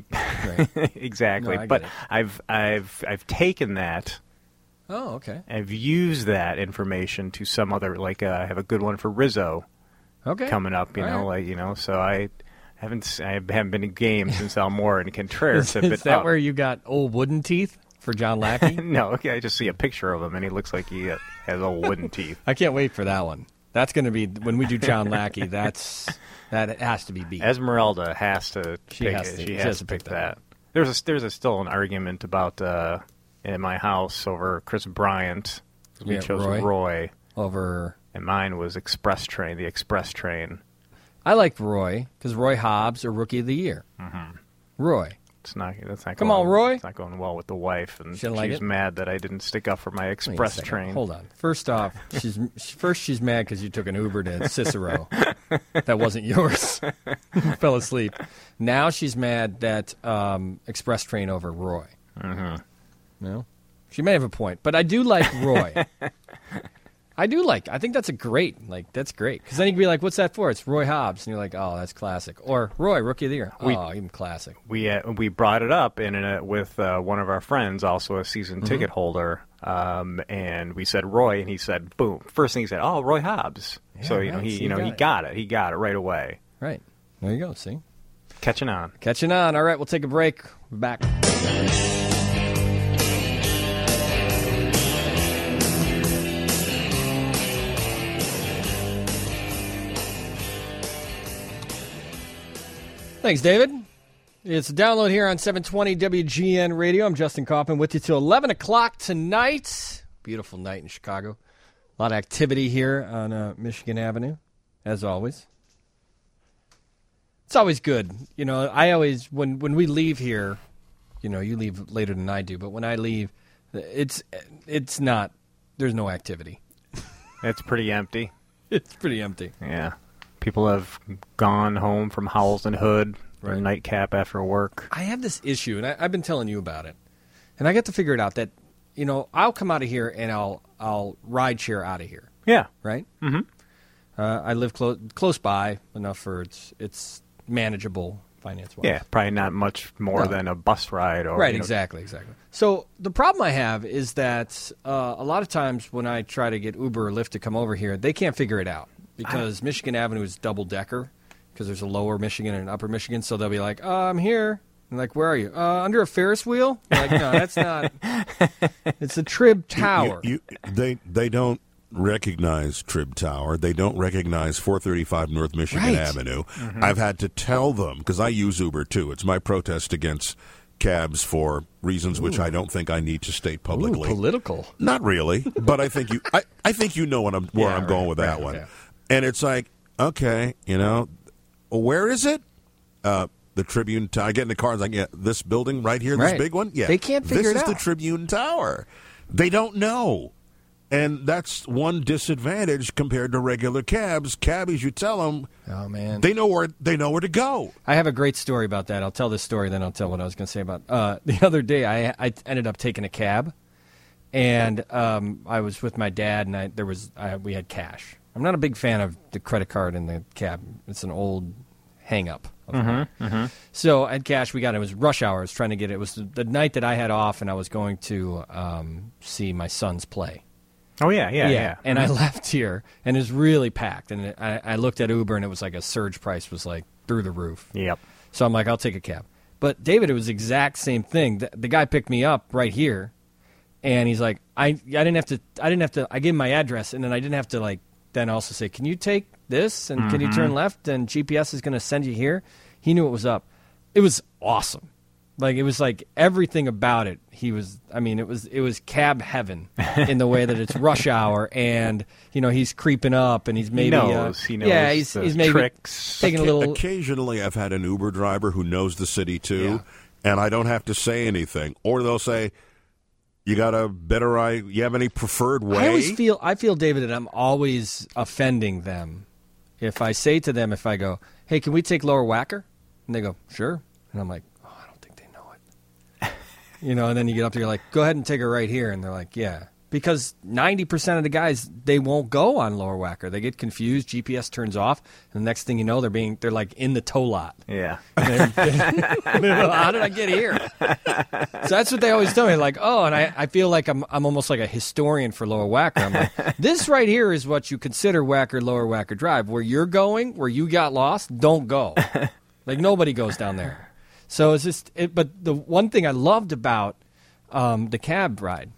Exactly.
No, I get
but
it.
I've I've I've taken that.
Oh, okay.
I've used that information to some other, like, uh, I have a good one for Rizzo
Okay.
coming up, you
All
know,
right.
like, you know, so I haven't s- I haven't been in games since Almora and Contreras
Is,
have been
is that
up.
where you got old wooden teeth for John Lackey?
No, okay, I just see a picture of him, and he looks like he uh, has old wooden teeth.
I can't wait for that one. That's going to be, when we do John Lackey, that's that has to be beat.
Esmeralda has to
She
pick
has
it.
to-
She
she
has,
has
to
to
pick
pick
that.
that.
There's a there's a, still an argument about uh, in my house over Chris Bryant. We
Yeah,
chose
Roy.
Roy,
Over,
and mine was Express Train, the Express Train.
I like Roy, because Roy Hobbs, a Rookie of the Year.
Mm-hmm.
Roy.
It's not. That's not.
Come
going,
on, Roy.
It's not going well with the wife, and
She didn't like
she's
it?
mad that I didn't stick up for my
Wait a
Express
second.
Train.
Hold on. First off, she's first she's mad because you took an Uber to Cicero. That wasn't yours. You fell asleep. Now she's mad that um, Express Train over Roy.
Mm-hmm.
No, she may have a point, but I do like Roy. I do like. I think that's a great. Like that's great because then you can be like, "What's that for?" It's Roy Hobbs, and you're like, "Oh, that's classic." Or Roy, Rookie of the Year.
We-
oh, even classic.
We uh, we brought it up in a, with uh, one of our friends, also a season
Mm-hmm.
ticket holder, um, and we said Roy, and he said, "Boom!" First thing he said, "Oh, Roy Hobbs."
Yeah,
so you know
right.
he
So
you
you
know
got
he
it.
got it. He got it right away.
Right there, you go. See,
Catching on.
catching on. All right, we'll take a break. We're back. Thanks, David. It's a download here on seven twenty W G N Radio. I'm Justin Kaufman with you till eleven o'clock tonight. Beautiful night in Chicago. A lot of activity here on uh, Michigan Avenue, as always. It's always good. You know, I always, when, when we leave here, you know, you leave later than I do, but when I leave, it's it's not, there's no activity.
It's pretty empty.
It's pretty empty.
Yeah, people have gone home from Howells and Hood, their
Right.
nightcap after work.
I have this issue, and I, I've been telling you about it, and I got to figure it out that, you know, I'll come out of here and I'll I'll ride share out of here,
Yeah.
right?
Mhm.
Uh, I live close close by enough for it's it's manageable finance wise.
Yeah, probably not much more
No.
than a bus ride or
Right,
you know,
exactly, exactly. So the problem I have is that uh, a lot of times when I try to get Uber or Lyft to come over here, they can't figure it out because Michigan Avenue is double decker because there's a lower Michigan and an upper Michigan. So they'll be like, "Oh, I'm here." I'm like, "Where are you?" Uh, under a Ferris wheel. I'm like, no, that's not. It's a Trib Tower.
You, you, they they don't recognize Trib Tower. They don't recognize four thirty-five North Michigan
Right.
Avenue.
Mm-hmm.
I've had to tell them, because I use Uber too. It's my protest against cabs for reasons which I don't think I need to state
Ooh,
publicly.
political.
Not really, but I think you. I, I think you know what I'm, where
Yeah,
I'm going
right,
with that
right,
one.
yeah.
And it's like, okay, you know, well, where is it? Uh, the Tribune Tower. I get in the car and like, yeah, this building right here, this
Right.
big one. Yeah,
They can't figure
this
it
is the
out.
Tribune Tower. They don't know, and that's one disadvantage compared to regular cabs. Cabbies, you tell them,
Oh, man.
they know where they know where to go.
I have a great story about that. I'll tell this story, then I'll tell what I was going to say about uh, the other day. I I ended up taking a cab, and um, I was with my dad, and I there was I, we had cash. I'm not a big fan of the credit card in the cab. It's an old hang up. of mine. So I had cash. We got it. It was rush hour. I was trying to get it. It was the night that I had off, and I was going to um, see my sons play.
Oh, yeah, yeah, yeah.
And I left here, and it was really packed. And it, I, I looked at Uber, and it was like a surge price was like through the roof.
Yep.
So I'm like, I'll take a cab. But David, it was the exact same thing. The, the guy picked me up right here, and he's like, I I didn't have to I didn't have to I gave him my address, and then I didn't have to like then also say, can you take this and
Mm-hmm.
can you turn left and G P S is going to send you here. He knew it was up. It was awesome. Like it was like everything about it. He was. I mean, it was it was cab heaven in the way that it's rush hour, and you know he's creeping up, and he's maybe
knows.
Uh,
He knows
yeah, he's
the
he's maybe
tricks.
taking a
Occa-
little.
Occasionally, I've had an Uber driver who knows the city too,
Yeah.
and I don't have to say anything, or they'll say, "You got a better eye? You have any preferred way?"
I always feel I feel David that I'm always offending them. If I say to them, if I go, "Hey, can we take Lower Wacker?" and they go, "Sure," and I'm like, "Oh, I don't think they know it." You know, and then you get up there, you're like, "Go ahead and take her right here," and they're like, "Yeah." Because ninety percent of the guys, they won't go on Lower Wacker. They get confused. G P S turns off, and the next thing you know, they're being they're like in the tow lot.
Yeah.
And they're- How did I get here? So that's what they always tell me. Like, oh, and I, I feel like I'm I'm almost like a historian for Lower Wacker. I'm like, this right here is what you consider Wacker Lower Wacker Drive. Where you're going, where you got lost, don't go. Like nobody goes down there. So it's just. It, but the one thing I loved about um, the cab ride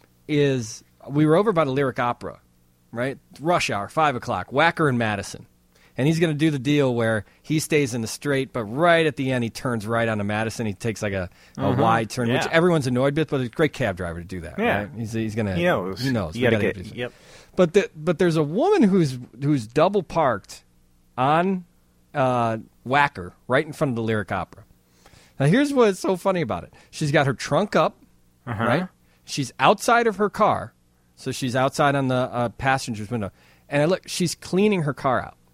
is we were over by the Lyric Opera, right? Rush hour, five o'clock. Wacker and Madison. And he's going to do the deal where he stays in the straight, but right at the end he turns right onto Madison. He takes like a, a wide turn, which
Yeah.
everyone's annoyed with, but he's a great cab driver to do that.
Yeah.
Right? He's he's going to
He knows.
He knows.
You
We
gotta
gotta
get,
do
yep.
But the, but there's a woman who's who's double parked on uh, Wacker right in front of the Lyric Opera. Now here's what's so funny about it. She's got her trunk up,
Uh-huh.
right? She's outside of her car, so she's outside on the uh, passenger's window. And I look, she's cleaning her car out.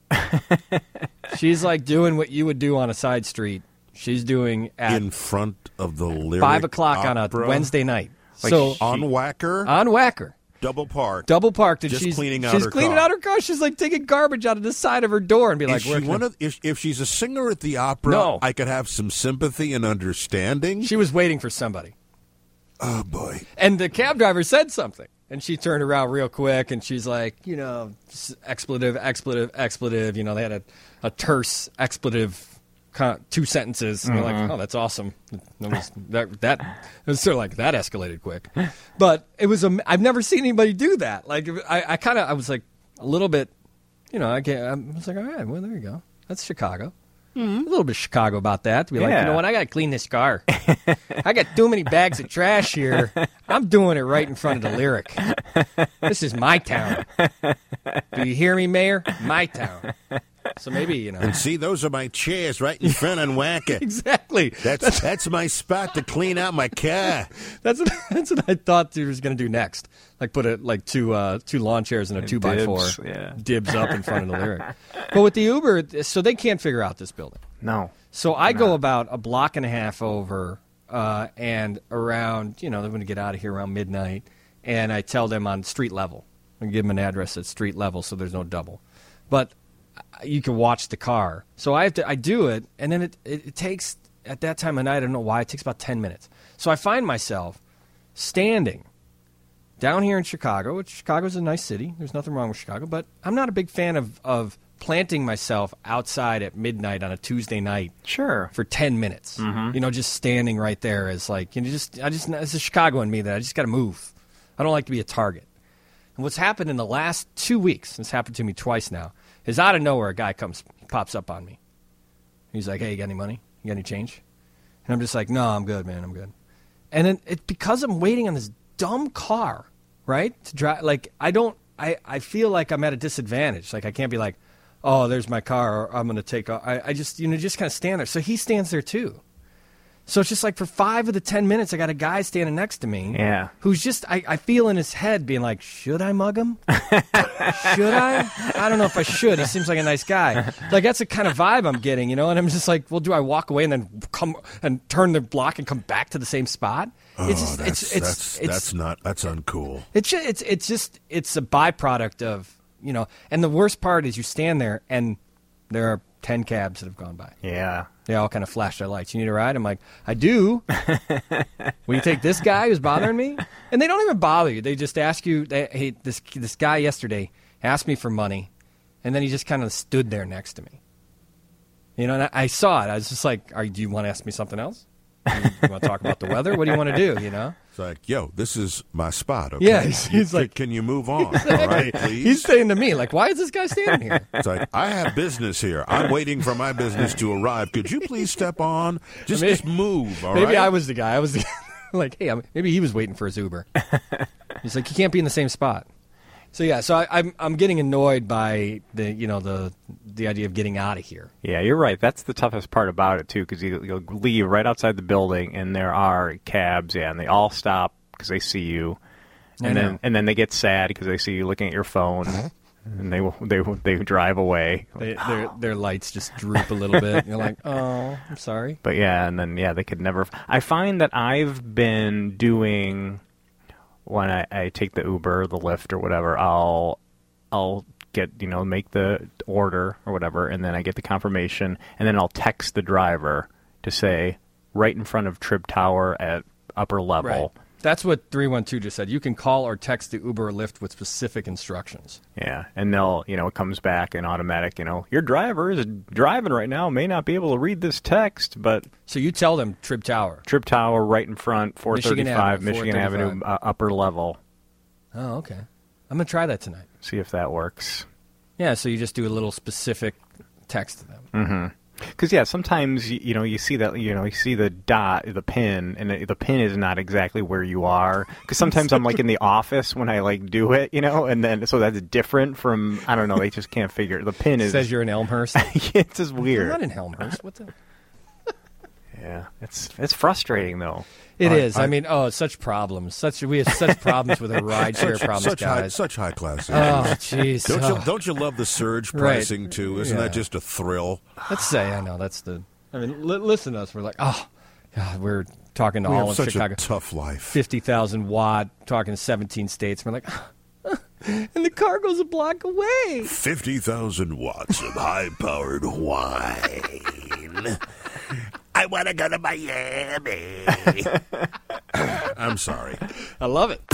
She's like doing what you would do on a side street. She's doing at
in front of the Lyric
five o'clock on a
Opera,
Wednesday night.
Like
so
she-
on Wacker,
on Wacker,
double park.
double parked, and
Just
she's
cleaning out
she's
her
cleaning
car.
out her car. She's like taking garbage out of the side of her door and be like,
Is she
"Where can
one
I-"
of, if, if she's a singer at the opera,
No.
I could have some sympathy and understanding.
She was waiting for somebody.
oh boy,
And the cab driver said something. And she turned around real quick, and she's like, you know, s- expletive, expletive, expletive. You know, they had a, a terse expletive, con- two sentences. And you're like, oh, that's awesome. That, was, that, that it was sort of like, that escalated quick. But it was, a, I've never seen anybody do that. Like, I, I kind of, I was like a little bit, you know, I, get, I was like, all right, well, there you go. That's Chicago. A little bit of Chicago about that. To be like,
Yeah.
you know what, I got to clean this car. I got too many bags of trash here. I'm doing it right in front of the Lyric. This is my town. Do you hear me, Mayor? My town. So maybe, you know.
and see, those are my chairs right in front on Wacker.
Exactly.
That's that's my spot to clean out my car.
That's what, that's what I thought he was going to do next. Like put it like two uh, two lawn chairs and a two by four
dibs, yeah.
dibs up in front of the Lyric. But with the Uber, so they can't figure out this building.
No.
So I go about a block and a half over, uh, and around, you know, they're going to get out of here around midnight, and I tell them on street level. I give them an address at street level so there's no double. But you can watch the car. So I have to, I do it, and then it, it, it takes, at that time of night, I don't know why, it takes about ten minutes. So I find myself standing down here in Chicago, which Chicago's a nice city. There's nothing wrong with Chicago, but I'm not a big fan of, of planting myself outside at midnight on a Tuesday night
Sure.
for ten minutes. You know, just standing right there is like, you know, just, I just, it's a Chicago in me that I just got to move. I don't like to be a target. And what's happened in the last two weeks, this happened to me twice now, is out of nowhere a guy comes, pops up on me. He's like, hey, you got any money? You got any change? And I'm just like, no, I'm good, man, I'm good. And then it, because I'm waiting on this dumb car, right, to drive, like, I don't, I, I feel like I'm at a disadvantage. Like, I can't be like, oh, there's my car, or I'm going to take off. I, I just, you know, just kind of stand there. So he stands there, too. So it's just like for five of the ten minutes, I got a guy standing next to me.
Yeah.
Who's just, I, I feel in his head being like, should I mug him? Should I? I don't know if I should. He seems like a nice guy. Like, that's the kind of vibe I'm getting, you know? And I'm just like, well, do I walk away and then come and turn the block and come back to the same spot?
Oh,
It's just,
that's,
it's, it's,
that's,
it's,
that's not, that's uncool.
It's just, it's, it's just, it's a byproduct of, you know, and the worst part is you stand there and there are ten cabs that have gone by.
Yeah.
They all kind of flash their lights. You need a ride? I'm like, I do. Will you take this guy who's bothering me? And they don't even bother you. They just ask you, they, hey, this this guy yesterday asked me for money, and then he just kind of stood there next to me. You know, and I, I saw it. I was just like, Are, do you want to ask me something else? Do you, you want to talk about the weather? What do you want to do, you know?
It's like, yo, this is my spot, okay?
Yeah, he's, he's
You-
like,
can you move on,
exactly.
all right, please?
He's saying to me, like, why is this guy standing here?
It's like, I have business here. I'm waiting for my business to arrive. Could you please step on? Just,
Maybe-
just move, all
Maybe
right?
I was the guy. I was the like, hey, I'm, maybe he was waiting for his Uber. He's like, you can't be in the same spot. So yeah, so I, I'm I'm getting annoyed by the you know the the idea of getting out of here.
Yeah, you're right. That's the toughest part about it, too, because you, you'll leave right outside the building, and there are cabs, yeah, and they all stop because they see you. And
I
then
know.
and then they get sad because they see you looking at your phone, and they they they drive away.
They, their their lights just droop a little bit. You're like, oh, I'm sorry.
But yeah, and then yeah, they could never. I find that I've been doing when I, I take the Uber, the Lyft, or whatever. I'll I'll get you know make the order or whatever, and then I get the confirmation, and then I'll text the driver to say right in front of Trib Tower at upper level.
Right. That's what three one two just said. You can call or text the Uber or Lyft with specific instructions.
Yeah, and they'll, you know, it comes back in automatic, you know, your driver is driving right now, may not be able to read this text, but...
So you tell them Trib Tower.
Trib Tower right in front, four thirty-five
Michigan Avenue,
Michigan Avenue, uh, upper level.
Oh, okay. I'm going to try that tonight.
See if that works.
Yeah, so you just do a little specific text to them.
Mm-hmm. Because, yeah, sometimes, you, you know, you see that, you know, you see the dot, the pin, and the, the pin is not exactly where you are. Because sometimes I'm, like, in the office when I, like, do it, you know, and then, so that's different from, I don't know, they just can't figure it. The pin is...
It says you're in Elmhurst.
It's just weird.
I'm not in Elmhurst. What the...
Yeah, it's it's frustrating, though.
It
I-
is. I,
I-
mean, oh, such problems. Such We have such problems with our rideshare
Such,
problems,
such high,
guys.
such high class.
Oh, jeez.
Don't
Oh.
you don't you love the surge
Right.
pricing too? Isn't
Yeah.
that just a thrill?
Let's say, I know, that's the... I mean, li- listen to us. We're like, oh, God, we're talking to
We
all
have
of
such
Chicago.
a tough life.
fifty thousand watt, talking to seventeen states. We're like, and the car goes a block away.
Fifty thousand watts of high powered wine. I want to go to Miami. I'm sorry.
I love it.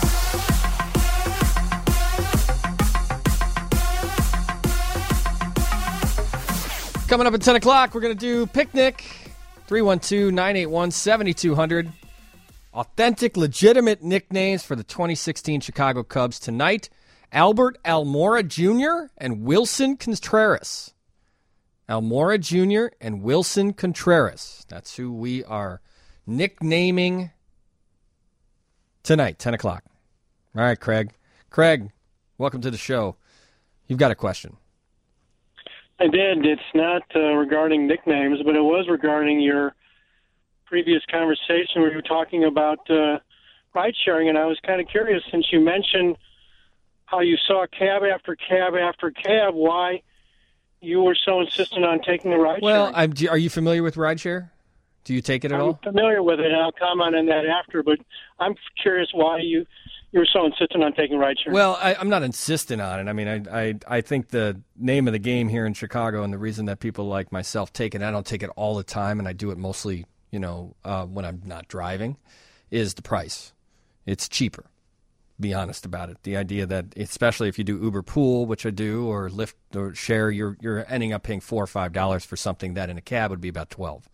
Coming up at ten o'clock, we're going to do Picnic. three one two, nine eight one, seven two zero zero. Authentic, legitimate nicknames for the twenty sixteen Chicago Cubs tonight. Albert Almora Junior and Wilson Contreras. Almora Junior and Wilson Contreras. That's who we are nicknaming tonight, ten o'clock. All right, Craig. Craig, welcome to the show. You've got a question.
I did. It's not uh, regarding nicknames, but it was regarding your previous conversation where you were talking about uh, ride sharing, and I was kind of curious since you mentioned how you saw cab after cab after cab, why you were so insistent on taking the ride
Well,
sharing.
I'm, do- are you familiar with rideshare? Do you take it at
I'm
all?
familiar with it, and I'll comment on that after, but I'm curious why you you were so insistent on taking ride sharing.
Well, I, I'm not insistent on it. I mean, I, I I think the name of the game here in Chicago and the reason that people like myself take it, I don't take it all the time, and I do it mostly, you know, uh, when I'm not driving, is the price. It's cheaper. Be honest about it. The idea that, especially if you do Uber Pool, which I do, or Lyft or Share, you're you're ending up paying four or five dollars for something that in a cab would be about twelve.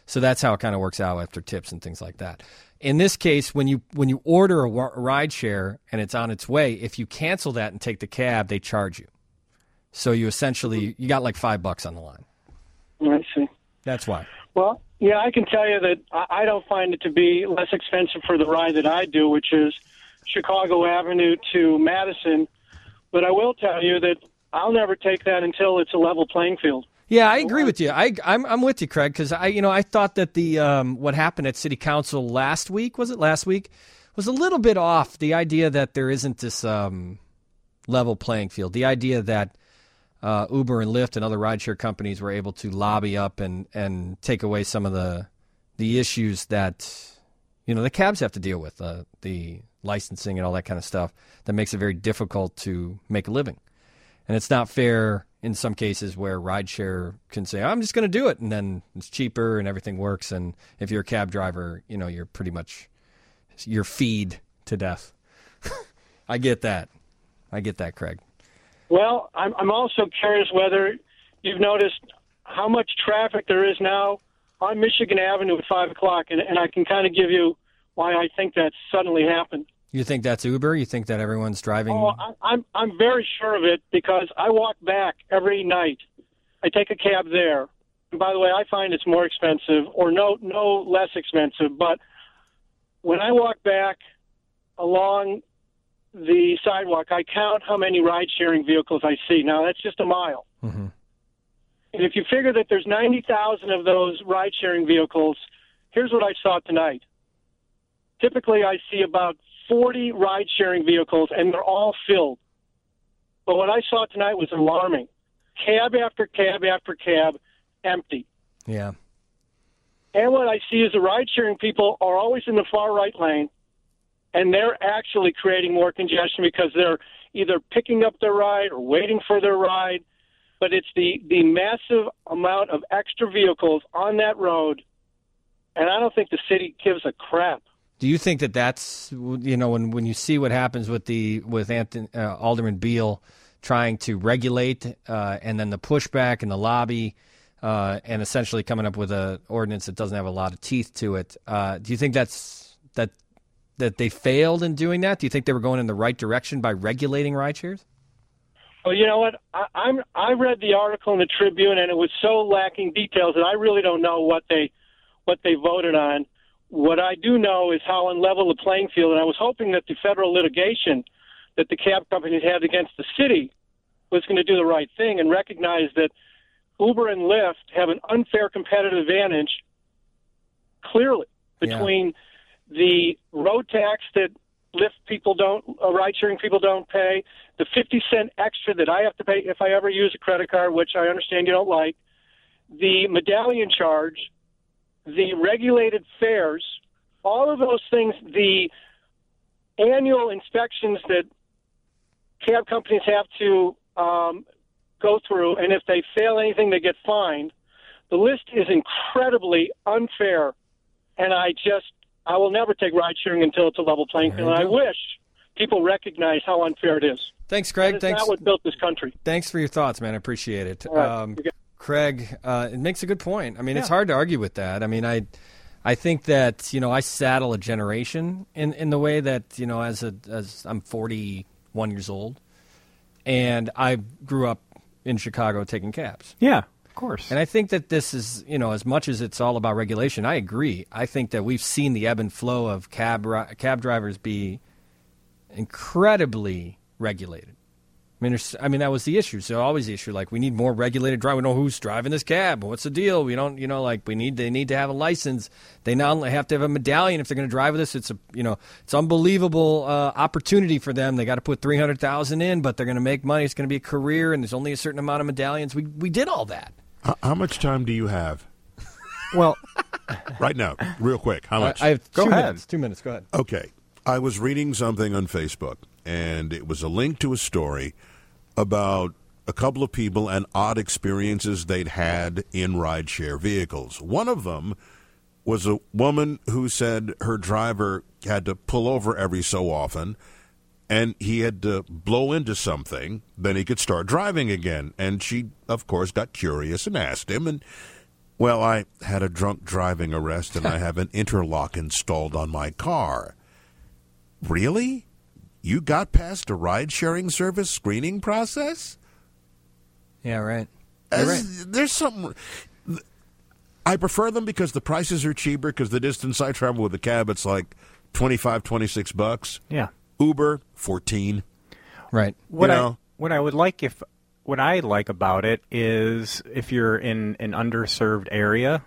So that's how it kind of works out after tips and things like that. In this case, when you when you order a ride share and it's on its way, if you cancel that and take the cab, they charge you. So you essentially you got like five bucks on the line.
I see.
That's why.
Well, yeah, I can tell you that I don't find it to be less expensive for the ride that I do, which is Chicago Avenue to Madison. But I will tell you that I'll never take that until it's a level playing field.
Yeah, I agree with you. I, I'm I'm with you, Craig, because I you know I thought that the um, what happened at City Council last week was it last week was a little bit off. The idea that there isn't this um, level playing field. The idea that uh, Uber and Lyft and other rideshare companies were able to lobby up and, and take away some of the the issues that you know the cabs have to deal with, uh, the licensing and all that kind of stuff that makes it very difficult to make a living. And it's not fair in some cases where rideshare can say, I'm just going to do it, and then it's cheaper and everything works. And if you're a cab driver, you know, you're pretty much, you're feed to death. I get that. I get that, Craig.
Well, I'm, I'm also curious whether you've noticed how much traffic there is now on Michigan Avenue at five o'clock, and, and I can kind of give you why I think that suddenly happened.
You think that's Uber? You think that everyone's driving?
Oh, I, I'm I'm very sure of it because I walk back every night. I take a cab there. And by the way, I find it's more expensive, or no no less expensive. But when I walk back along the sidewalk, I count how many ride-sharing vehicles I see. Now, that's just a mile.
Mm-hmm.
And if you figure that there's ninety thousand of those ride-sharing vehicles, here's what I saw tonight. Typically, I see about forty ride-sharing vehicles, and they're all filled. But what I saw tonight was alarming. Cab after cab after cab, empty.
Yeah.
And what I see is the ride-sharing people are always in the far right lane, and they're actually creating more congestion because they're either picking up their ride or waiting for their ride. But it's the, the massive amount of extra vehicles on that road, and I don't think the city gives a crap.
Do you think that that's, you know, when, when you see what happens with the with Anthony, uh, Alderman Beal trying to regulate uh, and then the pushback and the lobby uh, and essentially coming up with an ordinance that doesn't have a lot of teeth to it, uh, do you think that's that that they failed in doing that? Do you think they were going in the right direction by regulating ride shares?
Well, you know what? I, I'm I read the article in the Tribune, and it was so lacking details that I really don't know what they what they voted on. What I do know is how unlevel the playing field, and I was hoping that the federal litigation that the cab companies had against the city was going to do the right thing and recognize that Uber and Lyft have an unfair competitive advantage, clearly, between yeah. the road tax that Lyft people don't, uh, ride-sharing people don't pay, the fifty cent extra that I have to pay if I ever use a credit card, which I understand you don't like, the medallion charge, the regulated fares, all of those things, the annual inspections that cab companies have to um, go through, and if they fail anything, they get fined. The list is incredibly unfair, and I just, I will never take ride-sharing until it's a level playing field, and I wish people recognize how unfair it is.
Thanks, Craig.
That is
Thanks.
not what built this country.
Thanks for your thoughts, man. I appreciate it.
Right.
Um, Craig, uh, it makes a good point. I mean,
Yeah.
it's hard to argue with that. I mean, I, I think that you know I saddle a generation in, in the way that you know as a as I'm forty-one years old, and I grew up in Chicago taking cabs.
Yeah, of course.
And I think that this is you know as much as it's all about regulation, I agree. I think that we've seen the ebb and flow of cab cab drivers be incredibly regulated. I mean, there's, I mean, that was the issue. So always the issue, like we need more regulated drive. We know who's driving this cab. What's the deal? We don't, you know, like we need, they need to have a license. They not only have to have a medallion if they're going to drive with us. It's a, you know, it's unbelievable uh, opportunity for them. They got to put three hundred thousand in, but they're going to make money. It's going to be a career, and there's only a certain amount of medallions. We we did all that.
Uh, how much time do you have?
Well,
right now, real quick. How much?
I, I have
Go
two
ahead.
minutes. Two minutes. Go ahead.
Okay. I was reading something on Facebook, and it was a link to a story about a couple of people and odd experiences they'd had in rideshare vehicles. One of them was a woman who said her driver had to pull over every so often, and he had to blow into something, then he could start driving again. And she, of course, got curious and asked him, and Well, I had a drunk driving arrest, and I have an interlock installed on my car. Really? You got past a ride-sharing service screening process?
Yeah, right.
As,
right.
There's something... I prefer them because the prices are cheaper, because the distance I travel with a cab, it's like twenty-five, twenty-six bucks.
Yeah.
Uber, fourteen.
Right.
What
you
I
know?
what I would like if what I like about it is if you're in an underserved area.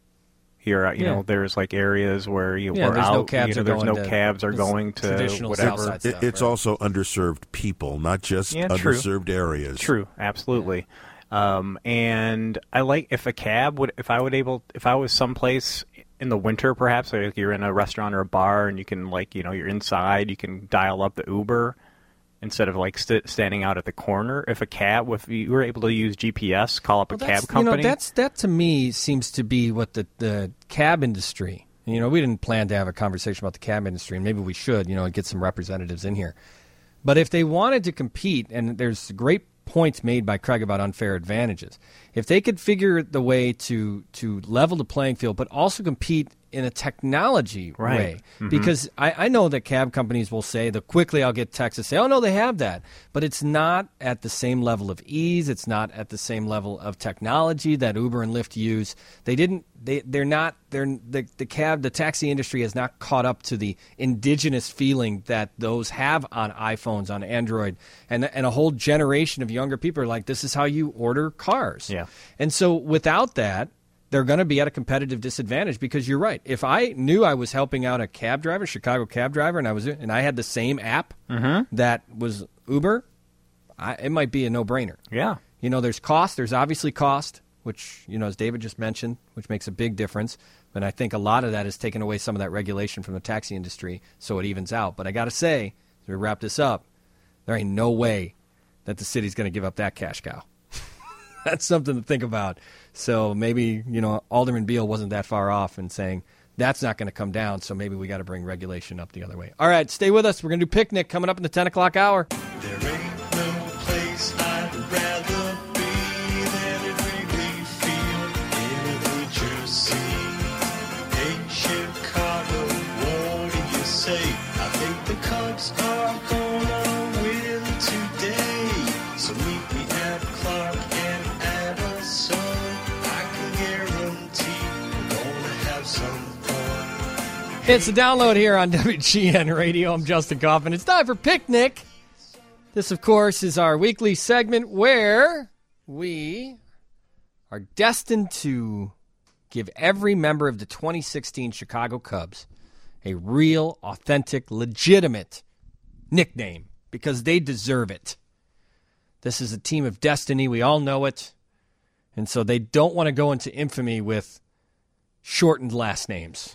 Here, you
Yeah.
know, there's like areas where you
Yeah,
were
there's
out.
no cabs
you know,
are
there's
going
no
to
cabs are
this
going to
traditional
whatever.
South Side
It,
stuff,
it's
right.
also underserved people, not just
Yeah, true.
underserved areas.
True, absolutely. Um, and I like if a cab would, if I would able, if I was someplace in the winter, perhaps like you're in a restaurant or a bar, and you can like, you know, you're inside, you can dial up the Uber instead of like st- standing out at the corner. If a cab, if you were able to use G P S, call up
Well,
a
that's-
cab company.
You know, that's that to me seems to be what the the cab industry. You know, we didn't plan to have a conversation about the cab industry, and maybe we should. You know, and get some representatives in here. But if they wanted to compete, and there's great points made by Craig about unfair advantages, if they could figure the way to to level the playing field, but also compete in a technology
Right.
way,
Mhm.
because I, I know that cab companies will say, the quickly I'll get texts to say, oh no, they have that, but it's not at the same level of ease. It's not at the same level of technology that Uber and Lyft use. They didn't. They they're not. They're the the cab the taxi industry has not caught up to the indigenous feeling that those have on iPhones, on Android, and and a whole generation of younger people are like, this is how you order cars.
Yeah.
And so without that, they're going to be at a competitive disadvantage, because you're right. If I knew I was helping out a cab driver, Chicago cab driver, and I was and I had the same app
Mm-hmm.
that was Uber, I, it might be a no-brainer.
Yeah.
You know, there's cost. There's obviously cost, which, you know, as David just mentioned, which makes a big difference. But I think a lot of that is taking away some of that regulation from the taxi industry, so it evens out. But I got to say, as we wrap this up, there ain't no way that the city's going to give up that cash cow. That's something to think about. So maybe, you know, Alderman Beal wasn't that far off in saying that's not going to come down, so maybe we got to bring regulation up the other way. All right, stay with us. We're going to do Picnic coming up in the ten o'clock hour.
There ain't no place I'd rather be than at Wrigley Field in New Jersey. Hey, Chicago, what do you say? I think the Cubs are gonna win today. So meet me at Clark and Addison. I can guarantee we're gonna have some fun.
It's the download here on W G N Radio. I'm Justin Kaufman. It's time for Picnic. This, of course, is our weekly segment where we are destined to give every member of the twenty sixteen Chicago Cubs a real, authentic, legitimate nickname, because they deserve it. This is a team of destiny. We all know it. And so they don't want to go into infamy with shortened last names.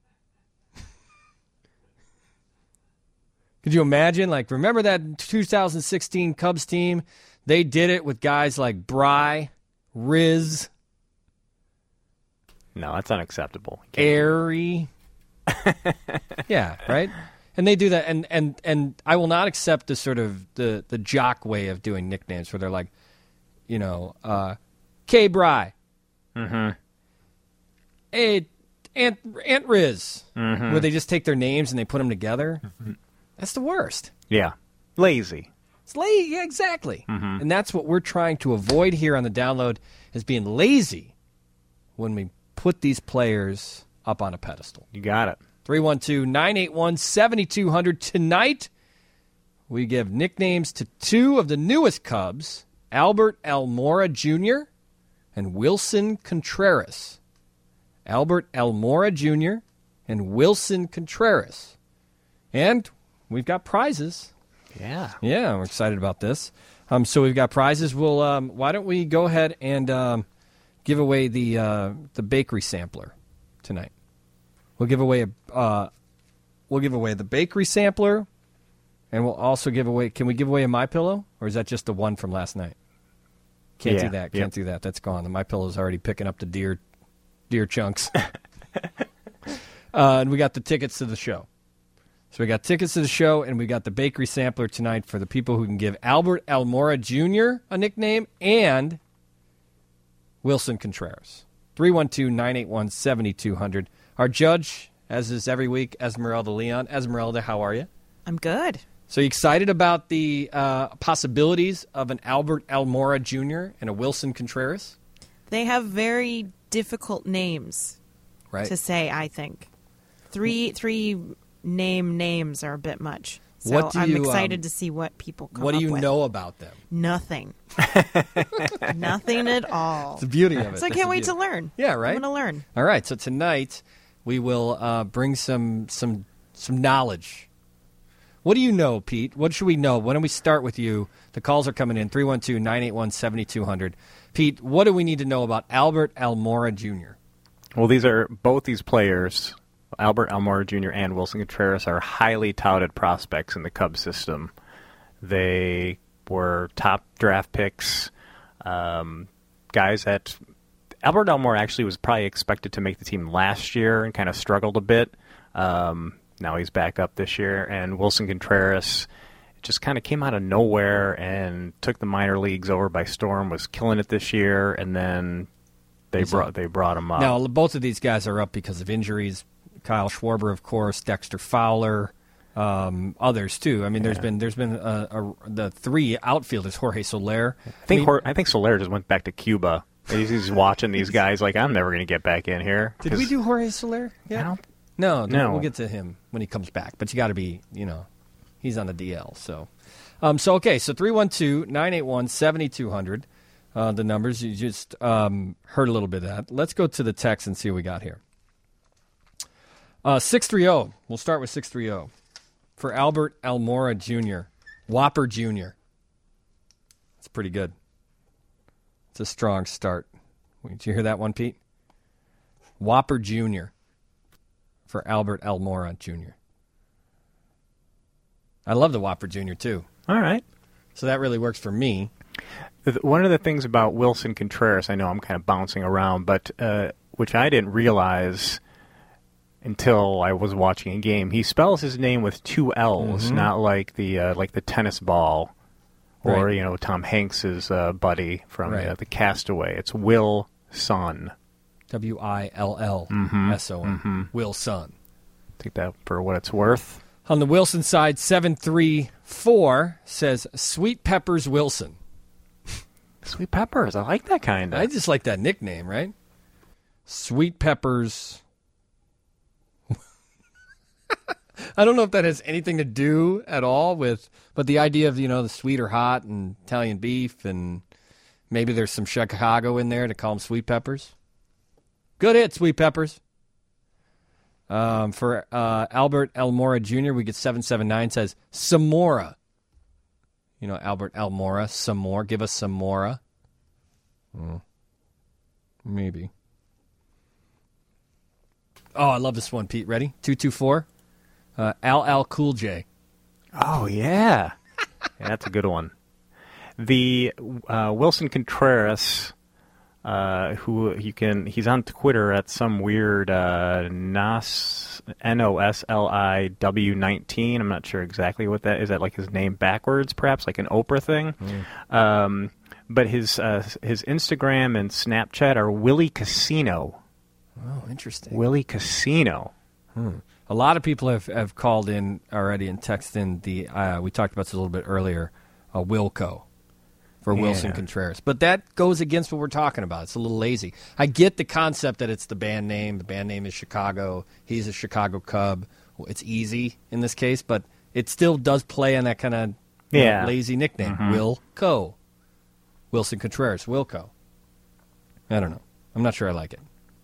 Could you imagine? Like, remember that two thousand sixteen Cubs team? They did it with guys like Bry, Riz,
No, that's unacceptable.
Airy. Yeah, right? And they do that, and, and, and I will not accept the sort of the, the jock way of doing nicknames where they're like, you know, uh, K. Bry.
Mm-hmm.
Hey, Aunt, Aunt Riz.
Mhm.
Where they just take their names and they put them together. That's the worst.
Yeah. Lazy.
It's lazy. Yeah, exactly.
Mhm.
And that's what we're trying to avoid here on the download, is being lazy when we put these players up on a pedestal.
You got it.
three one two, nine eight one, seven two zero zero. Tonight, we give nicknames to two of the newest Cubs, Albert Almora Junior and Wilson Contreras. Albert Almora Junior and Wilson Contreras. And we've got prizes.
Yeah.
Yeah, we're excited about this. Um, so we've got prizes. We'll um, why don't we go ahead and um, give away the uh, the bakery sampler tonight? We'll give away a uh, we'll give away the bakery sampler, and we'll also give away. Can we give away a MyPillow, or is that just the one from last night? Can't
Yeah,
do that. Can't
yep.
do that. That's gone. The MyPillow's already picking up the deer deer chunks. uh, and we got the tickets to the show. So we got tickets to the show, and we got the bakery sampler tonight for the people who can give Albert Almora Junior a nickname and Wilson Contreras. three one two, nine eight one, seven two zero zero. Our judge, as is every week, Esmeralda Leon. Esmeralda, how are you?
I'm good.
So you excited about the uh, possibilities of an Albert Almora Junior and a Wilson Contreras?
They have very difficult names
Right.
to say, I think. Three three name names are a bit much. So
What do
I'm
you,
excited
um,
to see what people come
What do
up
you
with.
know about them?
Nothing. Nothing at all.
It's the beauty of it.
So I
That's
can't
the
wait
beauty.
to learn.
Yeah, right?
I'm going to learn.
All right, so tonight we will uh, bring some some some knowledge. What do you know, Pete? What should we know? Why don't we start with you? The calls are coming in, three one two, nine eight one, seven two zero zero. Pete, what do we need to know about Albert Almora Junior?
Well, these are both these players, Albert Almora Junior and Wilson Contreras, are highly touted prospects in the Cubs system. They were top draft picks, um, guys that Albert Almora actually was probably expected to make the team last year and kind of struggled a bit. Um, now he's back up this year, and Wilson Contreras just kind of came out of nowhere and took the minor leagues over by storm, was killing it this year, and then they
He's
brought
up.
they brought him up.
Now, both of these guys are up because of injuries. Kyle Schwarber, of course, Dexter Fowler, um, others too. I mean, there's
Yeah.
been there's been a, a, the three outfielders, Jorge Soler.
I think
mean,
Hor- I think Soler just went back to Cuba. He's, he's watching these guys like, I'm never going to get back in here.
Did we do Jorge Soler?
I don't,
No,
No.
we'll get to him when he comes back. But you got to be, you know, he's on the D L. So, um, so okay, so three one two, nine eight one, seven two zero zero, uh, the numbers. You just um, heard a little bit of that. Let's go to the text and see what we got here. Uh, six three zero. We'll start with six three zero. For Albert Almora Junior Whopper Junior It's pretty good. It's a strong start. Did you hear that one, Pete? Whopper Junior for Albert Almora Junior I love the Whopper Junior too.
All right.
So that really works for me.
Th- One of the things about Wilson Contreras, I know I'm kind of bouncing around, but uh, which I didn't realize until I was watching a game, he spells his name with two L's,
Mhm.
not like the uh, like the tennis ball, or
Right.
you know Tom Hanks's uh, buddy from
Right.
uh, the Castaway. It's Will Son.
W I L L S O N.
Mhm.
Wilson.
Take that for what it's worth.
On the Wilson side, seven three four says Sweet Peppers Wilson.
Sweet Peppers, I like that kind of.
I just like that nickname, right? Sweet Peppers. I don't know if that has anything to do at all with, but the idea of, you know, the sweet or hot and Italian beef, and maybe there's some Chicago in there to call them Sweet Peppers. Good hit, Sweet Peppers. Um, for uh, Albert Almora Junior, we get seven seven nine, says Samora. You know, Albert Almora, some more. Give us some more. Hmm. Maybe. Oh, I love this one, Pete. Ready? two two four. Uh, Al Al Cool J.
Oh, yeah. Yeah, that's a good one. The uh, Wilson Contreras, uh, who you can, he's on Twitter at some weird uh, Nos, N O S L I W nineteen. I'm not sure exactly what that is. That like his name backwards, perhaps, like an Oprah thing?
Mm.
Um, but his uh, his Instagram and Snapchat are Willie Casino.
Oh, interesting.
Willie Casino.
Hmm. A lot of people have, have called in already and texted in the, uh, we talked about this a little bit earlier, uh, Wilco for
Yeah.
Wilson Contreras. But that goes against what we're talking about. It's a little lazy. I get the concept that it's the band name. The band name is Chicago. He's a Chicago Cub. Well, it's easy in this case, but it still does play on that kind of
Yeah.
lazy nickname.
Mhm.
Wilco. Wilson Contreras. Wilco. I don't know. I'm not sure I like it.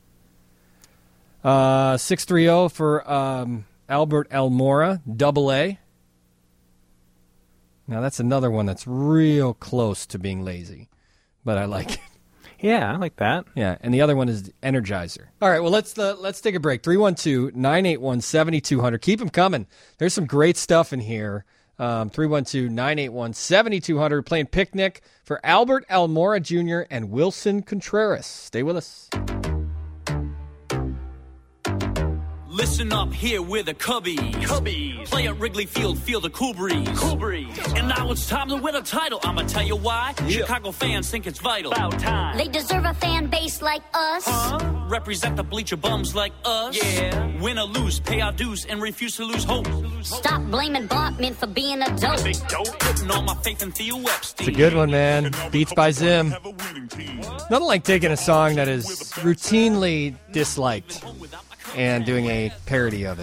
Uh, six three zero for um, Albert Almora, double A. Now, that's another one that's real close to being lazy, but I like it.
Yeah, I like that.
Yeah, and the other one is Energizer. All right, well, let's uh, let's take a break. three one two, nine eight one, seven two zero zero. Keep them coming. There's some great stuff in here. Um, three one two, nine eight one, seven two zero zero. Playing Picnic for Albert Almora Junior and Wilson Contreras. Stay with us.
Listen up here with the Cubbies. Cubbies. Play at Wrigley Field, feel the cool breeze. Cool breeze. And now it's time to win a title. I'ma tell you why. Yeah. Chicago fans think it's vital. About time.
They deserve a fan base like us.
Huh? Represent the bleacher bums like us. Yeah. Win or lose, pay our dues, and refuse to lose hope.
Stop blaming Blotman for being a dope.
Big dope. Putting all my faith in Theo Epstein.
It's a good one, man. Beats by Zim. Nothing like taking a song that is routinely disliked and doing a parody of it.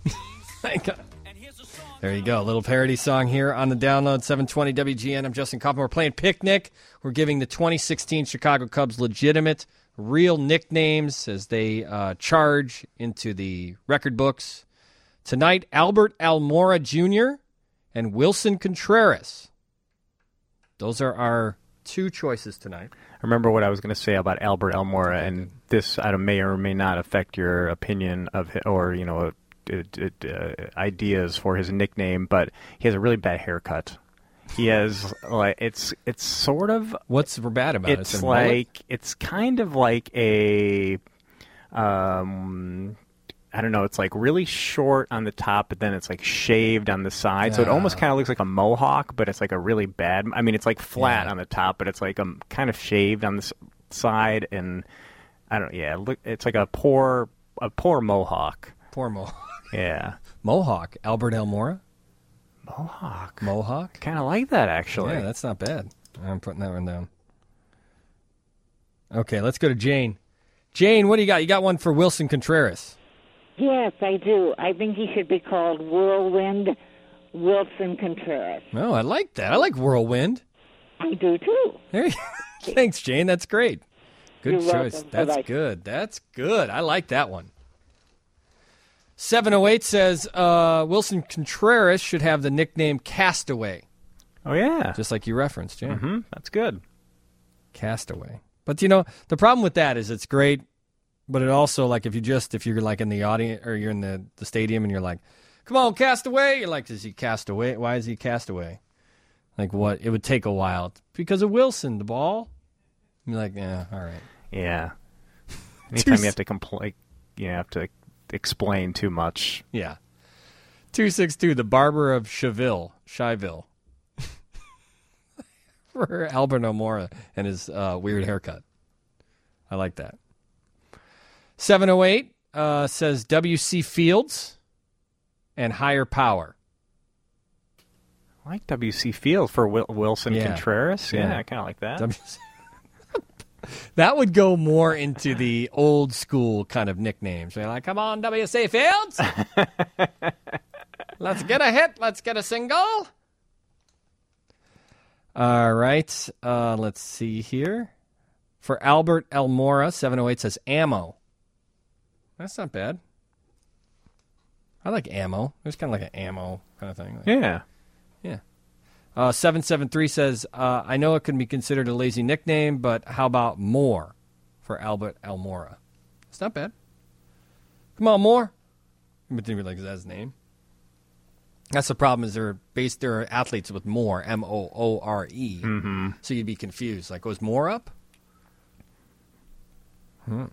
There you go. A little parody song here on the download. seven twenty W G N. I'm Justin Kaufman. We're playing Picnic. We're giving the twenty sixteen Chicago Cubs legitimate, real nicknames as they uh, charge into the record books. Tonight, Albert Almora Junior and Wilson Contreras. Those are our two choices tonight.
I remember what I was going to say about Albert Almora, and this I don't, may or may not affect your opinion of his, or you know, it, it, uh, ideas for his nickname. But he has a really bad haircut. He has like it's it's sort of
what's bad about it?
It's,
it's
like
mullet?
It's kind of like a um. I don't know, it's like really short on the top, but then it's like shaved on the side. Yeah. So it almost kind of looks like a mohawk, but it's like a really bad... I mean, it's like flat yeah. on the top, but it's like a, kind of shaved on the side. And I don't yeah, look, it's like a poor a poor mohawk.
Poor mohawk.
Yeah.
Mohawk. Albert Almora?
Mohawk.
Mohawk?
Kind of like that, actually.
Yeah, that's not bad. I'm putting that one down. Okay, let's go to Jane. Jane, what do you got? You got one for Wilson Contreras.
Yes, I do. I think he should be called Whirlwind Wilson Contreras.
Oh, I like that. I like Whirlwind.
I do, too.
There you Thanks, Jane. That's great. Good
You're
choice.
welcome.
That's
Bye-bye.
good. That's good. I like that one. seven oh eight says uh, Wilson Contreras should have the nickname Castaway.
Oh, yeah.
Just like you referenced, Jane.
Mm-hmm. That's good.
Castaway. But, you know, the problem with that is it's great. But it also, like, if you just, if you're, like, in the audience, or you're in the, the stadium, and you're like, come on, cast away. You're like, is he cast away? Why is he cast away? Like, what? It would take a while. Because of Wilson, the ball. You're like, yeah, all right.
Yeah. Anytime you have to compl- you have to explain too much.
Yeah. two six two, the barber of Cheville, Shyville. For Albert Almora and his uh, weird haircut. I like that. seven oh eight uh, says W C Fields and Higher Power.
I like W C Fields for Wil- Wilson
Yeah.
Contreras. Yeah,
Yeah.
I kind of like that.
W C That would go more into the old school kind of nicknames. They're like, come on, W C Fields. Let's get a hit. Let's get a single. All right. Uh, let's see here. For Albert Almora, seven oh eight says ammo. That's not bad. I like ammo. It's kind of like an ammo kind of thing. Like,
Yeah.
yeah. Uh, seven seven three says, uh, I know it can be considered a lazy nickname, but how about Moore for Albert Almora? It's not bad. Come on, Moore. But then you're like, is that his name? That's the problem is they're based, there are athletes with Moore, M O O R E.
Mm-hmm.
So you'd be confused. Like, was Moore up? Hmm.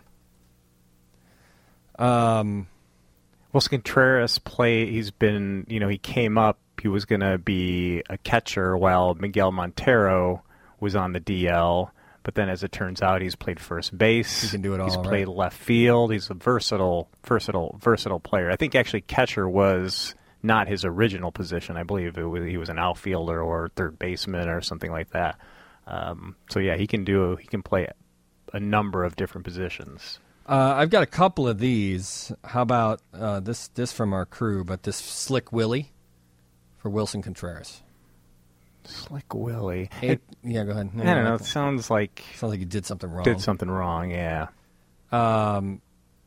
Um,
Wilson Contreras play. He's been, you know, he came up. He was going to be a catcher while Miguel Montero was on the D L. But then, as it turns out, he's played first base.
He can do it all.
He's
right?
played left field. He's a versatile, versatile, versatile player. I think actually catcher was not his original position. I believe it was, he was an outfielder or third baseman or something like that. Um, so yeah, he can do. He can play a number of different positions.
Uh, I've got a couple of these. How about uh, this? This from our crew, but this Slick Willie for Wilson Contreras.
Slick Willie.
Eight, yeah, go ahead. No,
I don't
you
know.
like
It
that.
sounds like
Sounds like you did something wrong.
did something wrong. Yeah.
Um,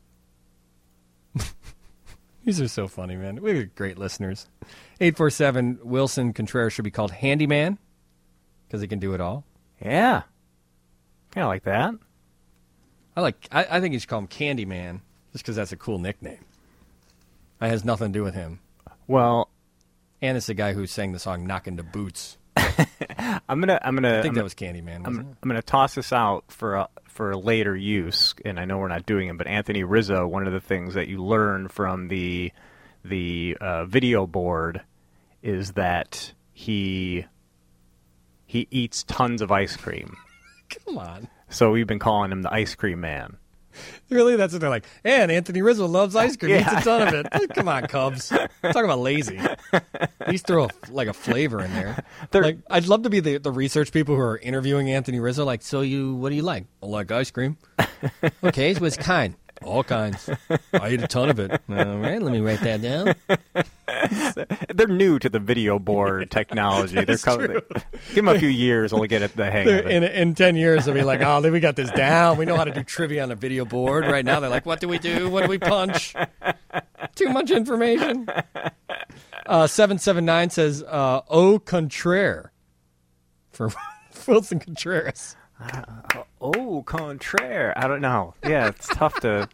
these are so funny, man. We have great listeners. eight four seven, Wilson Contreras should be called Handyman because he can do it all.
Yeah. Kind of like that.
I like. I, I think you should call him Candyman just because that's a cool nickname. It has nothing to do with him.
Well,
and it's the guy who sang the song "Knockin' the Boots."
I'm gonna. I'm gonna.
I think
I'm,
that was Candyman.
I'm,
Wasn't it?
I'm gonna toss this out for a, for later use, and I know we're not doing it, but Anthony Rizzo. One of the things that you learn from the the uh, video board is that he he eats tons of ice cream.
Come on.
So we've been calling him the Ice Cream Man.
Really? That's what they're like. And Anthony Rizzo loves ice cream.
Yeah.
Eats a ton of it. Come on, Cubs. Talk about lazy. At least throw a, like a flavor in there. Like, I'd love to be the, the research people who are interviewing Anthony Rizzo. Like, so you, what do you like? I like ice cream. Okay, so what's kind? All kinds. I eat a ton of it. All right, let me write that down.
They're new to the video board technology. They're
That's
coming,
true.
give them a few years, they'll get it, the hang of it.
In, in ten years, they'll be like, oh, we got this down. We know how to do trivia on a video board. Right now, they're like, what do we do? What do we punch? Too much information. Uh, seven seven nine says, uh, Au contraire for Wilson Contreras.
Uh, oh, contraire. I don't know. Yeah, it's tough to...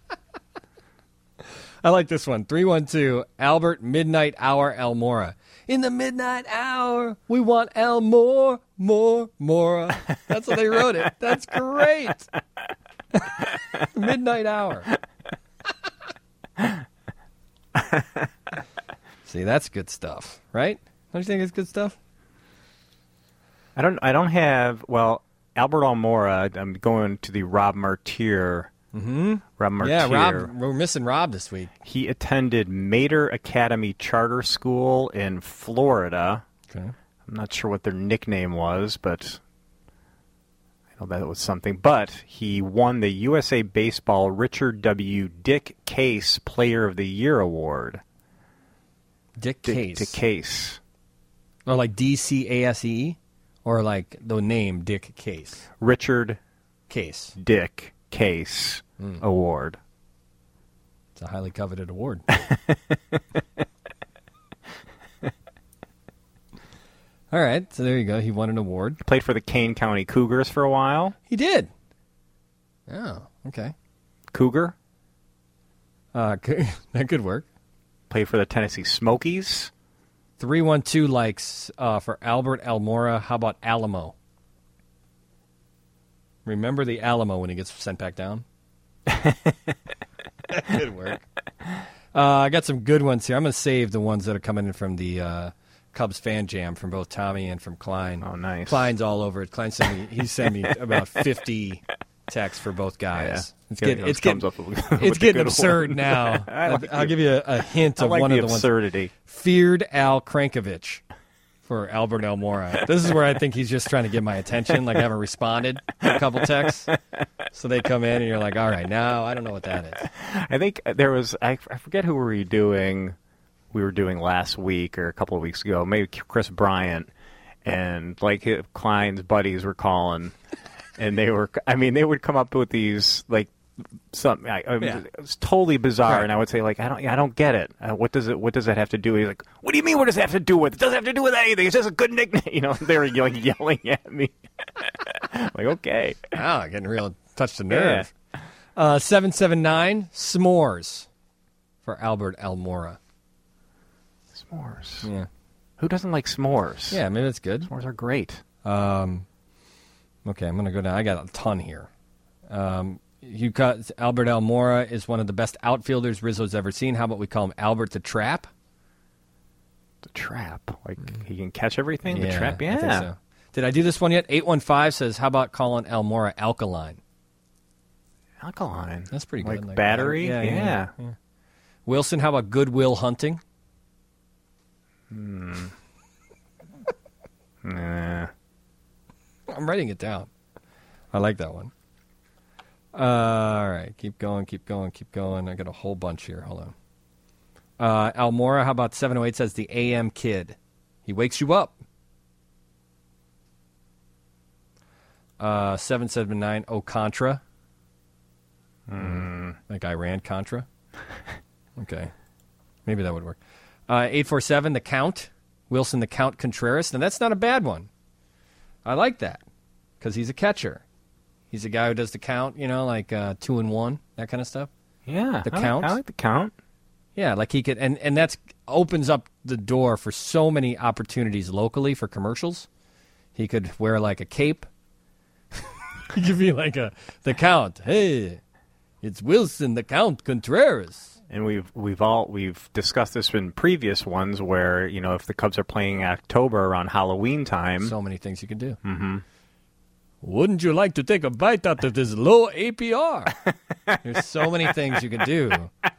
I like this one. three one two, Albert Midnight Hour Almora. In the midnight hour, we want El More, More, Mora. That's how they wrote it. That's great. Midnight Hour. See, that's good stuff, right? Don't you think it's good stuff?
I don't I don't have... Well, Albert Almora, I'm going to the Rob Martyr...
Mm-hmm.
Rob Martyr.
Yeah, Rob, we're missing Rob this week.
He attended Mater Academy Charter School in Florida.
Okay.
I'm not sure what their nickname was, but I know that was something. But he won the U S A Baseball Richard W. Dick Case Player of the Year Award.
Dick
Dick,
Case.
Dick Case.
Or like D C A S E? Or like the name Dick Case?
Richard
Case.
Dick Case
Mm.
Award.
It's a highly coveted award. All right, so there you go. He won an award.
He played for the Kane County Cougars for a while.
He did. Oh, okay.
Cougar.
Uh, that could work.
Played for the Tennessee Smokies.
three one two likes uh, for Albert Almora. How about Alamo? Remember the Alamo when he gets sent back down? That could work. Uh, I got some good ones here. I'm going to save the ones that are coming in from the uh, Cubs fan jam from both Tommy and from Klein.
Oh, nice.
Klein's all over it. Klein sent me. He sent me about fifty texts for both guys.
Yeah.
It's
He
getting
always
it's getting,
comes up with-
it's
with the
getting
good
absurd
one.
now.
I
I'll,
like
I'll
the-
give you a, a hint
I
of
like
one
the
of the
absurdity.
ones. Feared Al Crankovich for Albert Almora. This is where I think he's just trying to get my attention. Like I haven't responded to a couple texts. So they come in and you're like, all right, now I don't know what that is.
I think there was, I, I forget who were we doing, we were doing last week or a couple of weeks ago, maybe Chris Bryant, and like his, Klein's buddies were calling, and they were, I mean, they would come up with these, like, something, I, I,
Yeah.
it was totally bizarre,
Right.
and I would say, like, I don't, I don't get it. Uh, what does it, what does that have to do with? He's like, what do you mean, what does that have to do with? It doesn't have to do with anything. It's just a good nickname. You know, they were like yelling at me. Like, okay.
Wow, getting real touch the nerve. Uh, seven seven nine, S'mores for Albert Almora.
S'mores.
Yeah.
Who doesn't like s'mores?
Yeah, maybe that's good.
S'mores are great.
Um, okay, I'm going to go down. I got a ton here. Um, you got Albert Almora is one of the best outfielders Rizzo's ever seen. How about we call him Albert the Trap?
The Trap. Like, he can catch everything? The Trap?
I
Yeah.
think so. Did I do this one yet? eight one five says, how about calling Almora Alkaline?
Alkaline.
That's pretty good.
Like battery?
Yeah, yeah,
Yeah.
yeah. Wilson, how about Goodwill Hunting?
Hmm. Nah.
I'm writing it down. I like that one. Uh, all right, keep going, keep going, keep going. I got a whole bunch here. Hold on. Uh, Almora, how about seven oh eight says the A M Kid? He wakes you up. Uh, seven seven nine, oh, Contra.
Mm.
Like Iran Contra. Okay. Maybe that would work. Uh, eight four seven, the Count. Wilson, the Count Contreras. Now, that's not a bad one. I like that because he's a catcher. He's a guy who does the count, you know, like uh, two and one, that kind of stuff.
Yeah.
The
I
count.
Like, I like the count.
Yeah, like he could, and, and that's opens up the door for so many opportunities locally for commercials. He could wear like a cape. He could be like a the Count. Hey, it's Wilson, the Count Contreras.
And we've we've all we've discussed this in previous ones where, you know, if the Cubs are playing in October around Halloween time,
so many things you can do.
Mm-hmm.
Wouldn't you like to take a bite out of this low A P R? There's so many things you can do.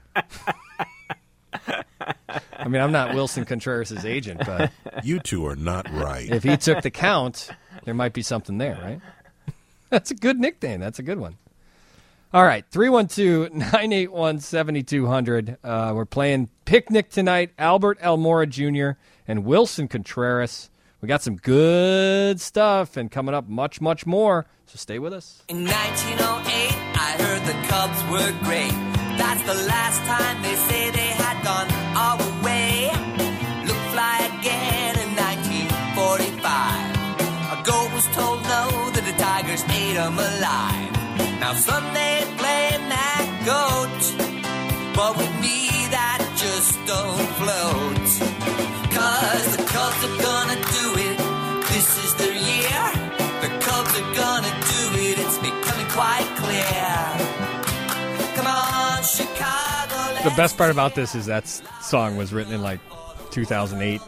I mean, I'm not Wilson Contreras' agent, but
you two are not right.
If he took the Count, there might be something there, right? That's a good nickname. That's a good one. All right, three one two, nine eight one, seven two zero zero. Uh, we're playing Picnic tonight. Albert Almora Junior and Wilson Contreras. We got some good stuff, and coming up much, much more. So stay with us.
In nineteen oh eight, I heard the Cubs were great. That's the last time they say they had gone all the way. Look fly again in nineteen forty-five. A goat was told no, that the Tigers ate him alive. Now some may blame that goat, but with me that just don't float. Cause the Cubs are gonna do it, this is their year. The Cubs are gonna do it, it's becoming quite clear. Come on, Chicago.
The best part about this is that s- song was written in like two thousand eight.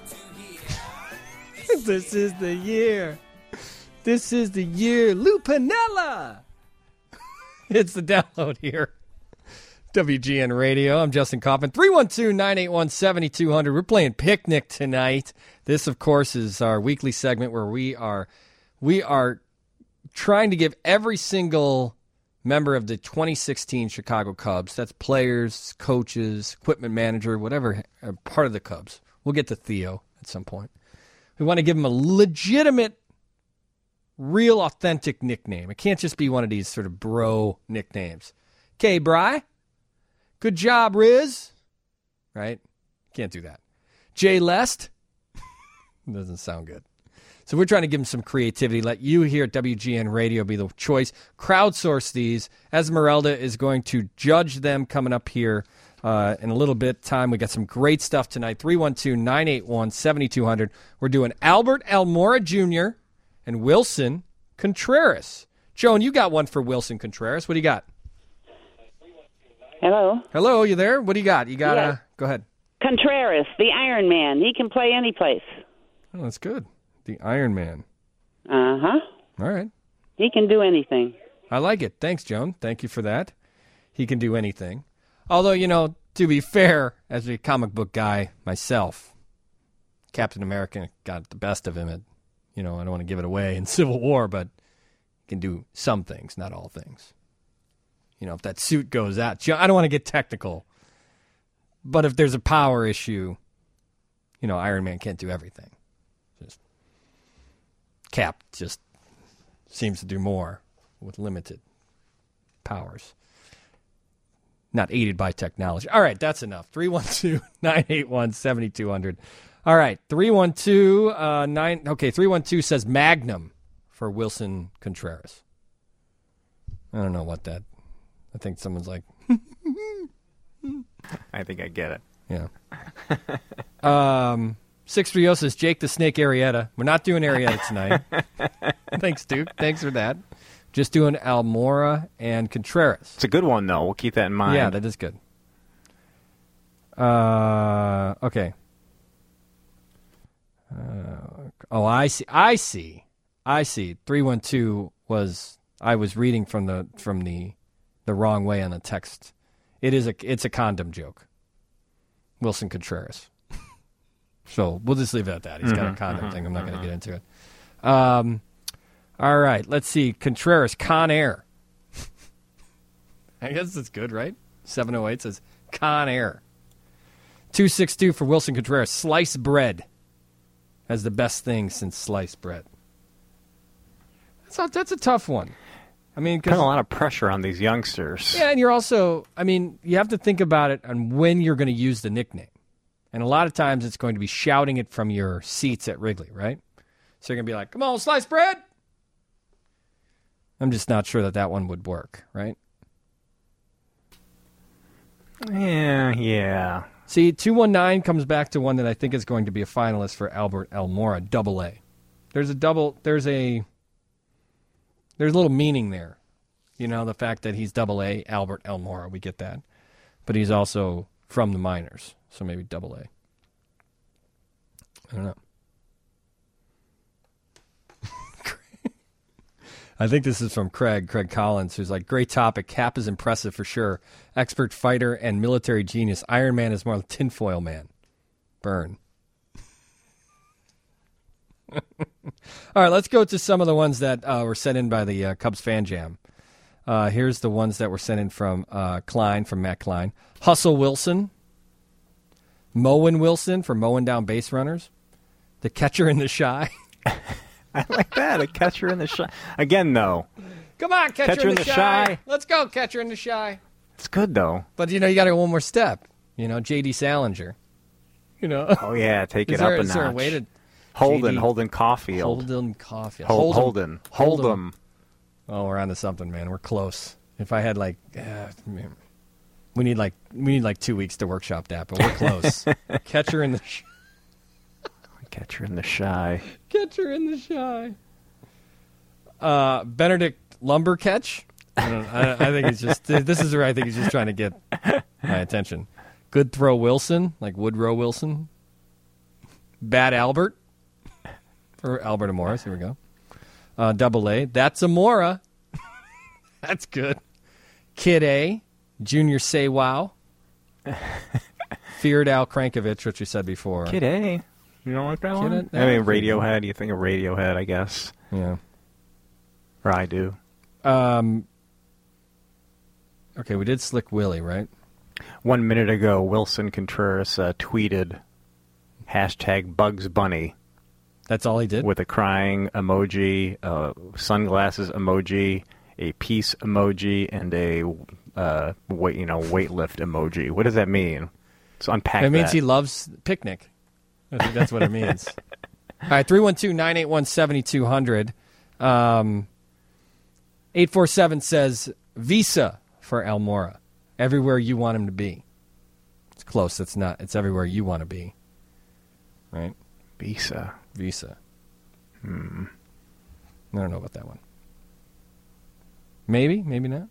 This is the year. This is the year. Lou Piniella. It's the download here. W G N Radio. I'm Justin Kaufman. three one two, nine eight one, seven two zero zero. We're playing Picnic tonight. This, of course, is our weekly segment where we are we are trying to give every single member of the twenty sixteen Chicago Cubs, that's players, coaches, equipment manager, whatever, uh, part of the Cubs. We'll get to Theo at some point. We want to give him a legitimate, real, authentic nickname. It can't just be one of these sort of bro nicknames. Okay, Bri. Good job, Riz. Right? Can't do that. Jay Lest. Doesn't sound good. So we're trying to give him some creativity. Let you here at W G N Radio be the choice. Crowdsource these. Esmeralda is going to judge them coming up here uh, in a little bit time. We got some great stuff tonight. three one two, nine eight one, seven two zero zero. We're doing Albert Almora Junior and Wilson Contreras. Joan, you got one for Wilson Contreras. What do you got?
Hello.
Hello, you there? What do you got? You got
Yes.
uh, go ahead.
Contreras, the Iron Man. He can play any place.
Oh, that's good. The Iron Man.
Uh-huh.
All right.
He can do anything.
I like it. Thanks, Joan. Thank you for that. He can do anything. Although, you know, to be fair, as a comic book guy myself, Captain America got the best of him at, you know, I don't want to give it away in Civil War, but he can do some things, not all things. You know, if that suit goes out, I don't want to get technical, but if there's a power issue, you know, Iron Man can't do everything. Just Cap just seems to do more with limited powers. Not aided by technology. All right, that's enough. three one two, nine eight one, seven two zero zero. All right, three one two, uh, nine, okay, three one two says Magnum for Wilson Contreras. I don't know what that, I think someone's like,
I think I get it.
yeah. um, six three zero says Jake the Snake Arrieta. We're not doing Arrieta tonight. Thanks, Duke. Thanks for that. Just doing Almora and Contreras.
It's a good one, though. We'll keep that in mind.
Yeah, that is good. Uh, okay. Uh, oh, I see. I see. I see. three one two was, I was reading from the from the the wrong way on the text. It is a it's a condom joke. Wilson Contreras. So we'll just leave it at that. He's got a
Mhm,
condom
mhm,
thing. I'm not going
mhm.
to get into it. Um, all right. Let's see. Contreras, Con Air. I guess that's good, right? seven oh eight says Con Air. two six two for Wilson Contreras. Sliced bread has the best thing since sliced bread. That's a, that's a tough one. I mean,
Put a lot of pressure on these youngsters.
yeah, and you're also, I mean, you have to think about it on when you're going to use the nickname. And a lot of times it's going to be shouting it from your seats at Wrigley, right? So you're going to be like, come on, sliced bread. I'm just not sure that that one would work, right?
Yeah, yeah.
See, two one nine comes back to one that I think is going to be a finalist for Albert Almora, double A. There's a double. There's a. There's a little meaning there. You know, the fact that he's double A, Albert Almora, we get that. But he's also from the minors, so maybe double A. I don't know. I think this is from Craig, Craig Collins, who's like, great topic. Cap is impressive for sure. Expert fighter and military genius. Iron Man is more like tinfoil man. Burn. All right, let's go to some of the ones that uh, were sent in by the uh, Cubs Fan Jam. Uh, here's the ones that were sent in from uh, Klein, from Matt Klein. Hustle Wilson. Moen Wilson for mowing down base runners. The catcher in the shy.
I like that. A catcher in the shy. Again, though.
Come on, catcher,
Catcher
in
in
the,
the
shy.
shy.
Let's go, catcher in the shy.
It's good, though.
But, you know, you got to go one more step. You know, J D Salinger. You know.
Oh, yeah, take
Is
it
there-
up a
is
notch.
there a way to-
Holden,
J D
Holden Caulfield.
Holden Caulfield.
Hol-
Holden.
Holden.
Holden. Oh, we're on to something, man. We're close. If I had, like, uh, man, we need, like, we need, like, two weeks to workshop that, but we're close. Catcher in the shy.
Catcher in the shy.
Catcher in the shy. Uh, Benedict Lumbercatch. I, don't, I, I think he's just. This is where I think he's just trying to get my attention. Good throw Wilson, like Woodrow Wilson. Bad Albert. Or Albert Amora. Here we go. Uh, double A. That's Amora. That's good. Kid A. Junior Say Wow. Feared Al Crankovich, which we said before.
Kid A. You don't like that
Kid
one?
A?
I mean, Radiohead. You think of Radiohead, I guess.
Yeah.
Or I do.
Um. Okay, we did Slick Willie, right?
One minute ago, Wilson Contreras uh, tweeted hashtag Bugs Bunny.
That's all he did?
With a crying emoji, uh, sunglasses emoji, a peace emoji, and a uh, weight, you know, weightlift emoji. What does that mean? Let's unpack that.
It means he loves picnic. I think that's what it means. All right, three one two, nine eight one, seven two zero zero. Um, eight four seven says Visa for Almora. Everywhere you want him to be. It's close. It's not. It's everywhere you want to be. Right?
Visa.
Visa.
Hmm.
I don't know about that one. Maybe, maybe not.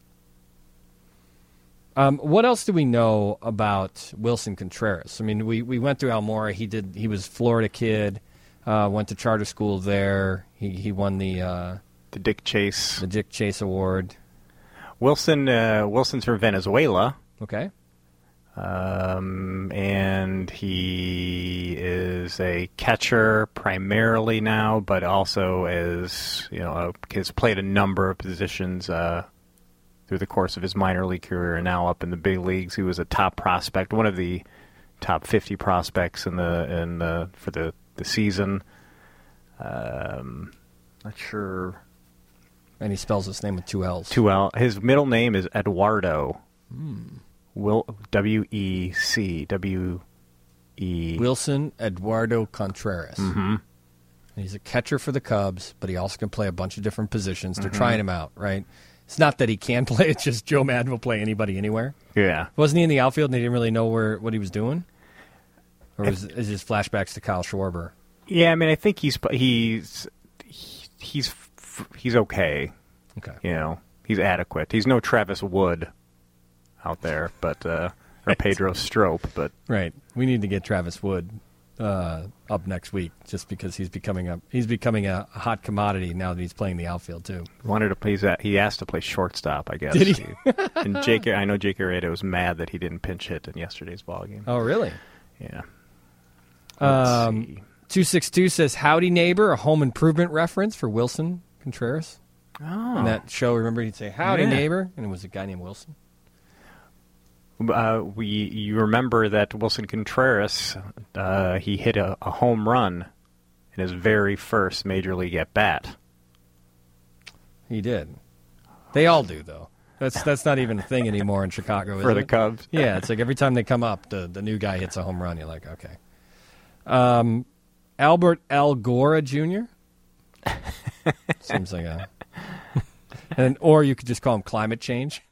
Um, what else do we know about Wilson Contreras? I mean, we, we went through Almora. He did. He was a Florida kid. Uh, went to charter school there. He he won the uh,
the Dick Chase
the Dick Chase Award.
Wilson uh, Wilson's from Venezuela.
Okay.
Um, and he is a catcher primarily now, but also as you know, has played a number of positions uh, through the course of his minor league career, and now up in the big leagues. He was a top prospect, one of the top fifty prospects in the in the for the, the season. Um, not sure.
And he spells his name with two L's.
Two L. His middle name is Eduardo.
Hmm.
Will W E C W E
Wilson Eduardo Contreras.
Mm-hmm.
He's a catcher for the Cubs, but he also can play a bunch of different positions. They're
Mhm.
trying him out, right? It's not that he can play; it's just Joe Madden will play anybody anywhere.
Yeah.
Wasn't he in the outfield and they didn't really know where what he was doing, or was it just flashbacks to Kyle Schwarber?
Yeah, I mean, I think he's he's he's he's okay.
Okay.
You know, he's adequate. He's no Travis Wood out there, but uh, or Pedro Strop, but
Right. We need to get Travis Wood uh, up next week, just because he's becoming a he's becoming a hot commodity now that he's playing the outfield too.
wanted to play. He asked to play shortstop, I guess.
Did he?
And Jake, I know Jake Arrieta was mad that he didn't pinch hit in yesterday's ball game.
Oh, really?
Yeah.
Um, two six two says, "Howdy Neighbor," a home improvement reference for Wilson Contreras.
Oh.
In that show, remember he'd say, "Howdy
Yeah.
Neighbor," and it was a guy named Wilson.
Uh, we you remember that Wilson Contreras, uh, he hit a, a home run in his very first major league at bat.
He did. They all do, though. That's that's not even a thing anymore in Chicago, is
For the
it?
Cubs?
Yeah, it's like every time they come up, the, the new guy hits a home run. You're like, okay. Um, Albert Algora Junior Seems like a... and Or you could just call him Climate Change.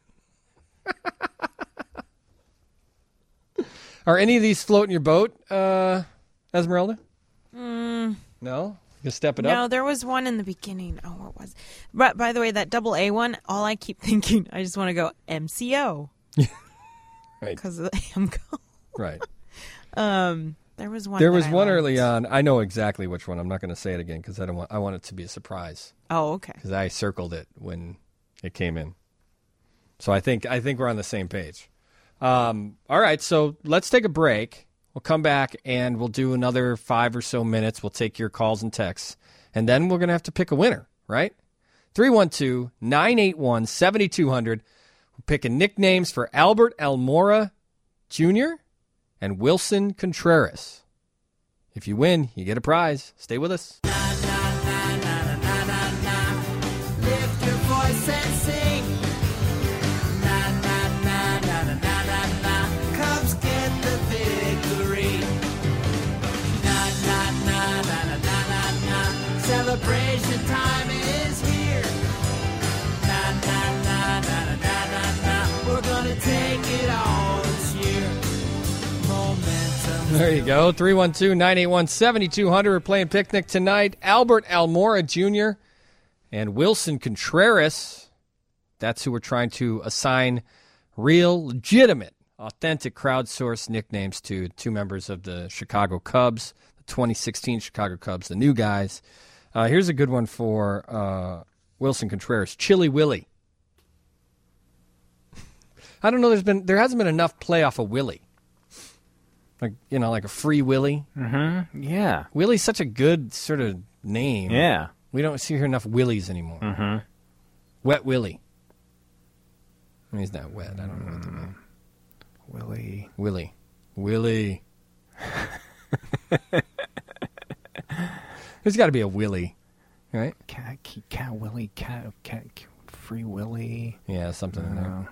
Are any of these floating your boat, uh, Esmeralda?
Mm.
No? You step it
No,
up?
there was one in the beginning. Oh, what was? But by the way, that double A one. All I keep thinking, I just want to go M C O.
Right.
Because of the Amco.
Right.
Um, there was one.
There
that
was
I
one
liked.
early on. I know exactly which one. I'm not going to say it again because I don't want. I want it to be a surprise.
Oh, okay.
Because I circled it when it came in. So I think I think we're on the same page. Um, all right, so let's take a break. We'll come back and we'll do another five or so minutes. We'll take your calls and texts, and then we're going to have to pick a winner, right? three one two, nine eight one, seven two zero zero. We're picking nicknames for Albert Almora Junior and Wilson Contreras. If you win, you get a prize. Stay with us.
Lift your voice and sing. Na na na na na na na na. Cubs get the victory. Na na na na na na na na. Celebration time is here. Na na na na na na na na. We're gonna take it all this year. Momentum.
There you go. three one two, nine eight one, seven two zero zero. We're playing Picnic tonight. Albert Almora Junior and Wilson Contreras. That's who we're trying to assign real, legitimate, authentic, crowdsourced nicknames to. Two members of the Chicago Cubs, the twenty sixteen Chicago Cubs, the new guys. Uh, here's a good one for uh, Wilson Contreras. Chili Willie. I don't know. There's been there hasn't been enough play off of Willie. Like, you know, like a free Willie.
Mm-hmm. Yeah.
Willie's such a good sort of name.
Yeah.
We don't see here enough Willies anymore.
Mm-hmm.
Wet Willie. I mean, he's not wet. I don't know what to mean.
Willie.
Willie. Willie. There's got to be a Willie, right?
Cat, cat Willie, cat, cat, free Willie.
Yeah, something in there.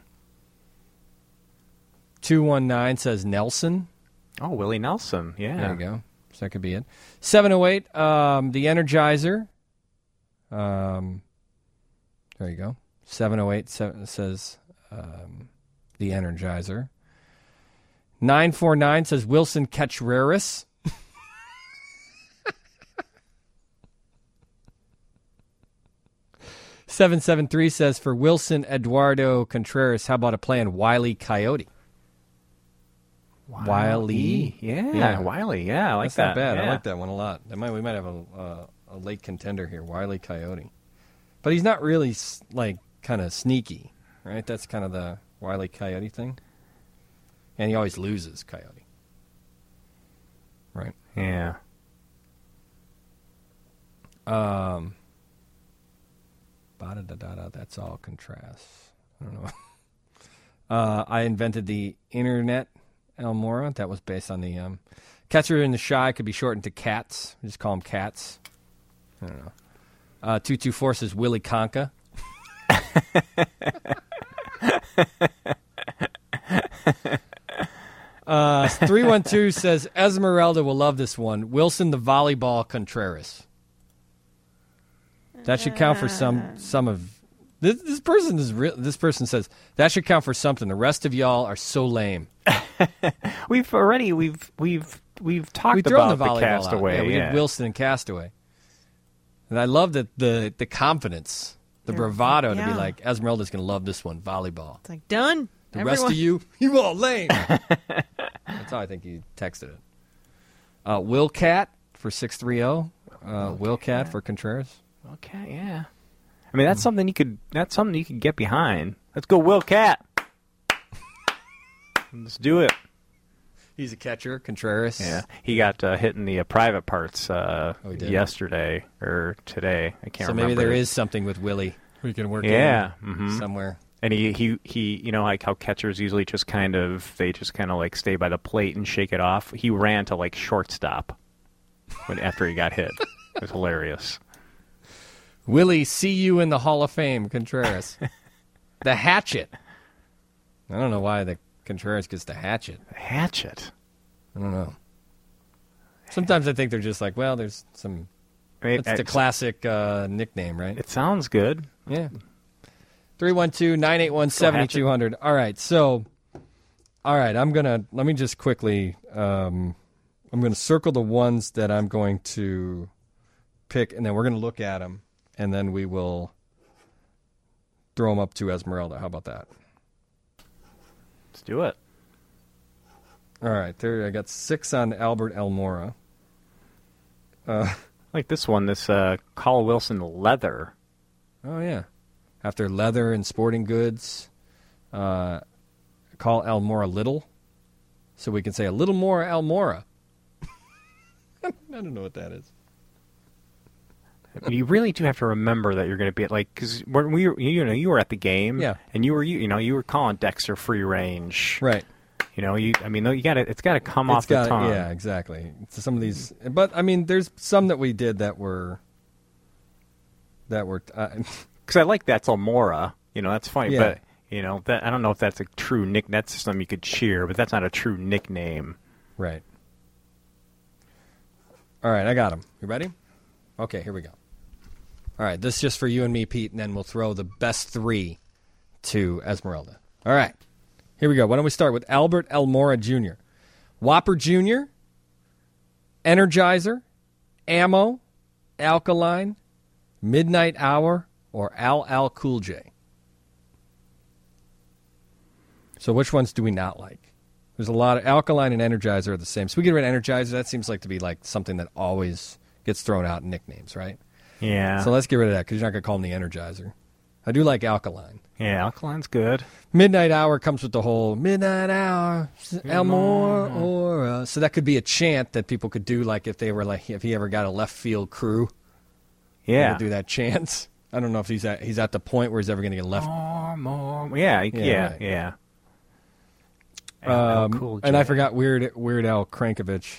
two one nine says Nelson.
Oh, Willie Nelson. Yeah.
There you go. So that could be it. seven oh eight, um, the Energizer. Um, there you go. seven oh eight seven, says um, the Energizer. nine four nine says Wilson Contreras. seven seven three says for Wilson Eduardo Contreras, how about a play on Wile E. Coyote? Wile E.
Yeah,
Yeah.
Wile E. Yeah, I like
That's
that.
not bad. I
Yeah.
like that one a lot. That might we might have a uh, a late contender here, Wile E. Coyote. But he's not really s- like kind of sneaky, right? That's kind of the Wile E. Coyote thing. And he always loses, Coyote. Right.
Yeah.
Um. Ba-da-da-da-da, that's all contrast. I don't know. uh, I invented the internet, Almora. That was based on the um, Catcher in the Shy could be shortened to Cats. We just call them Cats. I don't know. Uh, two two four says Willie Conka. uh, three one two says Esmeralda will love this one. Wilson the Volleyball Contreras. That should count for some some of this. This person is real. This person says that should count for something. The rest of y'all are so lame.
We've already we've we've we've talked
We've thrown
about
the volleyball
the
out.
Castaway.
Yeah, we
yeah.
did Wilson and Castaway. And I love that the the confidence, the
Yeah.
bravado to
Yeah.
be like Esmeralda's going to love this one, volleyball.
It's like, done.
The
Everyone.
rest of you, you all lame. That's how I think he texted it. Uh, Will Cat for six three zero. Uh, Will Cat for Contreras.
Okay, yeah. I mean, that's something you could. That's something you could get behind. Let's go, Will Cat. Let's do it.
He's a catcher, Contreras.
Yeah, he got uh, hit in the uh, private parts uh,
Oh, he did?
yesterday or today. I can't
So
remember.
maybe there is something with Willie we can work
yeah,
in
mhm.
somewhere.
And he, he, he, you know, like how catchers usually just kind of, they just kind of like stay by the plate and shake it off. He ran to like shortstop when after he got hit. It was hilarious.
Willie, see you in the Hall of Fame, Contreras. The hatchet. I don't know why the Contreras gets the hatchet.
The hatchet?
I don't know. Sometimes I think they're just like, well, there's some...
I mean,
That's the
it's-
classic uh, nickname, right?
It sounds good.
Yeah. three one two, nine eight one, seven two zero zero. All right, so... All right, I'm going to... Let me just quickly... Um, I'm going to circle the ones that I'm going to pick, and then we're going to look at them, and then we will throw them up to Esmeralda. How about that?
Let's do it.
All right, there. I got six on Albert Almora. Uh,
like this one, this uh, Carl Wilson leather.
Oh yeah, after leather and sporting goods, uh, call Almora little, so we can say a little more Almora. I don't know what that is.
You really do have to remember that you're going to be at, like, because when we were, you know, you were at the game,
yeah,
and you were, you, you know, you were calling Dexter free range,
right?
You know, you, I mean, you got to, it's got to come
It's
off
gotta,
the tongue.
Yeah, exactly. So some of these, but I mean, there's some that we did that were, that were,
because uh, I like that's Almora. You know, that's funny,
Yeah.
but you know, that I don't know if that's a true nick. That's something you could cheer, but that's not a true nickname,
right? All right, I got them. You ready? Okay, here we go. All right, this is just for you and me, Pete, and then we'll throw the best three to Esmeralda. All right, here we go. Why don't we start with Albert Almora Junior Whopper Junior, Energizer, Ammo, Alkaline, Midnight Hour, or Al Al Cool J? So which ones do we not like? There's a lot of Alkaline and Energizer are the same. So we get rid of Energizer. That seems like to be like something that always gets thrown out in nicknames, right?
Yeah.
So let's get rid of that because you're not going to call him the Energizer. I do like Alkaline.
Yeah, Alkaline's good.
Midnight Hour comes with the whole Midnight Hour, Elmore, or uh, so that could be a chant that people could do, like if they were like if he ever got a left field crew.
Yeah.
They could do that chant. I don't know if he's at he's at the point where he's ever going to get left.
More, more. Yeah, yeah, yeah.
right.
yeah.
Um,
Cool
and I
J.
forgot Weird Weird Al Crankovich.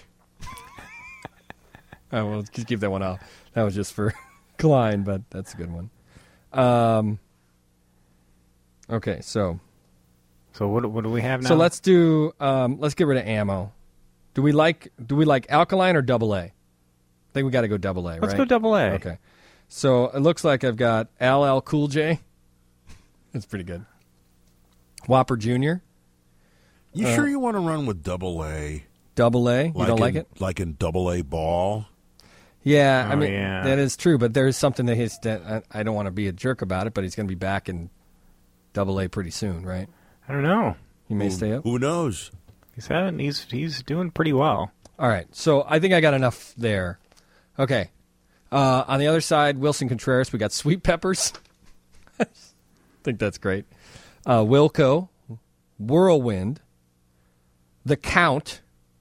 I will just keep that one out. That was just for Klein, but that's a good one. Um, okay, so
so what what do we have now?
So let's do um, let's get rid of Ammo. Do we like do we like Alkaline or Double A? I think we got to go Double A.
Let's
right?
go Double A.
Okay, so it looks like I've got Al Al Cool J. That's pretty good. Whopper Junior
You
Uh,
sure you want to run with double A?
Double A? You
Like
don't
in,
like it?
Like in double A ball?
Yeah, I
Oh,
mean
yeah.
that is true, but there is something that he's. That I, I don't want to be a jerk about it, but he's going to be back in Double A pretty soon, right?
I don't know.
He may
Who-
stay up.
Who knows?
He's having, he's he's doing pretty well.
All right, so I think I got enough there. Okay, uh, on the other side, Wilson Contreras, we got Sweet Peppers. I think that's great. Uh, Wilco, Whirlwind, The Count,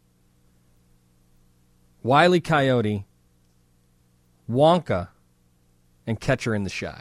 Wile E. Coyote, Wonka, and Catcher in the Shy.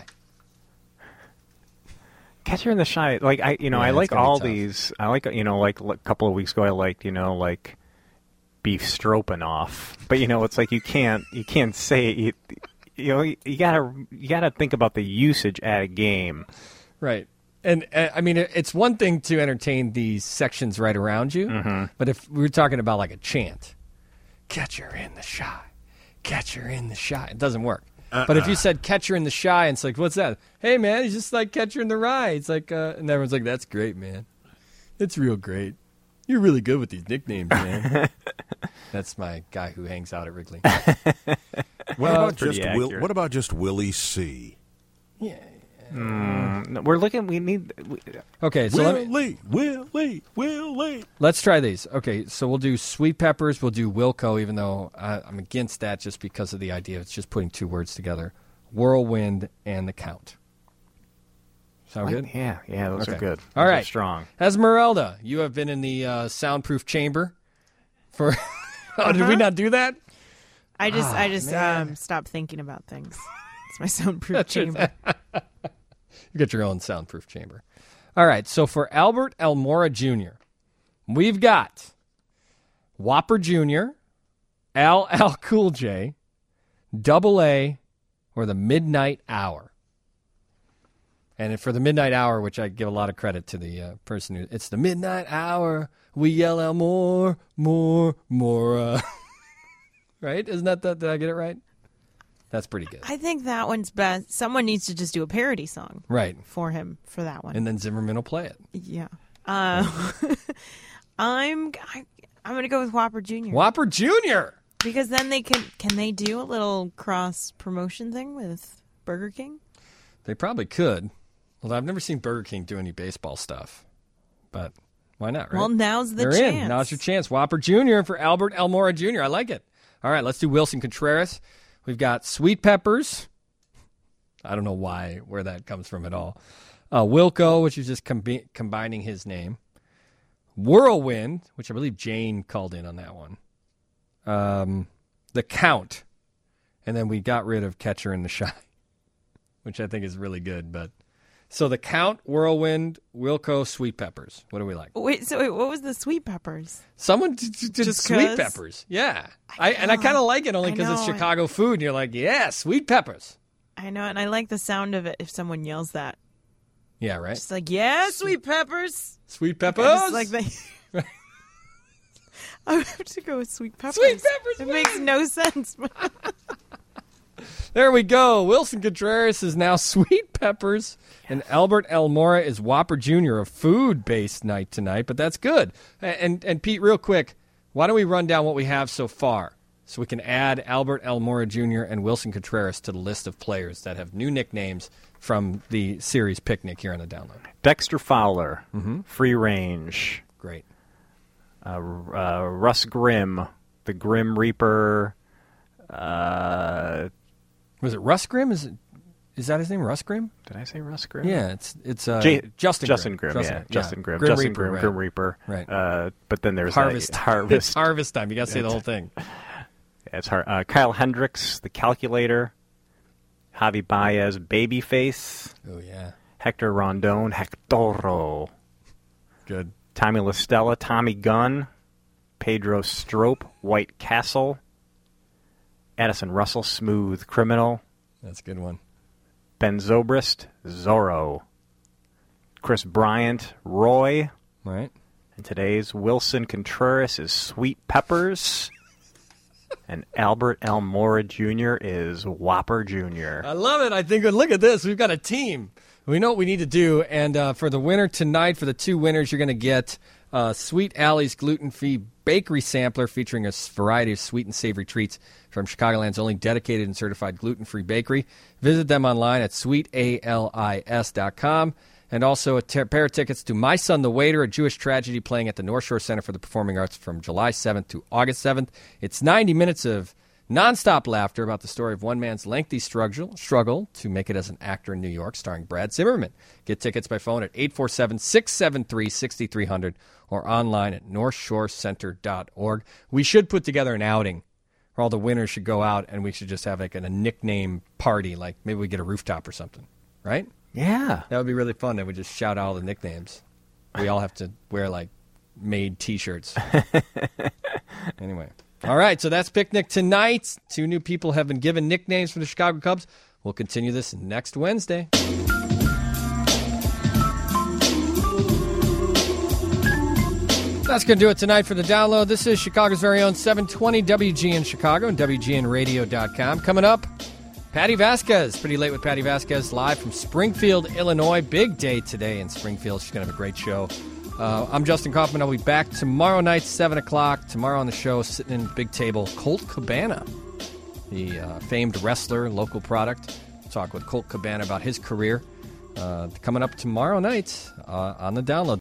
Catcher in the Shy, like I, you know,
Yeah,
I
it's
like
gonna be
all
tough.
these. I like, you know, like a couple of weeks ago, I liked, you know, like beef Stroganoff. But you know, it's like you can't, you can't say, you, you know, you, you gotta, you gotta think about the usage at a game.
Right. And, uh, I mean, it- it's one thing to entertain these sections right around you,
Mhm.
but if we were talking about like a chant, Catcher in the Shy, Catcher in the Shy, it doesn't work. But if you said Catcher in the Shy, and it's like, what's that? Hey, man, he's just like Catcher in the Rye. It's like, uh, and everyone's like, that's great, man. It's real great. You're really good with these nicknames, man. That's my guy who hangs out at Wrigley.
What
Uh,
about
pretty
just Will,
accurate.
what about just Willie C?
Mm, no, we're looking. We need. We,
Okay, so let me,
Willie, Willie, Willie.
let's try these. Okay, so we'll do Sweet Peppers. We'll do Wilco, even though I, I'm against that just because of the idea. It's just putting two words together. Whirlwind and The Count. Sound good?
Yeah, yeah, those
Okay.
are good.
All
Those are
right.
strong.
Esmeralda, you have been in the uh, soundproof chamber for. Oh, did we
Uh-huh.
not do that?
I just,
Ah,
I just
man.
um, stopped thinking about things. It's my soundproof
That's it.
chamber.
You got your own soundproof chamber. All right, so for Albert Almora Junior, we've got Whopper Junior, Al Al Cool J, Double A, or the Midnight Hour. And for the Midnight Hour, which I give a lot of credit to the uh, person who, it's the Midnight Hour. We yell out more, more, more. Uh, right? Isn't that the, did I get it right? That's pretty good.
I think that one's best. Someone needs to just do a parody song,
Right.
for him for that one.
And then Zimmerman will play it.
Yeah. Uh, I'm I, I'm gonna go with Whopper Junior
Whopper Junior
Because then they can can they do a little cross promotion thing with Burger King?
They probably could. Although I've never seen Burger King do any baseball stuff. But why not, right?
Well, now's the
They're
chance.
in. Now's your chance. Whopper Junior for Albert Almora Junior I like it. All right, let's do Wilson Contreras. We've got Sweet Peppers. I don't know why, where that comes from at all. Uh, Wilco, which is just combi- combining his name. Whirlwind, which I believe Jane called in on that one. Um, the Count. And then we got rid of Catcher in the Shy, which I think is really good. But so the Count, Whirlwind, Wilco, Sweet Peppers. What do we like?
Wait, so wait, what was the Sweet Peppers?
Someone d- d- did
Just
Sweet
'cause?
Peppers. Yeah. I, and I kind of like it only
I
because it's
know.
Chicago food. And you're like, yeah, Sweet Peppers.
I know, and I like the sound of it if someone yells that.
Yeah, right?
It's like, yeah, Sweet Peppers.
Sweet Peppers?
I just like the... I have to go with Sweet Peppers.
Sweet Peppers,
It makes no sense.
There we go. Wilson Contreras is now Sweet Peppers, and Albert Almora is Whopper Junior A food-based night tonight, but that's good. And, and and Pete, real quick, why don't we run down what we have so far so we can add Albert Almora Junior and Wilson Contreras to the list of players that have new nicknames from the series picnic here on the download.
Dexter Fowler,
Mm-hmm.
Free Range.
Great.
Uh, uh, Russ Grimm, the Grim Reaper. Uh,
Was it Russ Grimm? Is it? Is that his name, Russ Grimm?
Did I say Russ Grimm?
Yeah, it's it's uh,
J-
Justin
Justin
Grimm.
Grimm.
Justin,
yeah, Justin Grimm.
Grim
Justin
Reaper,
Grimm,
right.
Grim Reaper.
Right.
Uh, but then there's
Harvest.
That, Harvest.
It's harvest time. You got to say the
It's-
whole thing.
Yeah, it's hard. Uh, Kyle Hendricks, the Calculator. Javi Baez, Babyface.
Oh yeah.
Hector Rondon, Hectoro.
Good.
Tommy LaStella, Tommy Gunn. Pedro Strope, White Castle. Addison Russell, Smooth Criminal.
That's a good one.
Ben Zobrist, Zorro. Chris Bryant, Roy.
Right.
And today's Wilson Contreras is Sweet Peppers. And Albert Almora Junior is Whopper Junior
I love it. I think, look at this. We've got a team. We know what we need to do. And uh, for the winner tonight, for the two winners, you're going to get uh, Sweet Alley's gluten-free bakery sampler featuring a variety of sweet and savory treats from Chicagoland's only dedicated and certified gluten-free bakery. Visit them online at sweet alis dot com. And also a t- pair of tickets to My Son the Waiter, a Jewish tragedy playing at the North Shore Center for the Performing Arts from July seventh to August seventh. It's ninety minutes of nonstop laughter about the story of one man's lengthy struggle, struggle to make it as an actor in New York, starring Brad Zimmerman. Get tickets by phone at eight four seven, six seven three, six three zero zero or online at north shore center dot org. We should put together an outing where all the winners should go out and we should just have like a nickname party, like maybe we get a rooftop or something, right?
Yeah.
That would be really fun. That we just shout out all the nicknames. We all have to wear, like, made T-shirts. Anyway. All right, so that's Picnic tonight. Two new people have been given nicknames for the Chicago Cubs. We'll continue this next Wednesday. That's going to do it tonight for the download. This is Chicago's very own seven twenty W G N Chicago and W G N radio dot com. Coming up, Patty Vasquez, pretty late with Patty Vasquez, live from Springfield, Illinois. Big day today in Springfield. She's going to have a great show. Uh, I'm Justin Kaufman. I'll be back tomorrow night, seven o'clock. Tomorrow on the show, sitting in the big table, Colt Cabana, the uh, famed wrestler, local product. Talk with Colt Cabana about his career. Uh, coming up tomorrow night uh, on the download.